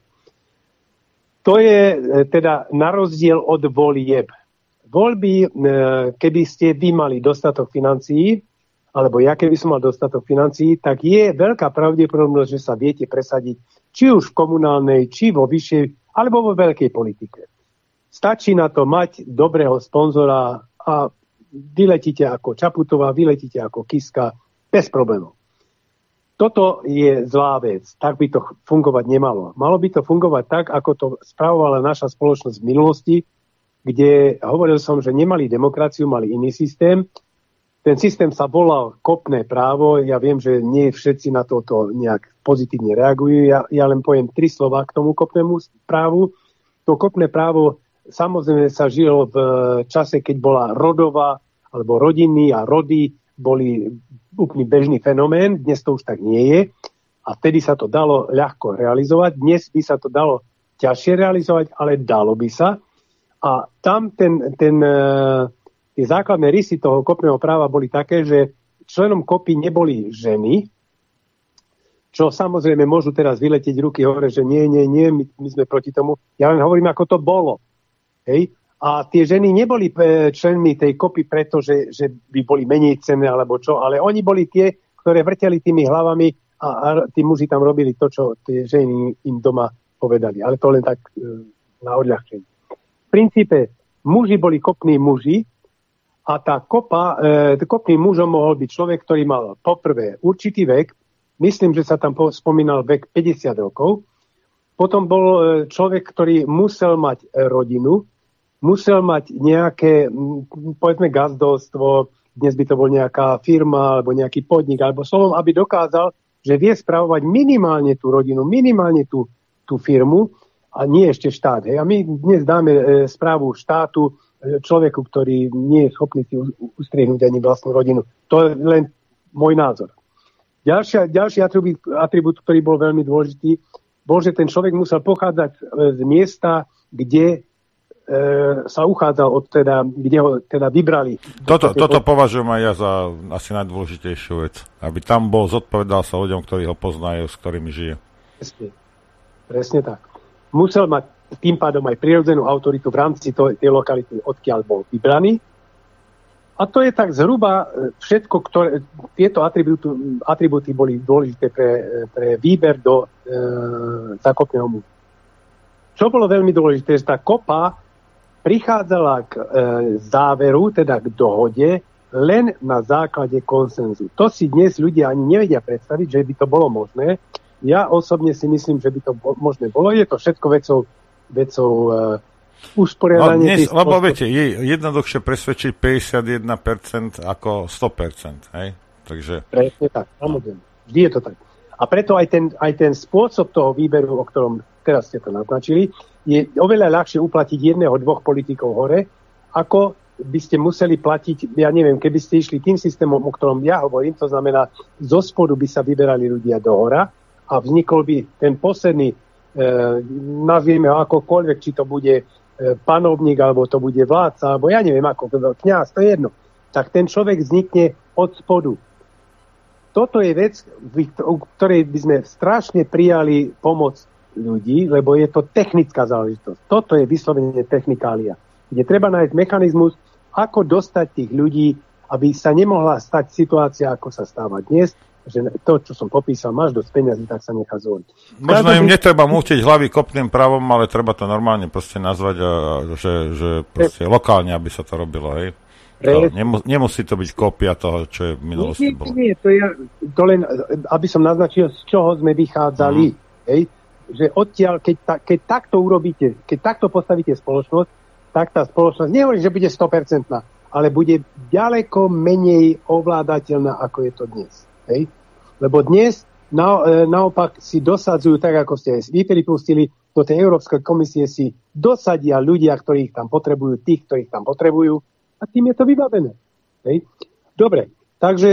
To je teda na rozdiel od volieb. Voľby, keby ste vy mali dostatok financií, alebo ja keby som mal dostatok financií, tak je veľká pravdepodobnosť, že sa viete presadiť či už v komunálnej, či vo vyššej, alebo vo veľkej politike. Stačí na to mať dobrého sponzora a vyletíte ako Čaputová, vyletíte ako Kiska, bez problémov. Toto je zlá vec. Tak by to fungovať nemalo. Malo by to fungovať tak, ako to spravovala naša spoločnosť v minulosti, kde hovoril som, že nemali demokraciu, mali iný systém. Ten systém sa volal kopné právo. Ja viem, že nie všetci na toto nejak pozitívne reagujú. Ja, ja len poviem tri slova k tomu kopnému právu. To kopné právo samozrejme sa žilo v čase, keď bola rodová, alebo rodinný a rody boli úplný bežný fenomén. Dnes to už tak nie je. A vtedy sa to dalo ľahko realizovať. Dnes by sa to dalo ťažšie realizovať, ale dalo by sa. A tam ten, ten, tie základné rysy toho kopného práva boli také, že členom kopy neboli ženy, čo samozrejme môžu teraz vyletieť ruky hore, že nie, nie, nie, my, my sme proti tomu. Ja len hovorím, ako to bolo. Hej? A tie ženy neboli členmi tej kopy preto, že, že by boli menej cenné alebo čo, ale oni boli tie, ktoré vrteli tými hlavami a, a tí muži tam robili to, čo tie ženy im doma povedali. Ale to len tak na odľahčenie. V princípe muži boli kopní muži a tá kopa, e, kopným mužom mohol byť človek, ktorý mal poprvé určitý vek, myslím, že sa tam spomínal vek päťdesiat rokov, potom bol človek, ktorý musel mať rodinu, musel mať nejaké, povedzme, gazdovstvo, dnes by to bol nejaká firma alebo nejaký podnik, alebo slovom, aby dokázal, že vie spravovať minimálne tú rodinu, minimálne tú, tú firmu, a nie ešte štát. Hej. A my dnes dáme e, správu štátu e, človeku, ktorý nie je schopný si ustriehnúť ani vlastnú rodinu. To je len môj názor. Ďalšia, ďalší atribút, atribút, ktorý bol veľmi dôležitý, bol, že ten človek musel pochádzať z miesta, kde e, sa uchádzal od teda, kde ho teda vybrali. Toto, toto považujem aj ja za asi najdôležitejšiu vec. Aby tam bol, zodpovedal sa ľuďom, ktorí ho poznajú, s ktorými žije. Presne, Presne tak. Musel mať tým pádom aj prirodzenú autoritu v rámci tej lokality, odkiaľ bol vybraný. A to je tak zhruba všetko, ktoré, tieto atribúty, atribúty boli dôležité pre, pre výber do e, zákopného muža. Čo bolo veľmi dôležité, že tá kopa prichádzala k e, záveru, teda k dohode, len na základe konsenzu. To si dnes ľudia ani nevedia predstaviť, že by to bolo možné. Ja osobne si myslím, že by to možné bolo. Je to všetko vecou, vecou uh, usporiadania. No dnes, lebo viete, je jednoduchšie presvedčiť päťdesiatjeden percent ako sto percent. Hej? Takže... Presne tak, samozrejme. Vždy je to tak. A preto aj ten, aj ten spôsob toho výberu, o ktorom teraz ste to naznačili, je oveľa ľahšie uplatiť jedného, dvoch politikov hore, ako by ste museli platiť, ja neviem, keby ste išli tým systémom, o ktorom ja hovorím, to znamená, zo spodu by sa vyberali ľudia do hora, a vznikol by ten posledný, e, nazvieme ho akokoľvek, či to bude e, panovník, alebo to bude vládca, alebo ja neviem ako, kňaz, to je jedno. Tak ten človek vznikne od spodu. Toto je vec, u ktorej by sme strašne prijali pomoc ľudí, lebo je to technická záležitosť. Toto je vyslovene technikália. kde treba nájsť mechanizmus, ako dostať tých ľudí, aby sa nemohla stať situácia, ako sa stáva dnes, že to, čo som popísal, máš dosť peniazí, tak sa nechá zvoliť. Možno im by... netreba mútiť hlavy kopným pravom, ale treba to normálne proste nazvať, a, že, že proste lokálne, aby sa to robilo, hej? To, nemus, nemusí to byť kópia toho, čo je v minulosti bolo. Nie, nie, to je to len, aby som naznačil, z čoho sme vychádzali, mm. hej? Že odtiaľ, keď, ta, keď takto urobíte, keď takto postavíte spoločnosť, tak tá spoločnosť, nehovorím, že bude sto percent, ale bude ďaleko menej ovládateľná, ako je to dnes. Hej? Lebo dnes na, naopak si dosadzujú, tak ako ste vy pripustili, do tej Európskej komisie si dosadia ľudia, ktorých tam potrebujú, tých, ktorých tam potrebujú, a tým je to vybavené. Hej? Dobre, takže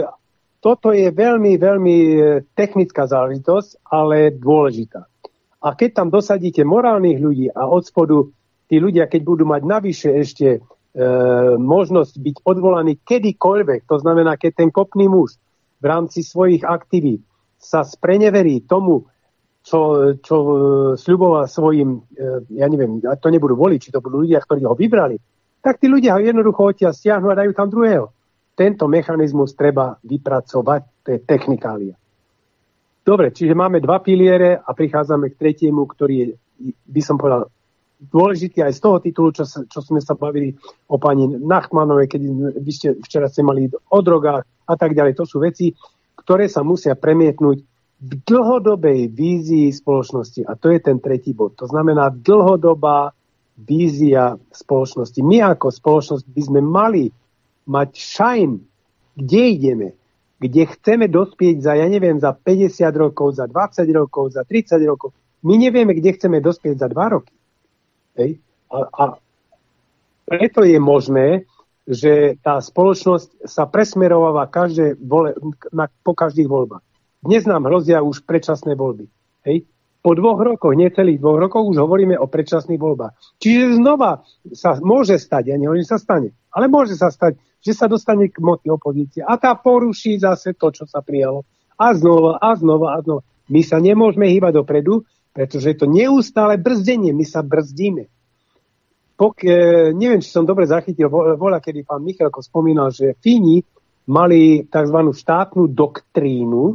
toto je veľmi, veľmi technická záležitosť, ale dôležitá. A keď tam dosadíte morálnych ľudí a od spodu tí ľudia, keď budú mať navyše ešte e, možnosť byť odvolaní kedykoľvek, to znamená, keď ten kopný muž v rámci svojich aktivít sa spreneverí tomu, čo, čo sľuboval svojim, ja neviem, to nebudú voliči, to budú ľudia, ktorí ho vybrali, tak tí ľudia ho jednoducho odtiaľ stiahnu a dajú tam druhého. Tento mechanizmus treba vypracovať, to je technikália. Dobre, čiže máme dva piliere a prichádzame k tretiemu, ktorý je, by som povedal, dôležitý aj z toho titulu, čo, sa, čo sme sa bavili o pani Nachtmanovej, keď vy ste včera ste mali o drogách a tak ďalej. To sú veci, ktoré sa musia premietnúť v dlhodobej vízii spoločnosti. A to je ten tretí bod. To znamená dlhodobá vízia spoločnosti. My ako spoločnosť by sme mali mať šajn, kde ideme, kde chceme dospieť za, ja neviem, za päťdesiat rokov, za dvadsať rokov, za tridsať rokov. My nevieme, kde chceme dospieť za dva roky. Hej. A, a preto je možné, že tá spoločnosť sa presmerováva každé vole, na, po každých voľbách. Dnes nám hrozia už predčasné voľby. Hej. Po dvoch rokoch, necelých dvoch rokoch, už hovoríme o predčasných voľbách. Čiže znova sa môže stať, ja nehovorím, sa stane, ale môže sa stať, že sa dostane k moci opozície a tá poruší zase to, čo sa prijalo. A znova, a znova, a znova. My sa nemôžeme hýbať dopredu, pretože je to neustále brzdenie. My sa brzdíme. Pok, e, neviem, či som dobre zachytil, voľa, kedy pán Michalko spomínal, že Fíni mali tzv. Štátnu doktrínu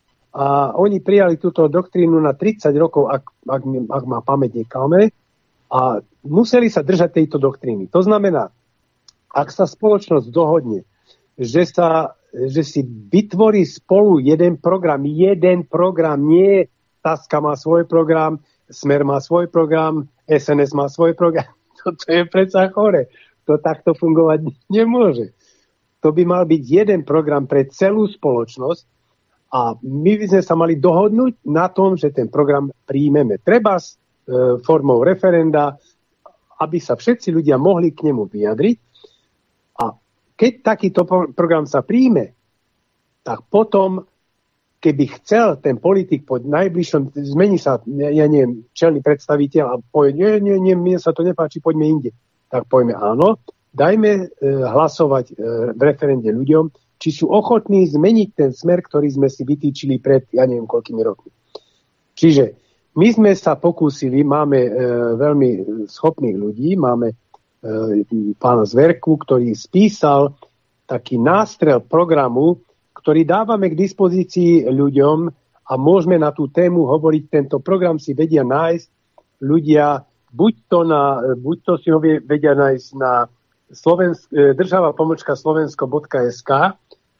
a oni prijali túto doktrínu na tridsať rokov, ak, ak, ak má pamäť neklame, a museli sa držať tejto doktríny. To znamená, ak sa spoločnosť dohodne, že, sa, že si vytvorí spolu jeden program, jeden program, nie Saska má svoj program, Smer má svoj program, es en es má svoj program. Toto je predsa chore. To takto fungovať nemôže. To by mal byť jeden program pre celú spoločnosť a my by sme sa mali dohodnúť na tom, že ten program príjmeme. Treba s e, formou referenda, aby sa všetci ľudia mohli k nemu vyjadriť. A keď takýto program sa príjme, tak potom keby chcel ten politik po najbližšom, zmení sa, ja neviem, čelný predstaviteľ a povie, nie, nie, nie, mne sa to nepáči, poďme inde. Tak poďme áno, dajme e, hlasovať e, v referende ľuďom, či sú ochotní zmeniť ten smer, ktorý sme si vytýčili pred, ja neviem, koľkými rokmi. Čiže my sme sa pokúsili, máme e, veľmi schopných ľudí, máme e, pána Zverku, ktorý spísal taký nástrel programu, ktorý dávame k dispozícii ľuďom a môžeme na tú tému hovoriť. Tento program si vedia nájsť ľudia, buď to, na, buď to si ho vedia nájsť na Slovensk, država pomočka slovensko bodka es ká,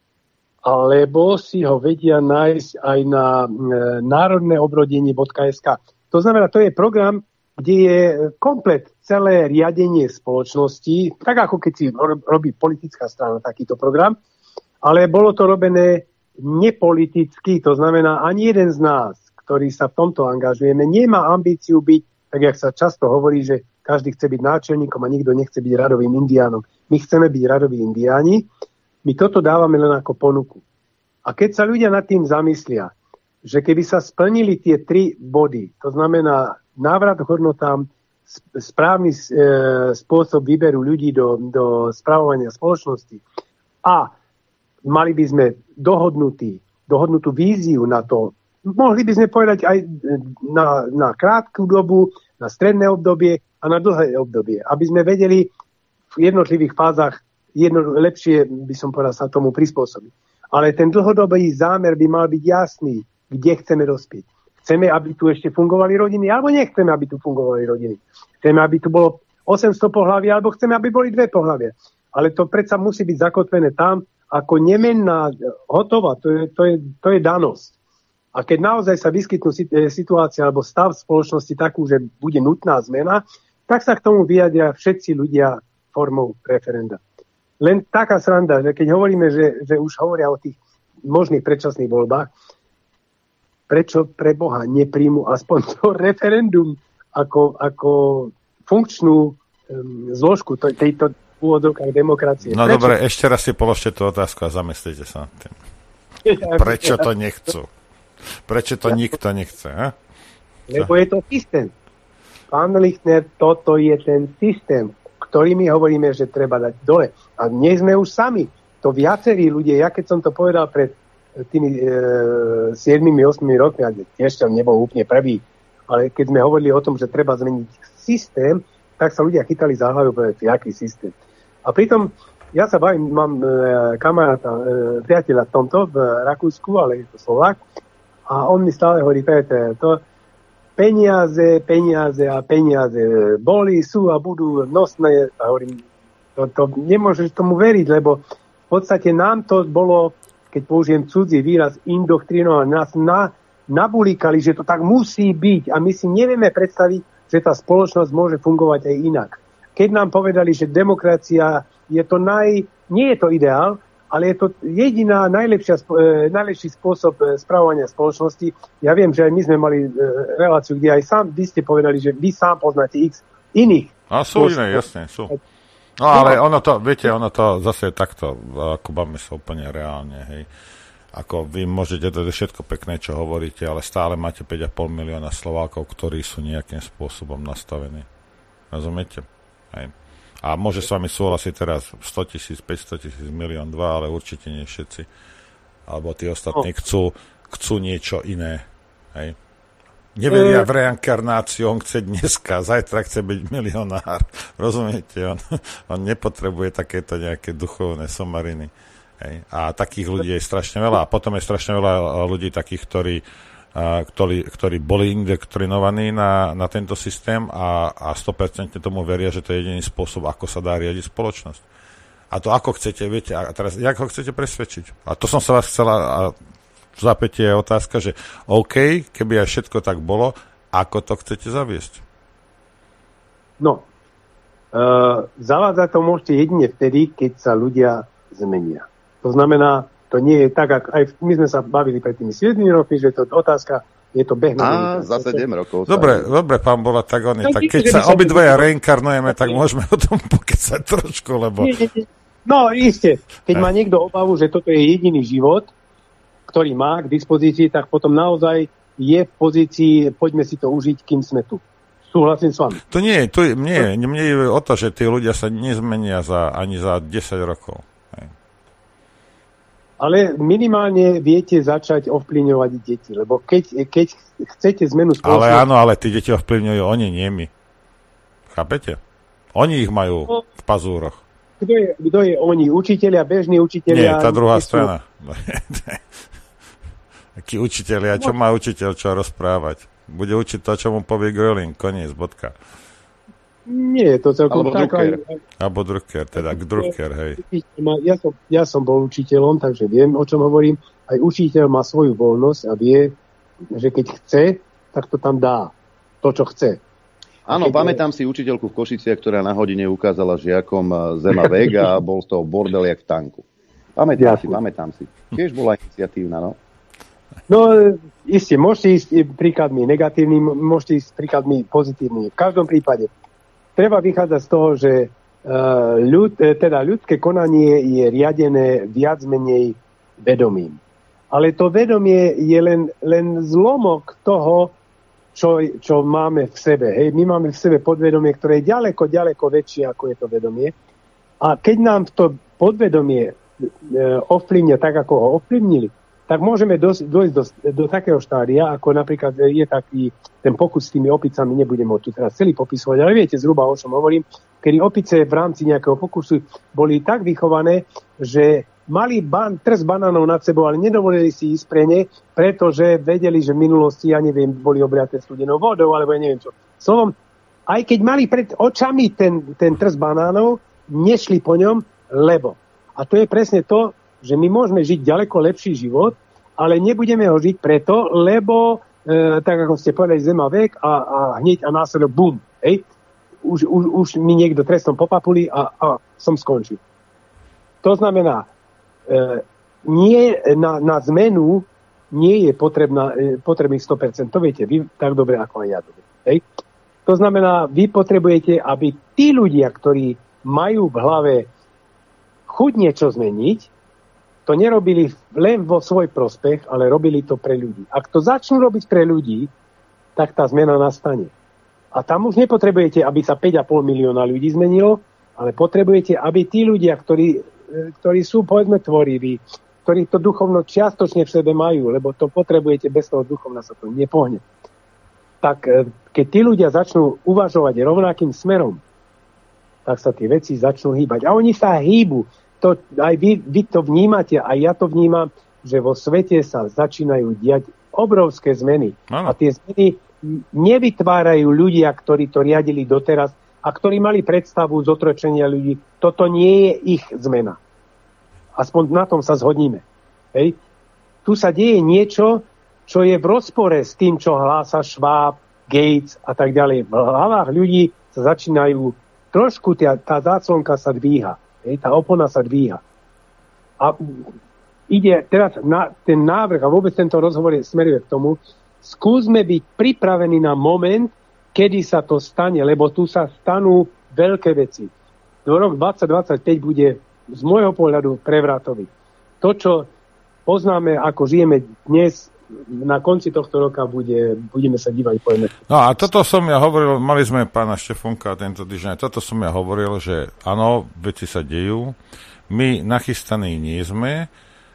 alebo si ho vedia nájsť aj na národné obrodenie bodka es ká. To znamená, to je program, kde je komplet celé riadenie spoločnosti, tak ako keď si robí politická strana takýto program, ale bolo to robené nepoliticky, to znamená ani jeden z nás, ktorý sa v tomto angažujeme, nemá ambíciu byť, tak jak sa často hovorí, že každý chce byť náčelníkom a nikto nechce byť radovým indiánom. My chceme byť radoví indiáni, my toto dávame len ako ponuku. A keď sa ľudia nad tým zamyslia, že keby sa splnili tie tri body, to znamená návrat k hodnotám, správny e, spôsob výberu ľudí do, do spravovania spoločnosti a mali by sme dohodnutý, dohodnutú víziu na to. Mohli by sme povedať aj na, na krátku dobu, na stredné obdobie a na dlhé obdobie. Aby sme vedeli v jednotlivých fázach jedno, lepšie, by som povedal, sa tomu prispôsobiť. Ale ten dlhodobý zámer by mal byť jasný, kde chceme dospieť. Chceme, aby tu ešte fungovali rodiny, alebo nechceme, aby tu fungovali rodiny. Chceme, aby tu bolo osemsto pohlaví, alebo chceme, aby boli dve pohlavia. Ale to predsa musí byť zakotvené tam, ako nemenná, hotová, to je, to je, to je danosť. A keď naozaj sa vyskytnú situácia alebo stav v spoločnosti takú, že bude nutná zmena, tak sa k tomu vyjadria všetci ľudia formou referenda. Len taká sranda, že keď hovoríme, že, že už hovoria o tých možných predčasných voľbách, prečo pre Boha nepríjmu aspoň to referendum ako, ako funkčnú um, zložku tejto úvodzovkách demokracie? No prečo? dobre, ešte raz si položte tú otázku a zamyslite sa nad tým. Prečo to nechcú? Prečo to nikto nechce? Ha? Lebo je to systém. Pán Lichtner, toto je ten systém, ktorý my hovoríme, že treba dať dole. A nie sme už sami. To viacerí ľudia, ja keď som to povedal pred tými e, sedem osem rokmi, a tiež som nebol úplne prvý, ale keď sme hovorili o tom, že treba zmeniť systém, tak sa ľudia chytali za hlavu, povedať, aký systém. A pritom ja sa bavím, mám e, kamaráta, e, priateľa v tomto, v Rakúsku, ale je to Slovák, a on mi stále hovorí, Peter, to peniaze, peniaze a peniaze boli, sú a budú nosné. A hovorím, to, to nemôžeš tomu veriť, lebo v podstate nám to bolo, keď použijem cudzí výraz, indoktrinovať. Nás na, nabulíkali, že to tak musí byť a my si nevieme predstaviť, že tá spoločnosť môže fungovať aj inak. Keď nám povedali, že demokracia je to naj... nie je to ideál, ale je to jediná najlepšia, e, najlepší spôsob e, spravovania spoločnosti. Ja viem, že aj my sme mali e, reláciu, kde aj sám, vy ste povedali, že vy sám poznáte x iných. A sú iné, jasne, sú. No ale ono to, viete, ono to zase je takto, ako bavíme sa úplne reálne, hej. Ako vy môžete, to je všetko pekné, čo hovoríte, ale stále máte päť a pol milióna Slovákov, ktorí sú nejakým spôsobom nastavení. Rozumiete? Hej. A môže s vami súhlasiť teraz sto tisíc, päťsto tisíc, milión, dva, ale určite nie všetci. Alebo tí ostatní chcú, chcú niečo iné. Hej. Neveria v reinkarnáciu, on chce dneska, zajtra chce byť milionár. Rozumiete? On, on nepotrebuje takéto nejaké duchovné somariny. Hej. A takých ľudí je strašne veľa. A potom je strašne veľa ľudí takých, ktorí Ktorí, ktorí boli indoktrinovaní na, na tento systém a, a sto percent tomu veria, že to je jediný spôsob, ako sa dá riadiť spoločnosť. A to ako chcete, viete, a teraz, jak ho chcete presvedčiť? A to som sa vás chcela, a v zápäti je otázka, že OK, keby aj všetko tak bolo, ako to chcete zaviesť? No, uh, zavádzať to môžete jedine vtedy, keď sa ľudia zmenia. To znamená, to nie je tak, ako aj my sme sa bavili pred tými siedmimi rokmi, že to otázka, je to beh Á, na za sedem rokov. Dobre, sa... dobre, pán Bola, tak oni, tak keď sa obidvaja reinkarnujeme, tak môžeme o tom pokecať trošku, lebo... No, iste. Keď má niekto obavu, že toto je jediný život, ktorý má k dispozícii, tak potom naozaj je v pozícii, poďme si to užiť, kým sme tu. Súhlasím s vami. To nie, to nie, mne je o to, že tí ľudia sa nezmenia za, ani za desať rokov. Ale minimálne viete začať ovplyvňovať deti, lebo keď, keď chcete zmenu spoločnosti... Ale áno, ale tí deti ovplyvňujú oni, nie my. Chápete? Oni ich majú no, v pazúroch. Kto je, kto je oni? Učitelia, bežní učitelia? Nie, tá druhá strana. Akí učitelia? Čo má učiteľ čo rozprávať? Bude učiť to, čo mu povie Gröling. Koniec, bodka. Nie je to celkom tak. Alebo Drucker, teda Drucker, hej. Ja som, ja som bol učiteľom, takže viem, o čom hovorím. Aj učiteľ má svoju voľnosť a vie, že keď chce, tak to tam dá. To, čo chce. Áno, pamätám si učiteľku v Košiciach, ktorá na hodine ukázala žiakom Zema Vega a bol z toho bordel jak v tanku. Pamätám ja. si, pamätám si. Tiež bola iniciatívna, no? No, isté, môžete ísť príkladmi negatívnymi, môžete ísť príkladmi pozitívnymi. V každom prípade treba vychádzať z toho, že ľud, teda ľudské konanie je riadené viac menej vedomím. Ale to vedomie je len, len zlomok toho, čo, čo máme v sebe. Hej, my máme v sebe podvedomie, ktoré je ďaleko, ďaleko väčšie, ako je to vedomie. A keď nám to podvedomie ovplyvňa tak, ako ho ovplyvnili, tak môžeme dosť, dojsť do, do takého štádia, ako napríklad je taký ten pokus s tými opicami, nebudem ho tu teraz celý popisovať, ale viete zhruba, o čom hovorím, kedy opice v rámci nejakého pokusu boli tak vychované, že mali ban, trst banánov nad sebou, ale nedovolili si ísť pre ne, pretože vedeli, že v minulosti, ja neviem, boli obliaté studenou vodou, alebo ja neviem čo. Slovom, aj keď mali pred očami ten, ten trst banánov, nešli po ňom, lebo. A to je presne to, že my môžeme žiť ďaleko lepší život, ale nebudeme ho žiť preto, lebo, e, tak ako ste povedali, zema vek a, a hneď a následok bum. Hej? Už, už, už mi niekto trestom popapuli a, a som skončil. To znamená, e, nie, na, na zmenu nie je potrebná, e, potrebných sto percent. To viete vy tak dobre, ako aj ja dobre. Hej? To znamená, vy potrebujete, aby tí ľudia, ktorí majú v hlave chuť niečo zmeniť, to nerobili len vo svoj prospech, ale robili to pre ľudí. Ak to začnú robiť pre ľudí, tak tá zmena nastane. A tam už nepotrebujete, aby sa päť a pol milióna ľudí zmenilo, ale potrebujete, aby tí ľudia, ktorí, ktorí sú, povedzme, tvoriví, ktorí to duchovno čiastočne v sebe majú, lebo to potrebujete, bez toho duchovna sa to nepohne. Tak keď tí ľudia začnú uvažovať rovnakým smerom, tak sa tie veci začnú hýbať. A oni sa hýbu. To, aj vy, vy to vnímate, aj ja to vnímam, že vo svete sa začínajú diať obrovské zmeny. Ano. A tie zmeny nevytvárajú ľudia, ktorí to riadili doteraz a ktorí mali predstavu zotročenia ľudí. Toto nie je ich zmena. Aspoň na tom sa zhodníme. Hej. Tu sa deje niečo, čo je v rozpore s tým, čo hlása Schwab, Gates a tak ďalej. V hlavách ľudí sa začínajú trošku, tá, tá záclonka sa dvíha. Hej, tá opona sa dvíha. A ide teraz na ten návrh, a vôbec tento rozhovor je smeruje k tomu, skúsme byť pripravení na moment, kedy sa to stane, lebo tu sa stanú veľké veci. Do rok dvadsať dvadsaťpäť bude z môjho pohľadu prevratový. To, čo poznáme, ako žijeme dnes, na konci tohto roka bude, budeme sa dívať, povieme. No a toto som ja hovoril, mali sme pána Štefunka tento týždeň, toto som ja hovoril, že áno, veci sa dejú, my nachystaní nie sme,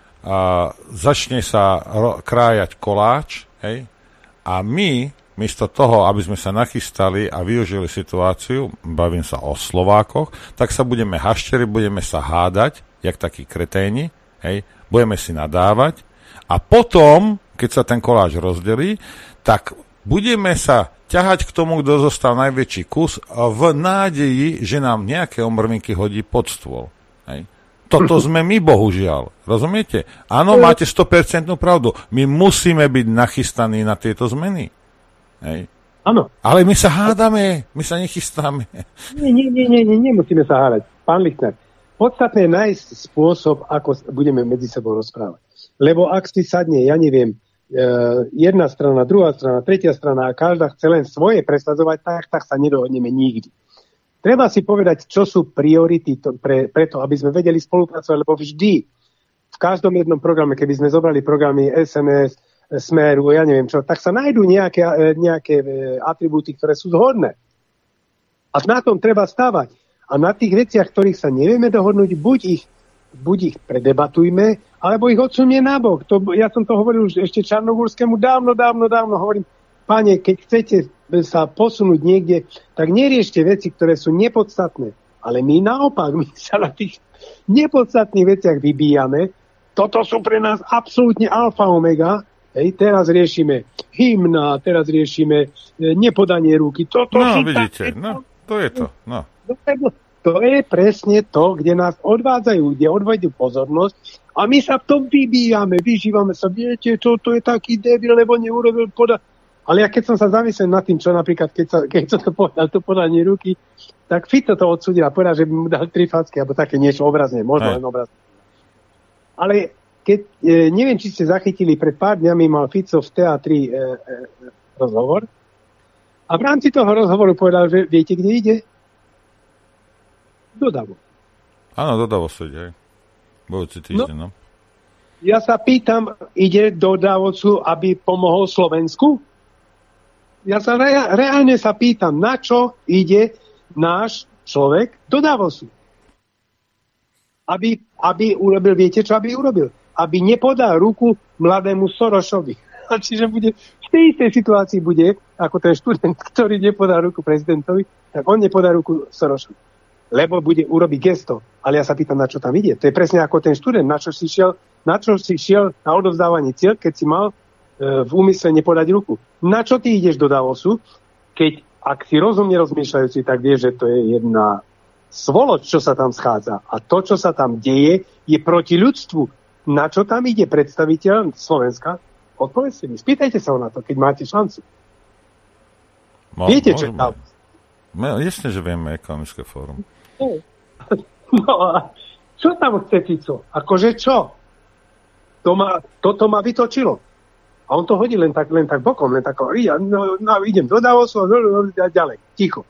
a začne sa ro- krájať koláč, hej, a my, miesto toho, aby sme sa nachystali a využili situáciu, bavím sa o Slovákoch, tak sa budeme hašteriť, budeme sa hádať, jak takí kreténi, hej, budeme si nadávať a potom, keď sa ten koláč rozdelí, tak budeme sa ťahať k tomu, kto zostal najväčší kus v nádeji, že nám nejaké omrvinky hodí pod stôl. Hej. Toto sme my, bohužiaľ. Rozumiete? Áno, máte sto percent pravdu. My musíme byť nachystaní na tieto zmeny. Hej. Áno. Ale my sa hádame, my sa nechystáme. Nie, nie, nie, nie, nie, nemusíme sa hádať. Pán Lichtner, podstatné je nájsť spôsob, ako budeme medzi sebou rozprávať. Lebo ak si sadne, ja neviem, jedna strana, druhá strana, tretia strana a každá chce len svoje presadzovať, tak, tak sa nedohodneme nikdy. Treba si povedať, čo sú priority to, pre, preto, aby sme vedeli spolupracovať, lebo vždy, v každom jednom programe, keby sme zobrali programy es en es, Smeru, ja neviem čo, tak sa nájdú nejaké, nejaké atribúty, ktoré sú zhodné. A na tom treba stávať. A na tých veciach, ktorých sa nevieme dohodnúť, buď ich, buď ich predebatujme, alebo ich odsunie nabok. To, ja som to hovoril už ešte Čarnogórskému dávno, dávno, dávno. Hovorím, pane, keď chcete sa posunúť niekde, tak neriešte veci, ktoré sú nepodstatné. Ale my naopak, my sa na tých nepodstatných veciach vybíjame. Toto sú pre nás absolútne alfa omega. Hej, teraz riešime hymna, teraz riešime nepodanie ruky. Toto no, sú vidíte, také... no, to je to, no. To je presne to, kde nás odvádzajú, kde odvedú pozornosť a my sa v tom vybíjame, vyžívame sa, viete, čo to je taký debil, lebo neurobil poda... Ale ja keď som sa zamyslel nad tým, čo napríklad, keď, sa, keď som to povedal, to podanie ruky, tak Fico to odsúdil a povedal, že by mu dal tri facky, alebo také niečo obrazne, možno len obrazne. Ale keď, e, neviem, či ste zachytili, pred pár dňami mal Fico v teatri e, e, rozhovor a v rámci toho rozhovoru povedal, že viete, kde ide? Do Davos. Áno, do Davosu ide. Budúci týždeň, no. no. Ja sa pýtam, ide do Davosu, aby pomohol Slovensku? Ja sa rea- reálne sa pýtam, na čo ide náš človek do Davosu? Aby, aby urobil, viete čo, aby urobil? aby nepodal ruku mladému Sorošovi. Čiže bude, v tej istej situácii bude, ako ten študent, ktorý nepodá ruku prezidentovi, tak on nepodá ruku Sorošovi. Lebo bude urobiť gesto. Ale ja sa pýtam, na čo tam ide. To je presne ako ten študent, na čo si šiel, na čo si šiel na odovzdávanie cieľ, keď si mal e, v úmysle nepodať ruku. Na čo ty ideš do Davosu, keď, ak si rozumne rozmýšľajúci, tak vieš, že to je jedna svoloč, čo sa tam schádza. A to, čo sa tam deje, je proti ľudstvu. Na čo tam ide predstaviteľ Slovenska? Odpovedzte mi, spýtajte sa ho na to, keď máte šancu. Mo, Viete, čo tam? No, jasne, že vieme, ekonomické fórum. No a čo tam chce Fico? Akože čo? To ma, toto ma vytočilo. A on to hodí len tak, len tak bokom, len tak, no, no, idem do Davosu a ďalej, ticho.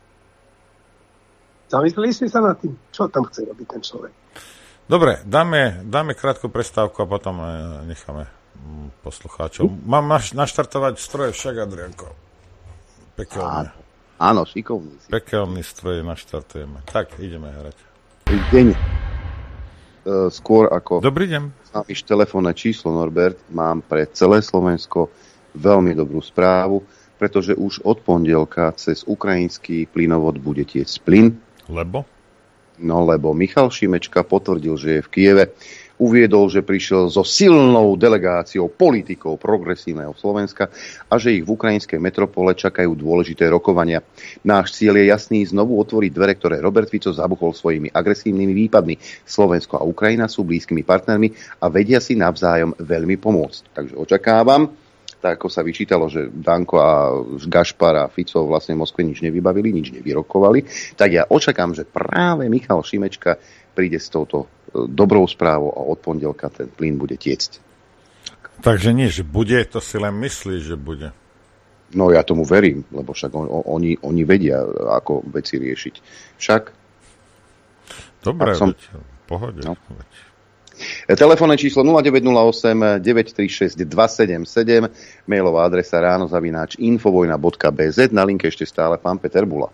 Zamysleli ste sa nad tým, čo tam chce robiť ten človek? Dobre, dáme, dáme krátku prestávku a potom necháme poslucháčov. Mám naš, naštartovať stroje však, Adrianko. Pekelne. Áno, šikovný. Pekelný stroj naštartujeme. Tak, ideme hrať. Dobrý deň. Skôr ako... Dobrý deň. Známiš telefónne číslo, Norbert, mám pre celé Slovensko veľmi dobrú správu, pretože už od pondelka cez ukrajinský plynovod bude tiecť plyn. Lebo? No, lebo Michal Šimečka potvrdil, že je v Kieve. Uviedol, že prišiel so silnou delegáciou politikov progresívneho Slovenska a že ich v ukrajinskej metropole čakajú dôležité rokovania. Náš cieľ je jasný, znovu otvoriť dvere, ktoré Robert Fico zabuchol svojimi agresívnymi výpadmi. Slovensko a Ukrajina sú blízkymi partnermi a vedia si navzájom veľmi pomôcť. Takže očakávam, tak ako sa vyčítalo, že Danko a Gašpar a Fico vlastne v Moskve nič nevybavili, nič nevyrokovali, tak ja očakám, že práve Michal Šimečka príde s touto dobrou správou a od pondelka ten plyn bude tiecť. Takže nie, že bude, to si len myslíš, že bude. No ja tomu verím, lebo však on, oni, oni vedia, ako veci riešiť. Však... Dobre, som... veď, pohode. No. Telefónne číslo nula deväť nula osem deväť tri šesť dva sedem sedem, mailová adresa ráno zavináč infovojna bodka bé zet, na linke ešte stále pán Peter Bula.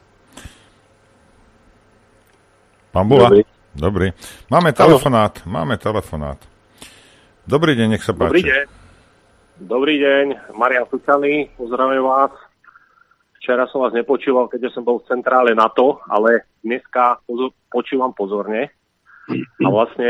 Pán Bula? Dobrý. Dobrý. Máme telefonát, Halo. máme telefonát. Dobrý deň, nech sa páči. Dobrý deň. Dobrý deň, Marian Sučaný, pozdravujem vás. Včera som vás nepočúval, keďže som bol v centrále NATO, ale dneska pozor, počúvam pozorne. A vlastne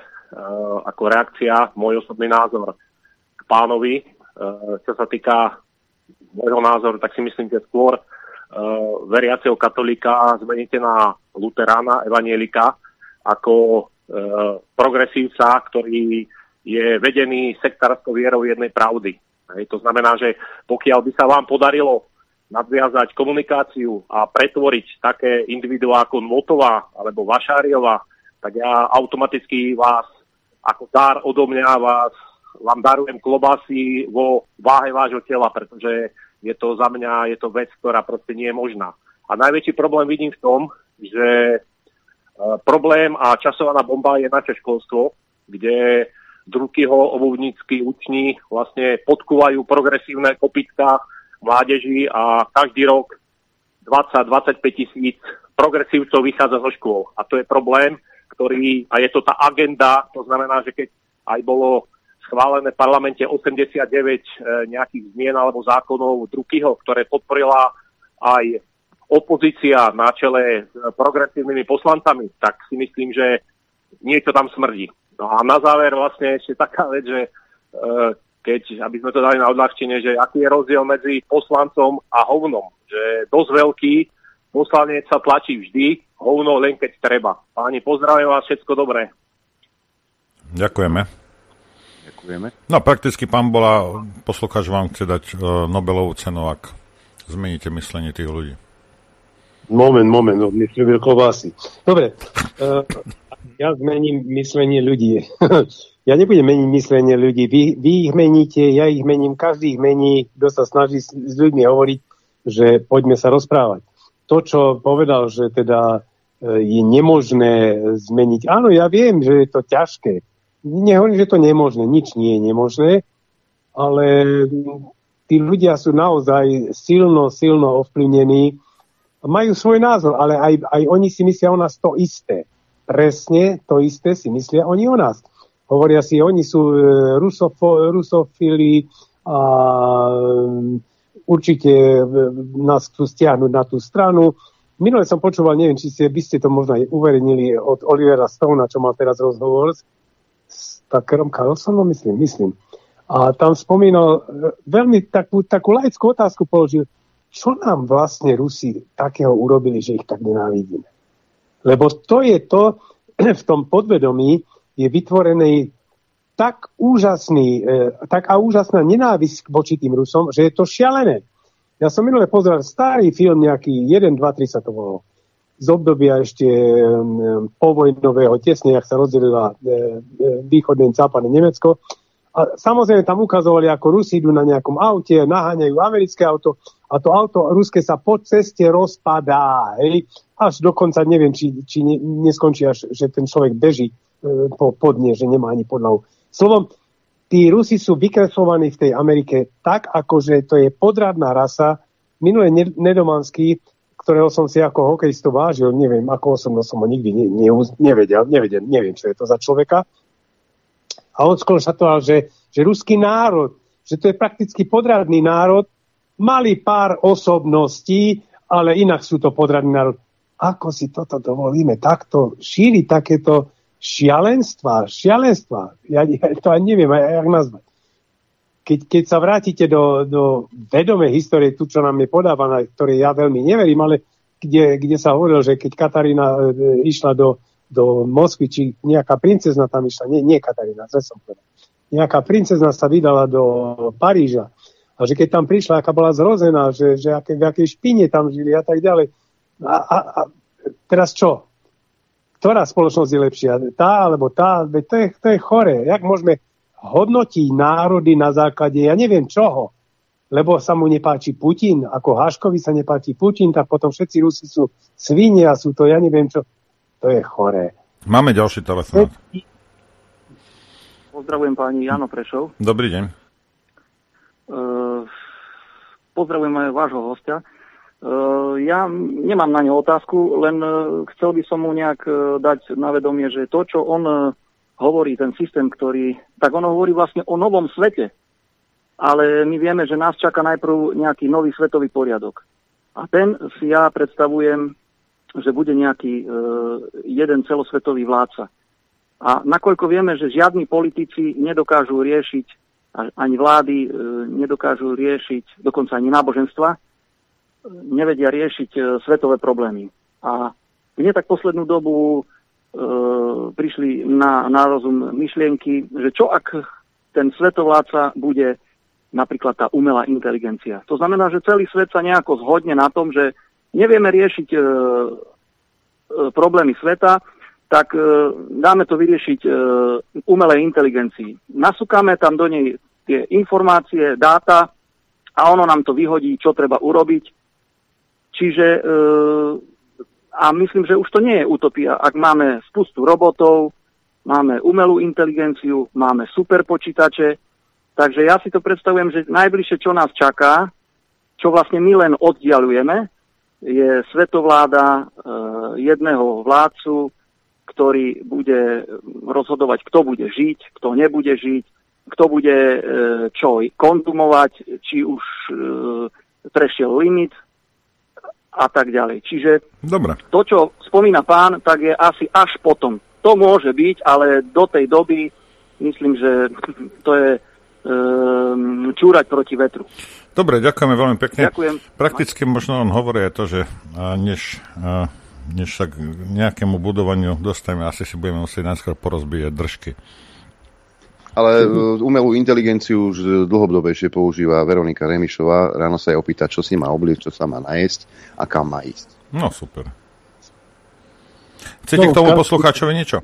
uh, ako reakcia, môj osobný názor k pánovi, uh, čo sa týka môjho názoru, tak si myslím, že skôr uh, veriaceho katolíka zmeníte na luterána, evanielika, ako e, progresívca, ktorý je vedený sektárskou vierou jednej pravdy. Hej, to znamená, že pokiaľ by sa vám podarilo nadviazať komunikáciu a pretvoriť také individuá ako Motová alebo Vašáriová, tak ja automaticky vás ako dar odo mňa vás, vám darujem klobásy vo váhe vášho tela, pretože je to za mňa je to vec, ktorá proste nie je možná. A najväčší problém vidím v tom, že problém a časovaná bomba je naše školstvo, kde Drukyho obuvnícky uční vlastne podkúvajú progresívne kopytka mládeži a každý rok dvadsať až dvadsaťpäť tisíc progresívcov vychádza zo škôl. A to je problém, ktorý, a je to tá agenda, to znamená, že keď aj bolo schválené v parlamente osemdesiatdeväť e, nejakých zmien alebo zákonov Drukyho, ktoré podporila aj opozícia na čele s progresívnymi poslancami, tak si myslím, že niečo tam smrdí. No a na záver vlastne ešte taká vec, že e, keď, aby sme to dali na odľahčenie, že aký je rozdiel medzi poslancom a hovnom. Že dosť veľký poslanec sa tlačí vždy, hovno len keď treba. Páni, pozdravujem vás, všetko dobré. Ďakujeme. Ďakujeme. No prakticky pán Bola, poslucháč vám chce dať uh, Nobelovú cenu, ak zmeníte myslenie tých ľudí. Moment, moment, no, myslím, klobásy. Dobre, uh, ja zmením myslenie ľudí. Ja nebudem meniť myslenie ľudí. Vy, vy ich meníte, ja ich mením, každý ich mení, kto sa snaží s, s ľuďmi hovoriť, že poďme sa rozprávať. To, čo povedal, že teda uh, je nemožné zmeniť. Áno, ja viem, že je to ťažké. Nehovorím, že to nemožné, nič nie je nemožné, ale tí ľudia sú naozaj silno, silno ovplyvnení. Majú svoj názor, ale aj, aj oni si myslia o nás to isté. Presne to isté si myslia oni o nás. Hovoria si, oni sú rusofo, rusofili a určite nás chcú stiahnuť na tú stranu. Minule som počúval, neviem, či ste, by ste to možno aj uverejnili od Olivera Stona, čo mal teraz rozhovor s Tuckerom Carlsonom, myslím, myslím. A tam spomínal, veľmi takú, takú laickú otázku položil, čo nám vlastne Rusi takého urobili, že ich tak nenávidíme. Lebo to je to, v tom podvedomí je vytvorený tak úžasný, e, taká úžasná nenávisť voči tým Rusom, že je to šialené. Ja som minule pozeral starý film, nejaký jeden, dva, tri sa to volalo. Z obdobia ešte e, povojnového, tesne, jak sa rozdelila e, e, východné a západné Nemecko. A samozrejme tam ukazovali, ako Rusi idú na nejakom aute, naháňajú americké auto a to auto ruské sa po ceste rozpadá. Hej? Až dokonca neviem, či, či ne, neskončí až, že ten človek beží e, po podne, že nemá ani podlahu. Slovom, tí Rusi sú vykreslovaní v tej Amerike tak, akože to je podradná rasa. Minulé Nedomanský, ktorého som si ako hokejistu vážil, neviem, ako osobno som ho nikdy ne, ne, nevedel, nevedel, neviem, čo je to za človeka. A on skonštatoval, že, že ruský národ, že to je prakticky podradný národ, mali pár osobností, ale inak sú to podradný národ. Ako si toto dovolíme takto šíriť takéto šialenstva, šialenstva. Ja, ja to ani neviem, jak nazvať. Keď, keď sa vrátite do, do vedomej histórie, tu, čo nám je podávaná, ktorej ja veľmi neverím, ale kde, kde sa hovorilo, že keď Katarína e, išla do, do Moskvy, či nejaká princezna tam išla, nie, nie Katarína, zle som povedal. Nejaká princezna sa vydala do Paríža a že keď tam prišla, aká bola zrozená, že, že aké, v akej špine tam žili a tak ďalej. A, a, a teraz čo? Ktorá spoločnosť je lepšia? Tá alebo tá? To je, to je choré. Jak môžeme hodnotiť národy na základe, ja neviem čoho, lebo sa mu nepáči Putin, ako Haškovi sa nepáči Putin, tak potom všetci Rusi sú svinie a sú to, ja neviem čo. To je choré. Máme ďalší telefonát. Pozdravujem pani Jano Prešov. Dobrý deň. Uh, pozdravujem aj vášho hostia. Uh, ja nemám na ňo otázku, len uh, chcel by som mu nejak uh, dať na vedomie, že to, čo on uh, hovorí, ten systém, ktorý... Tak on hovorí vlastne o novom svete. Ale my vieme, že nás čaká najprv nejaký nový svetový poriadok. A ten si ja predstavujem, že bude nejaký uh, jeden celosvetový vládca. A nakoľko vieme, že žiadni politici nedokážu riešiť, ani vlády uh, nedokážu riešiť, dokonca ani náboženstva, nevedia riešiť uh, svetové problémy. A mne tak poslednú dobu uh, prišli na, na rozum myšlienky, že čo ak ten svetovládca bude napríklad tá umelá inteligencia. To znamená, že celý svet sa nejako zhodne na tom, že nevieme riešiť uh, problémy sveta, tak uh, dáme to vyriešiť uh, umelej inteligencii. Nasúkame tam do nej tie informácie, dáta a ono nám to vyhodí, čo treba urobiť. Čiže uh, a myslím, že už to nie je utopia. Ak máme spustu robotov, máme umelú inteligenciu, máme superpočítače, takže ja si to predstavujem, že najbližšie, čo nás čaká, čo vlastne my len oddialujeme, je svetovláda e, jedného vládcu, ktorý bude rozhodovať, kto bude žiť, kto nebude žiť, kto bude e, čo konzumovať, či už e, prešiel limit a tak ďalej. Čiže Dobre. To, čo spomína pán, tak je asi až potom. To môže byť, ale do tej doby myslím, že to je um, čúrať proti vetru. Dobre, ďakujeme veľmi pekne. Ďakujem. Prakticky možno on hovorí aj to, že než, než sa k nejakému budovaniu dostaneme, asi si budeme musieť najskôr porozbíjať držky. Ale umelú inteligenciu už dlhodobejšie používa Veronika Remišová. Ráno sa jej opýta, čo si má obliecť, čo sa má najesť a kam má ísť. No, super. Chcete no, k tomu poslucháčovi niečo?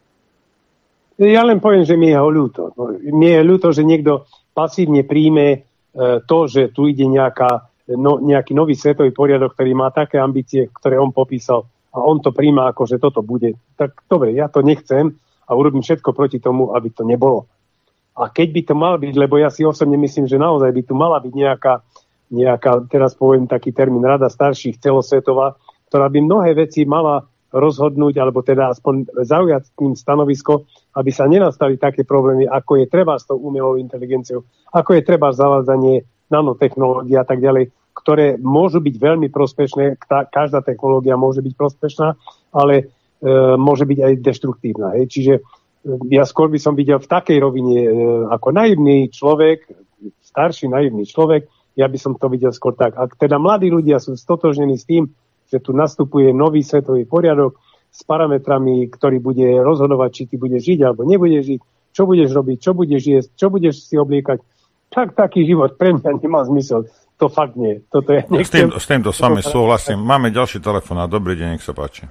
Ja len poviem, že mi je ho ľúto. Mne je ľúto, že niekto pasívne príjme to, že tu ide nejaká, no, nejaký nový svetový poriadok, ktorý má také ambície, ktoré on popísal a on to príjma ako, že toto bude. Tak dobre, ja to nechcem a urobím všetko proti tomu, aby to nebolo. A keď by to mal byť, lebo ja si osobne myslím, že naozaj by tu mala byť nejaká, nejaká teraz poviem taký termín, rada starších celosvetová, ktorá by mnohé veci mala rozhodnúť, alebo teda aspoň zaujať s tým stanovisko, aby sa nenastali také problémy, ako je treba s tou umelou inteligenciou, ako je treba zavádzanie nanotechnológií a tak ďalej, ktoré môžu byť veľmi prospešné, tá, každá technológia môže byť prospešná, ale e, môže byť aj deštruktívna. Hej. Čiže e, ja skôr by som videl v takej rovine e, ako naivný človek, starší naivný človek, ja by som to videl skôr tak. Ak teda mladí ľudia sú stotožnení s tým, že tu nastupuje nový svetový poriadok s parametrami, ktorý bude rozhodovať, či ty budeš žiť alebo nebudeš žiť, čo budeš robiť, čo budeš jesť, čo budeš si obliekať, tak taký život pre mňa nemá zmysel. To fakt nie. Toto je, s, tým, s týmto s vami súhlasím. Máme ďalší telefonát. Dobrý deň, nech sa páči.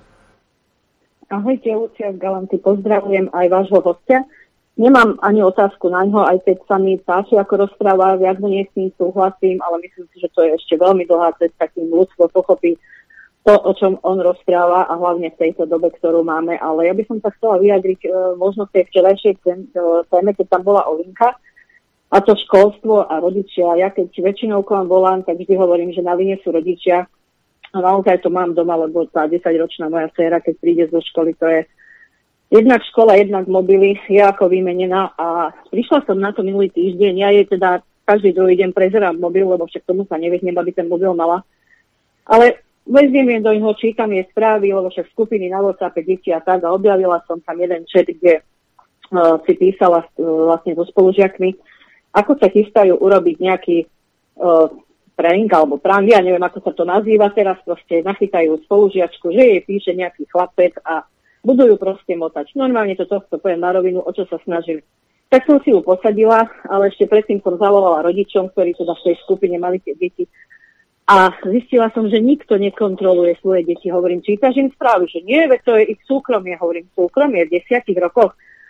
Ahojte, Lucia z Galanty. Pozdravujem aj vášho hostia. Nemám ani otázku na ňo, aj keď sa mi páči, ako rozpráva, viac menej s ním súhlasím, ale myslím si, že to je ešte veľmi dlhá cesta, kým ľudstvo pochopí to, o čom on rozpráva a hlavne v tejto dobe, ktorú máme. Ale ja by som sa chcela vyjadriť e, možno v tej včerajšej téme, keď tam bola Olinka, a to školstvo a rodičia. Ja keď väčšinou k vám volám, tak vždy hovorím, že na vine sú rodičia. A naozaj to mám doma, lebo tá desaťročná moja dcéra, keď príde zo školy, to je jednak škola, jednak mobily, je ako vymenená. A prišla som na to minulý týždeň. Ja jej teda každý druhý deň prezerám mobil, lebo však tomu sa nevyhnem, aby ten mobil mala. Ale vezmiem do neho, čítam jej správy, lebo však skupiny na WhatsAppe, deti a tak, a objavila som tam jeden chat, kde uh, si písala uh, vlastne so spolužiakmi, ako sa chystajú urobiť nejaký uh, prank alebo prank, ja neviem, ako sa to nazýva teraz, proste nachytajú spolužiačku, že jej píše nejaký chlapec a budú ju proste motať. Normálne to tohto poviem na rovinu, o čo sa snažili. Tak som si ju posadila, ale ešte predtým som zavolala rodičom, ktorí teda v tej skupine mali tie deti. A zistila som, že nikto nekontroluje svoje deti. Hovorím, čítaš im správy, že nie, veď to je ich súkromie. Hovorím, súkromie v desiatich rokoch.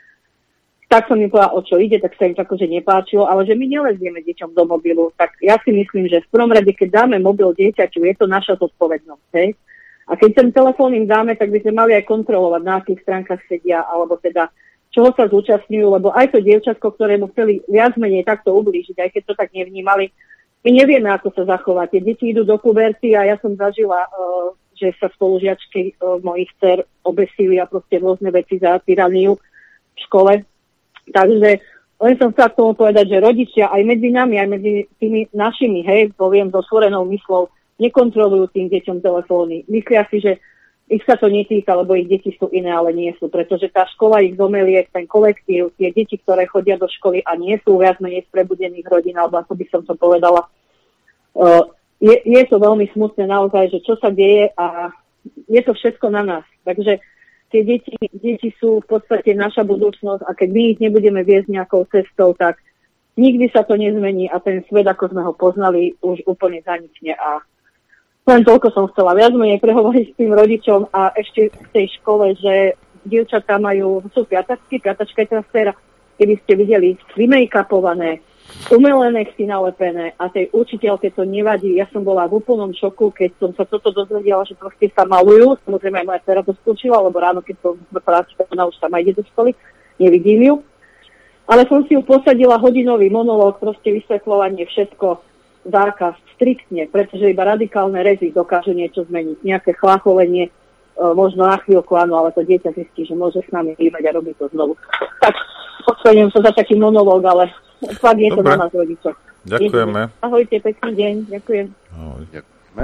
Tak som im povedala, o čo ide, tak sa im akože nepáčilo, ale že my nelezieme deťom do mobilu. Tak ja si myslím, že v prvom rade, keď dáme mobil dieťaťu, je to naša zodpovednosť. Hej? A keď ten telefón im dáme, tak by sme mali aj kontrolovať, na akých stránkach sedia, alebo teda čoho sa zúčastňujú, lebo aj to dievčatko, ktorému chceli viac menej takto ublížiť, aj keď to tak nevnímali, my nevieme, ako sa zachovať. Tie deti idú do puberty a ja som zažila, uh, že sa spolužiačky uh, mojich dcer obesili a proste rôzne veci za tyraniu v škole. Takže len som chcela k tomu povedať, že rodičia aj medzi nami, aj medzi tými našimi, hej, poviem so stvorenou myslou, nekontrolujú tým deťom telefóny. Myslia si, že ich sa to netýka, lebo ich deti sú iné, ale nie sú. Pretože tá škola ich zomelie, ten kolektív, tie deti, ktoré chodia do školy a nie sú viac menej z prebudených rodín, alebo ako by som to povedala, Uh, je, je to veľmi smutné naozaj, že čo sa deje a je to všetko na nás. Takže tie deti, deti sú v podstate naša budúcnosť a keď my ich nebudeme viesť nejakou cestou, tak nikdy sa to nezmení a ten svet, ako sme ho poznali, už úplne zanikne. A len toľko som chcela viac menej prehovoriť s tým rodičom a ešte v tej škole, že dievčatá majú, sú piatačky, piatačka je teraz dcera, keby ste videli vymejkapované, umelé nechty nalepené a tej učiteľke to nevadí. Ja som bola v úplnom šoku, keď som sa toto dozvedela, že proste sa malujú. Samozrejme aj moja dcera to skúčila, lebo ráno, keď som práčka, ona už sama ide do školy, nevidím ju. Ale som si ju posadila hodinový monológ, proste vysvetľovanie, všetko, zákaz, striktne, pretože iba radikálne rezy dokážu niečo zmeniť. Nejaké chlácholenie, možno na chvíľku, áno, ale to dieťa zistí, že môže s nami hýbať a robiť to znovu. Tak, ospravedlňujem sa za taký monológ, ale fakt je to na nás rodičov. Ďakujeme. Ahojte, pekný deň. Ďakujem. Ahoj. Ďakujeme.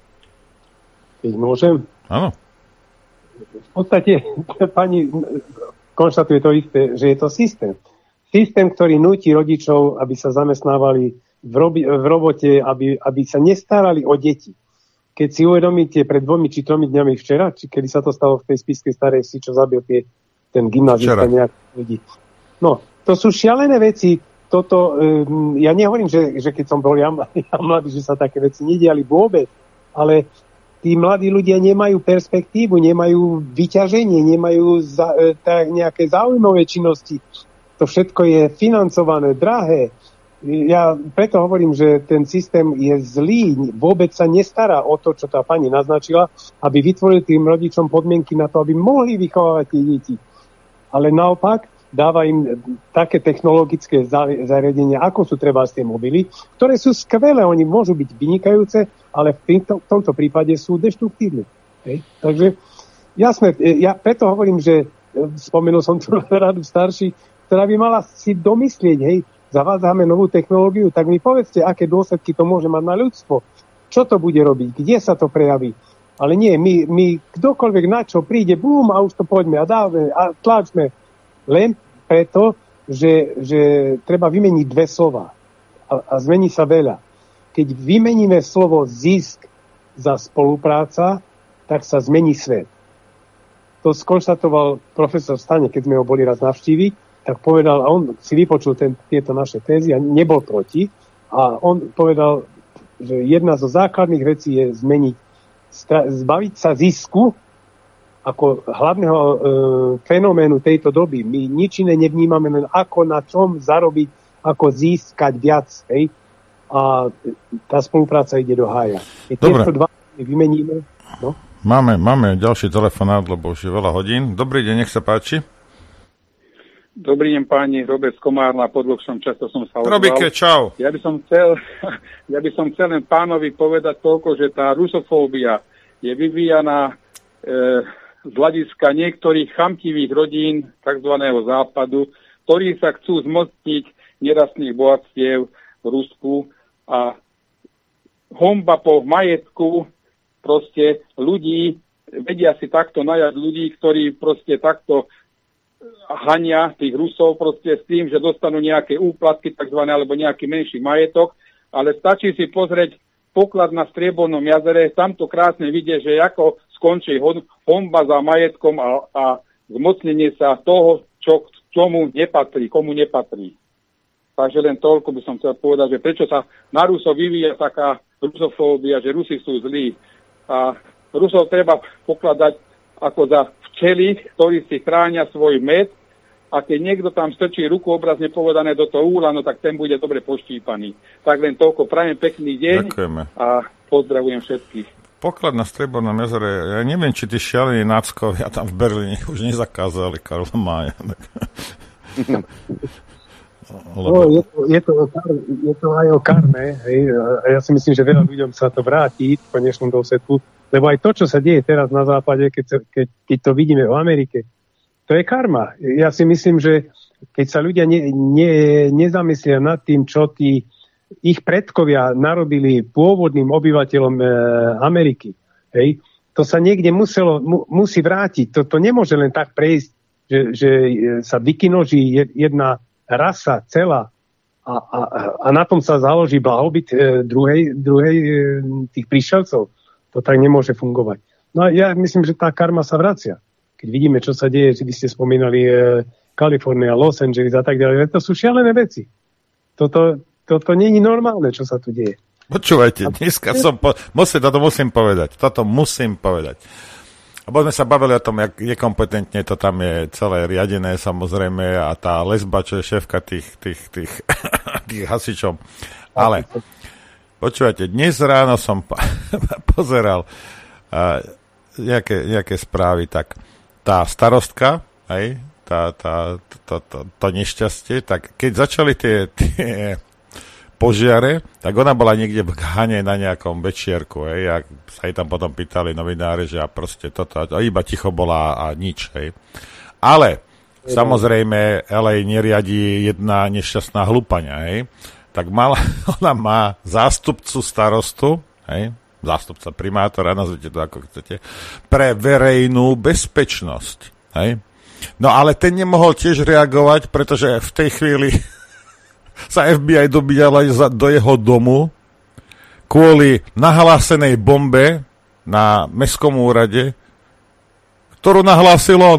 Keď môžem? Áno. V podstate pani konštatuje to isté, že je to systém. Systém, ktorý núti rodičov, aby sa zamestnávali v, robi- v robote, aby, aby sa nestarali o deti. Keď si uvedomíte pred dvomi či tromi dňami včera, či kedy sa to stalo v tej spiskej starej si, čo zabil tie, ten gymnazista nejakých ľudí. No, to sú šialené veci. Toto, um, ja nehovorím, že, že keď som bol ja, ja mladý, že sa také veci nediali vôbec, ale tí mladí ľudia nemajú perspektívu, nemajú vyťaženie, nemajú za, e, tak nejaké záujmové činnosti. To všetko je financované, drahé. Ja preto hovorím, že ten systém je zlý, vôbec sa nestará o to, čo tá pani naznačila, aby vytvoril tým rodičom podmienky na to, aby mohli vychovávať tie deti. Ale naopak dáva im také technologické zariadenia, ako sú treba z tie mobily, ktoré sú skvelé, oni môžu byť vynikajúce, ale v, týmto, v tomto prípade sú deštruktívne. Hej? Takže jasné, ja preto hovorím, že spomenul som tu radu starší, ktorá by mala si domyslieť, hej, zavádzame novú technológiu, tak mi povedzte, aké dôsledky to môže mať na ľudstvo. Čo to bude robiť? Kde sa to prejaví? Ale nie, my, my kdokoľvek na čo príde, bum, a už to poďme a dáme a tlačme. Len preto, že, že treba vymeniť dve slova. A, a zmení sa veľa. Keď vymeníme slovo zisk za spolupráca, tak sa zmení svet. To skonštatoval profesor Stane, keď sme ho boli raz navštíviť, tak povedal, a on si vypočul ten, tieto naše tézy a nebol proti, a on povedal, že jedna zo základných vecí je zmeniť, stra- zbaviť sa zisku ako hlavného e, fenoménu tejto doby. My nič iné nevnímame, len ako na čom zarobiť, ako získať viac, hej? A tá spolupráca ide do hája. Keď tieto dva vymeníme, no? Máme, máme ďalší telefonát, lebo už je veľa hodín. Dobrý deň, nech sa páči. Dobrý deň, páni, Robert Komár, na podľahšom často som sa ozval. Robike, čau. Ja by som chcel, ja by som chcel len pánovi povedať toľko, že tá rusofóbia je vyvíjaná e, z hľadiska niektorých chamtivých rodín takzvaného západu, ktorí sa chcú zmocniť nerastných bohatstiev v Rusku a honba po majetku proste ľudí, vedia si takto najať ľudí, ktorí proste takto hania tých Rusov proste s tým, že dostanú nejaké úplatky, takzvané, alebo nejaký menší majetok, ale stačí si pozrieť poklad na Striebornom jazere, tam to krásne vidie, že ako skončí honba za majetkom a, a zmocnenie sa toho, čo čomu nepatrí, komu nepatrí. Takže len toľko by som chcel povedať, že prečo sa na Rusov vyvíja taká rusofóbia, že Rusi sú zlí. A Rusov treba pokladať ako za včely, ktorí si chránia svoj med, a keď niekto tam strčí ruku, obrazne povedané, do toho úla, no tak ten bude dobre poštípaný. Tak len toľko. Prajem pekný deň. Ďakujeme. A pozdravujem všetkých. Poklad na Striebornom jazere, ja neviem, či tí šialení náckovia tam v Berlíne už nezakázali Karla Mája. Lebo... No, je, to, je, to, je to aj o karme, hej, a ja si myslím, že veľa ľuďom sa to vráti v konečnom dôsledku, lebo aj to, čo sa deje teraz na západe, keď, keď, keď to vidíme v Amerike, to je karma. Ja si myslím, že keď sa ľudia ne, ne, nezamyslia nad tým, čo tí ich predkovia narobili pôvodným obyvateľom e, Ameriky, hej, to sa niekde muselo, mu, musí vrátiť. To, to nemôže len tak prejsť, že, že sa vykinoží jedna rasa celá a, a, a na tom sa založí blahobyt e, druhej, druhej e, tých príšelcov. To tak nemôže fungovať. No a ja myslím, že tá karma sa vracia. Keď vidíme, čo sa deje, že vy ste spomínali e, Kalifornia, Los Angeles a tak ďalej, to sú šialené veci. Toto, toto nie je normálne, čo sa tu deje. Počúvajte, dneska som, po, musím, toto musím povedať, toto musím povedať. Lebo sme sa bavili o tom, jak nekompetentne to tam je celé riadené, samozrejme, a tá lesba, čo je šéfka tých, tých, tých, tých hasičov. Ale, počúvajte, dnes ráno som pozeral uh, nejaké, nejaké správy, tak tá starostka, hej, tá, tá, to, to, to nešťastie, tak keď začali tie, tie požiare, tak ona bola niekde v Ghane na nejakom večierku, hej, a sa jej tam potom pýtali novinári, že a proste toto, a iba ticho bola a nič, hej. Ale, samozrejme, el ej neriadí jedna nešťastná hlupaňa, hej, tak mala, ona má zástupcu starostu, hej, zástupca primátora, nazvite to ako chcete, pre verejnú bezpečnosť, hej. No ale ten nemohol tiež reagovať, pretože v tej chvíli sa ef bí aj dobíjala do jeho domu kvôli nahlásenej bombe na mestskom úrade, ktorú nahlásil on.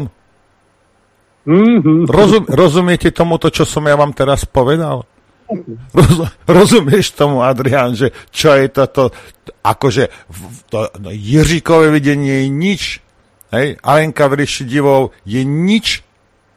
Mm-hmm. Rozum, rozumiete tomuto, čo som ja vám teraz povedal? Roz, rozumieš tomu, Adrián, že čo je toto? Akože to, no, Jiříkové videnie je nič. Hej? Alenka Vrišidivou je nič.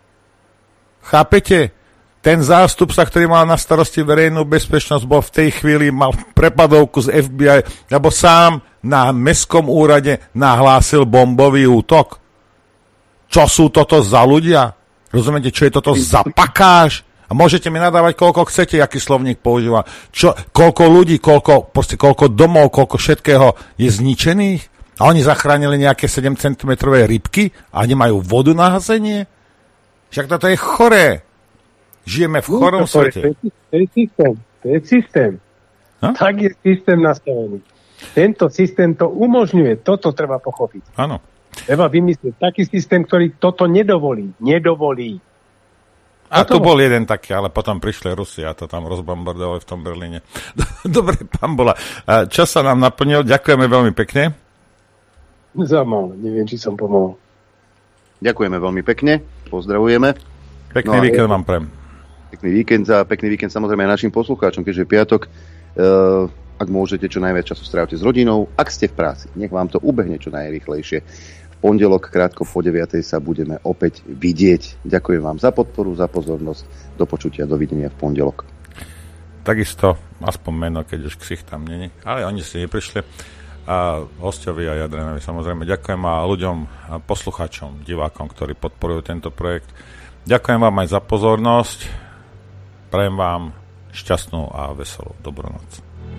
Chápete? Ten zástupca, ktorý mal na starosti verejnú bezpečnosť, bol v tej chvíli, mal prepadovku z ef bí aj, lebo sám na mestskom úrade nahlásil bombový útok. Čo sú toto za ľudia? Rozumiete, čo je toto za pakáž? A môžete mi nadávať, koľko chcete, aký slovník používa. Čo, koľko ľudí, koľko, proste, koľko domov, koľko všetkého je zničených? A oni zachránili nejaké sedem centimetrové rybky a nemajú vodu na hasenie? Však toto je choré. Žijeme v chorom to, svete. To je, to je systém. To je systém. No? Tak je systém nastavený. Tento systém to umožňuje. Toto treba pochopiť. Áno. Treba vymyslieť taký systém, ktorý toto nedovolí. Nedovolí. A tu bol jeden taký, ale potom prišli Rusi a to tam rozbombardovali v tom Berlíne. Dobre, pán Bola. Čas sa nám naplnil. Ďakujeme veľmi pekne. Zamal, neviem, či som pomohol. Ďakujeme veľmi pekne, pozdravujeme. Pekný no víkend vám prajem. Pekný víkend a pekný víkend samozrejme aj našim poslucháčom, keďže je piatok. E, ak môžete, čo najviac času strávite s rodinou. Ak ste v práci, nech vám to ubehne čo najrýchlejšie. V pondelok krátko po deviatej sa budeme opäť vidieť. Ďakujem vám za podporu, za pozornosť. Do počutia, dovidenia v pondelok. Takisto, aspoň meno, keď už ksich tam není. Ale oni si neprišli. A hosťovi a Jadrenovi samozrejme ďakujem a ľuďom, a poslucháčom, divákom, ktorí podporujú tento projekt. Ďakujem vám aj za pozornosť. Prajem vám šťastnú a veselú dobrú noc.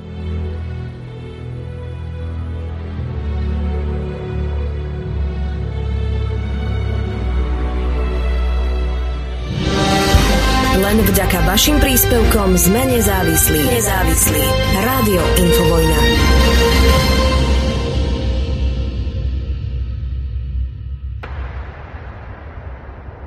Len vďaka vašim príspevkom sme nezávislí. Nezávislí. Rádio Infovojna.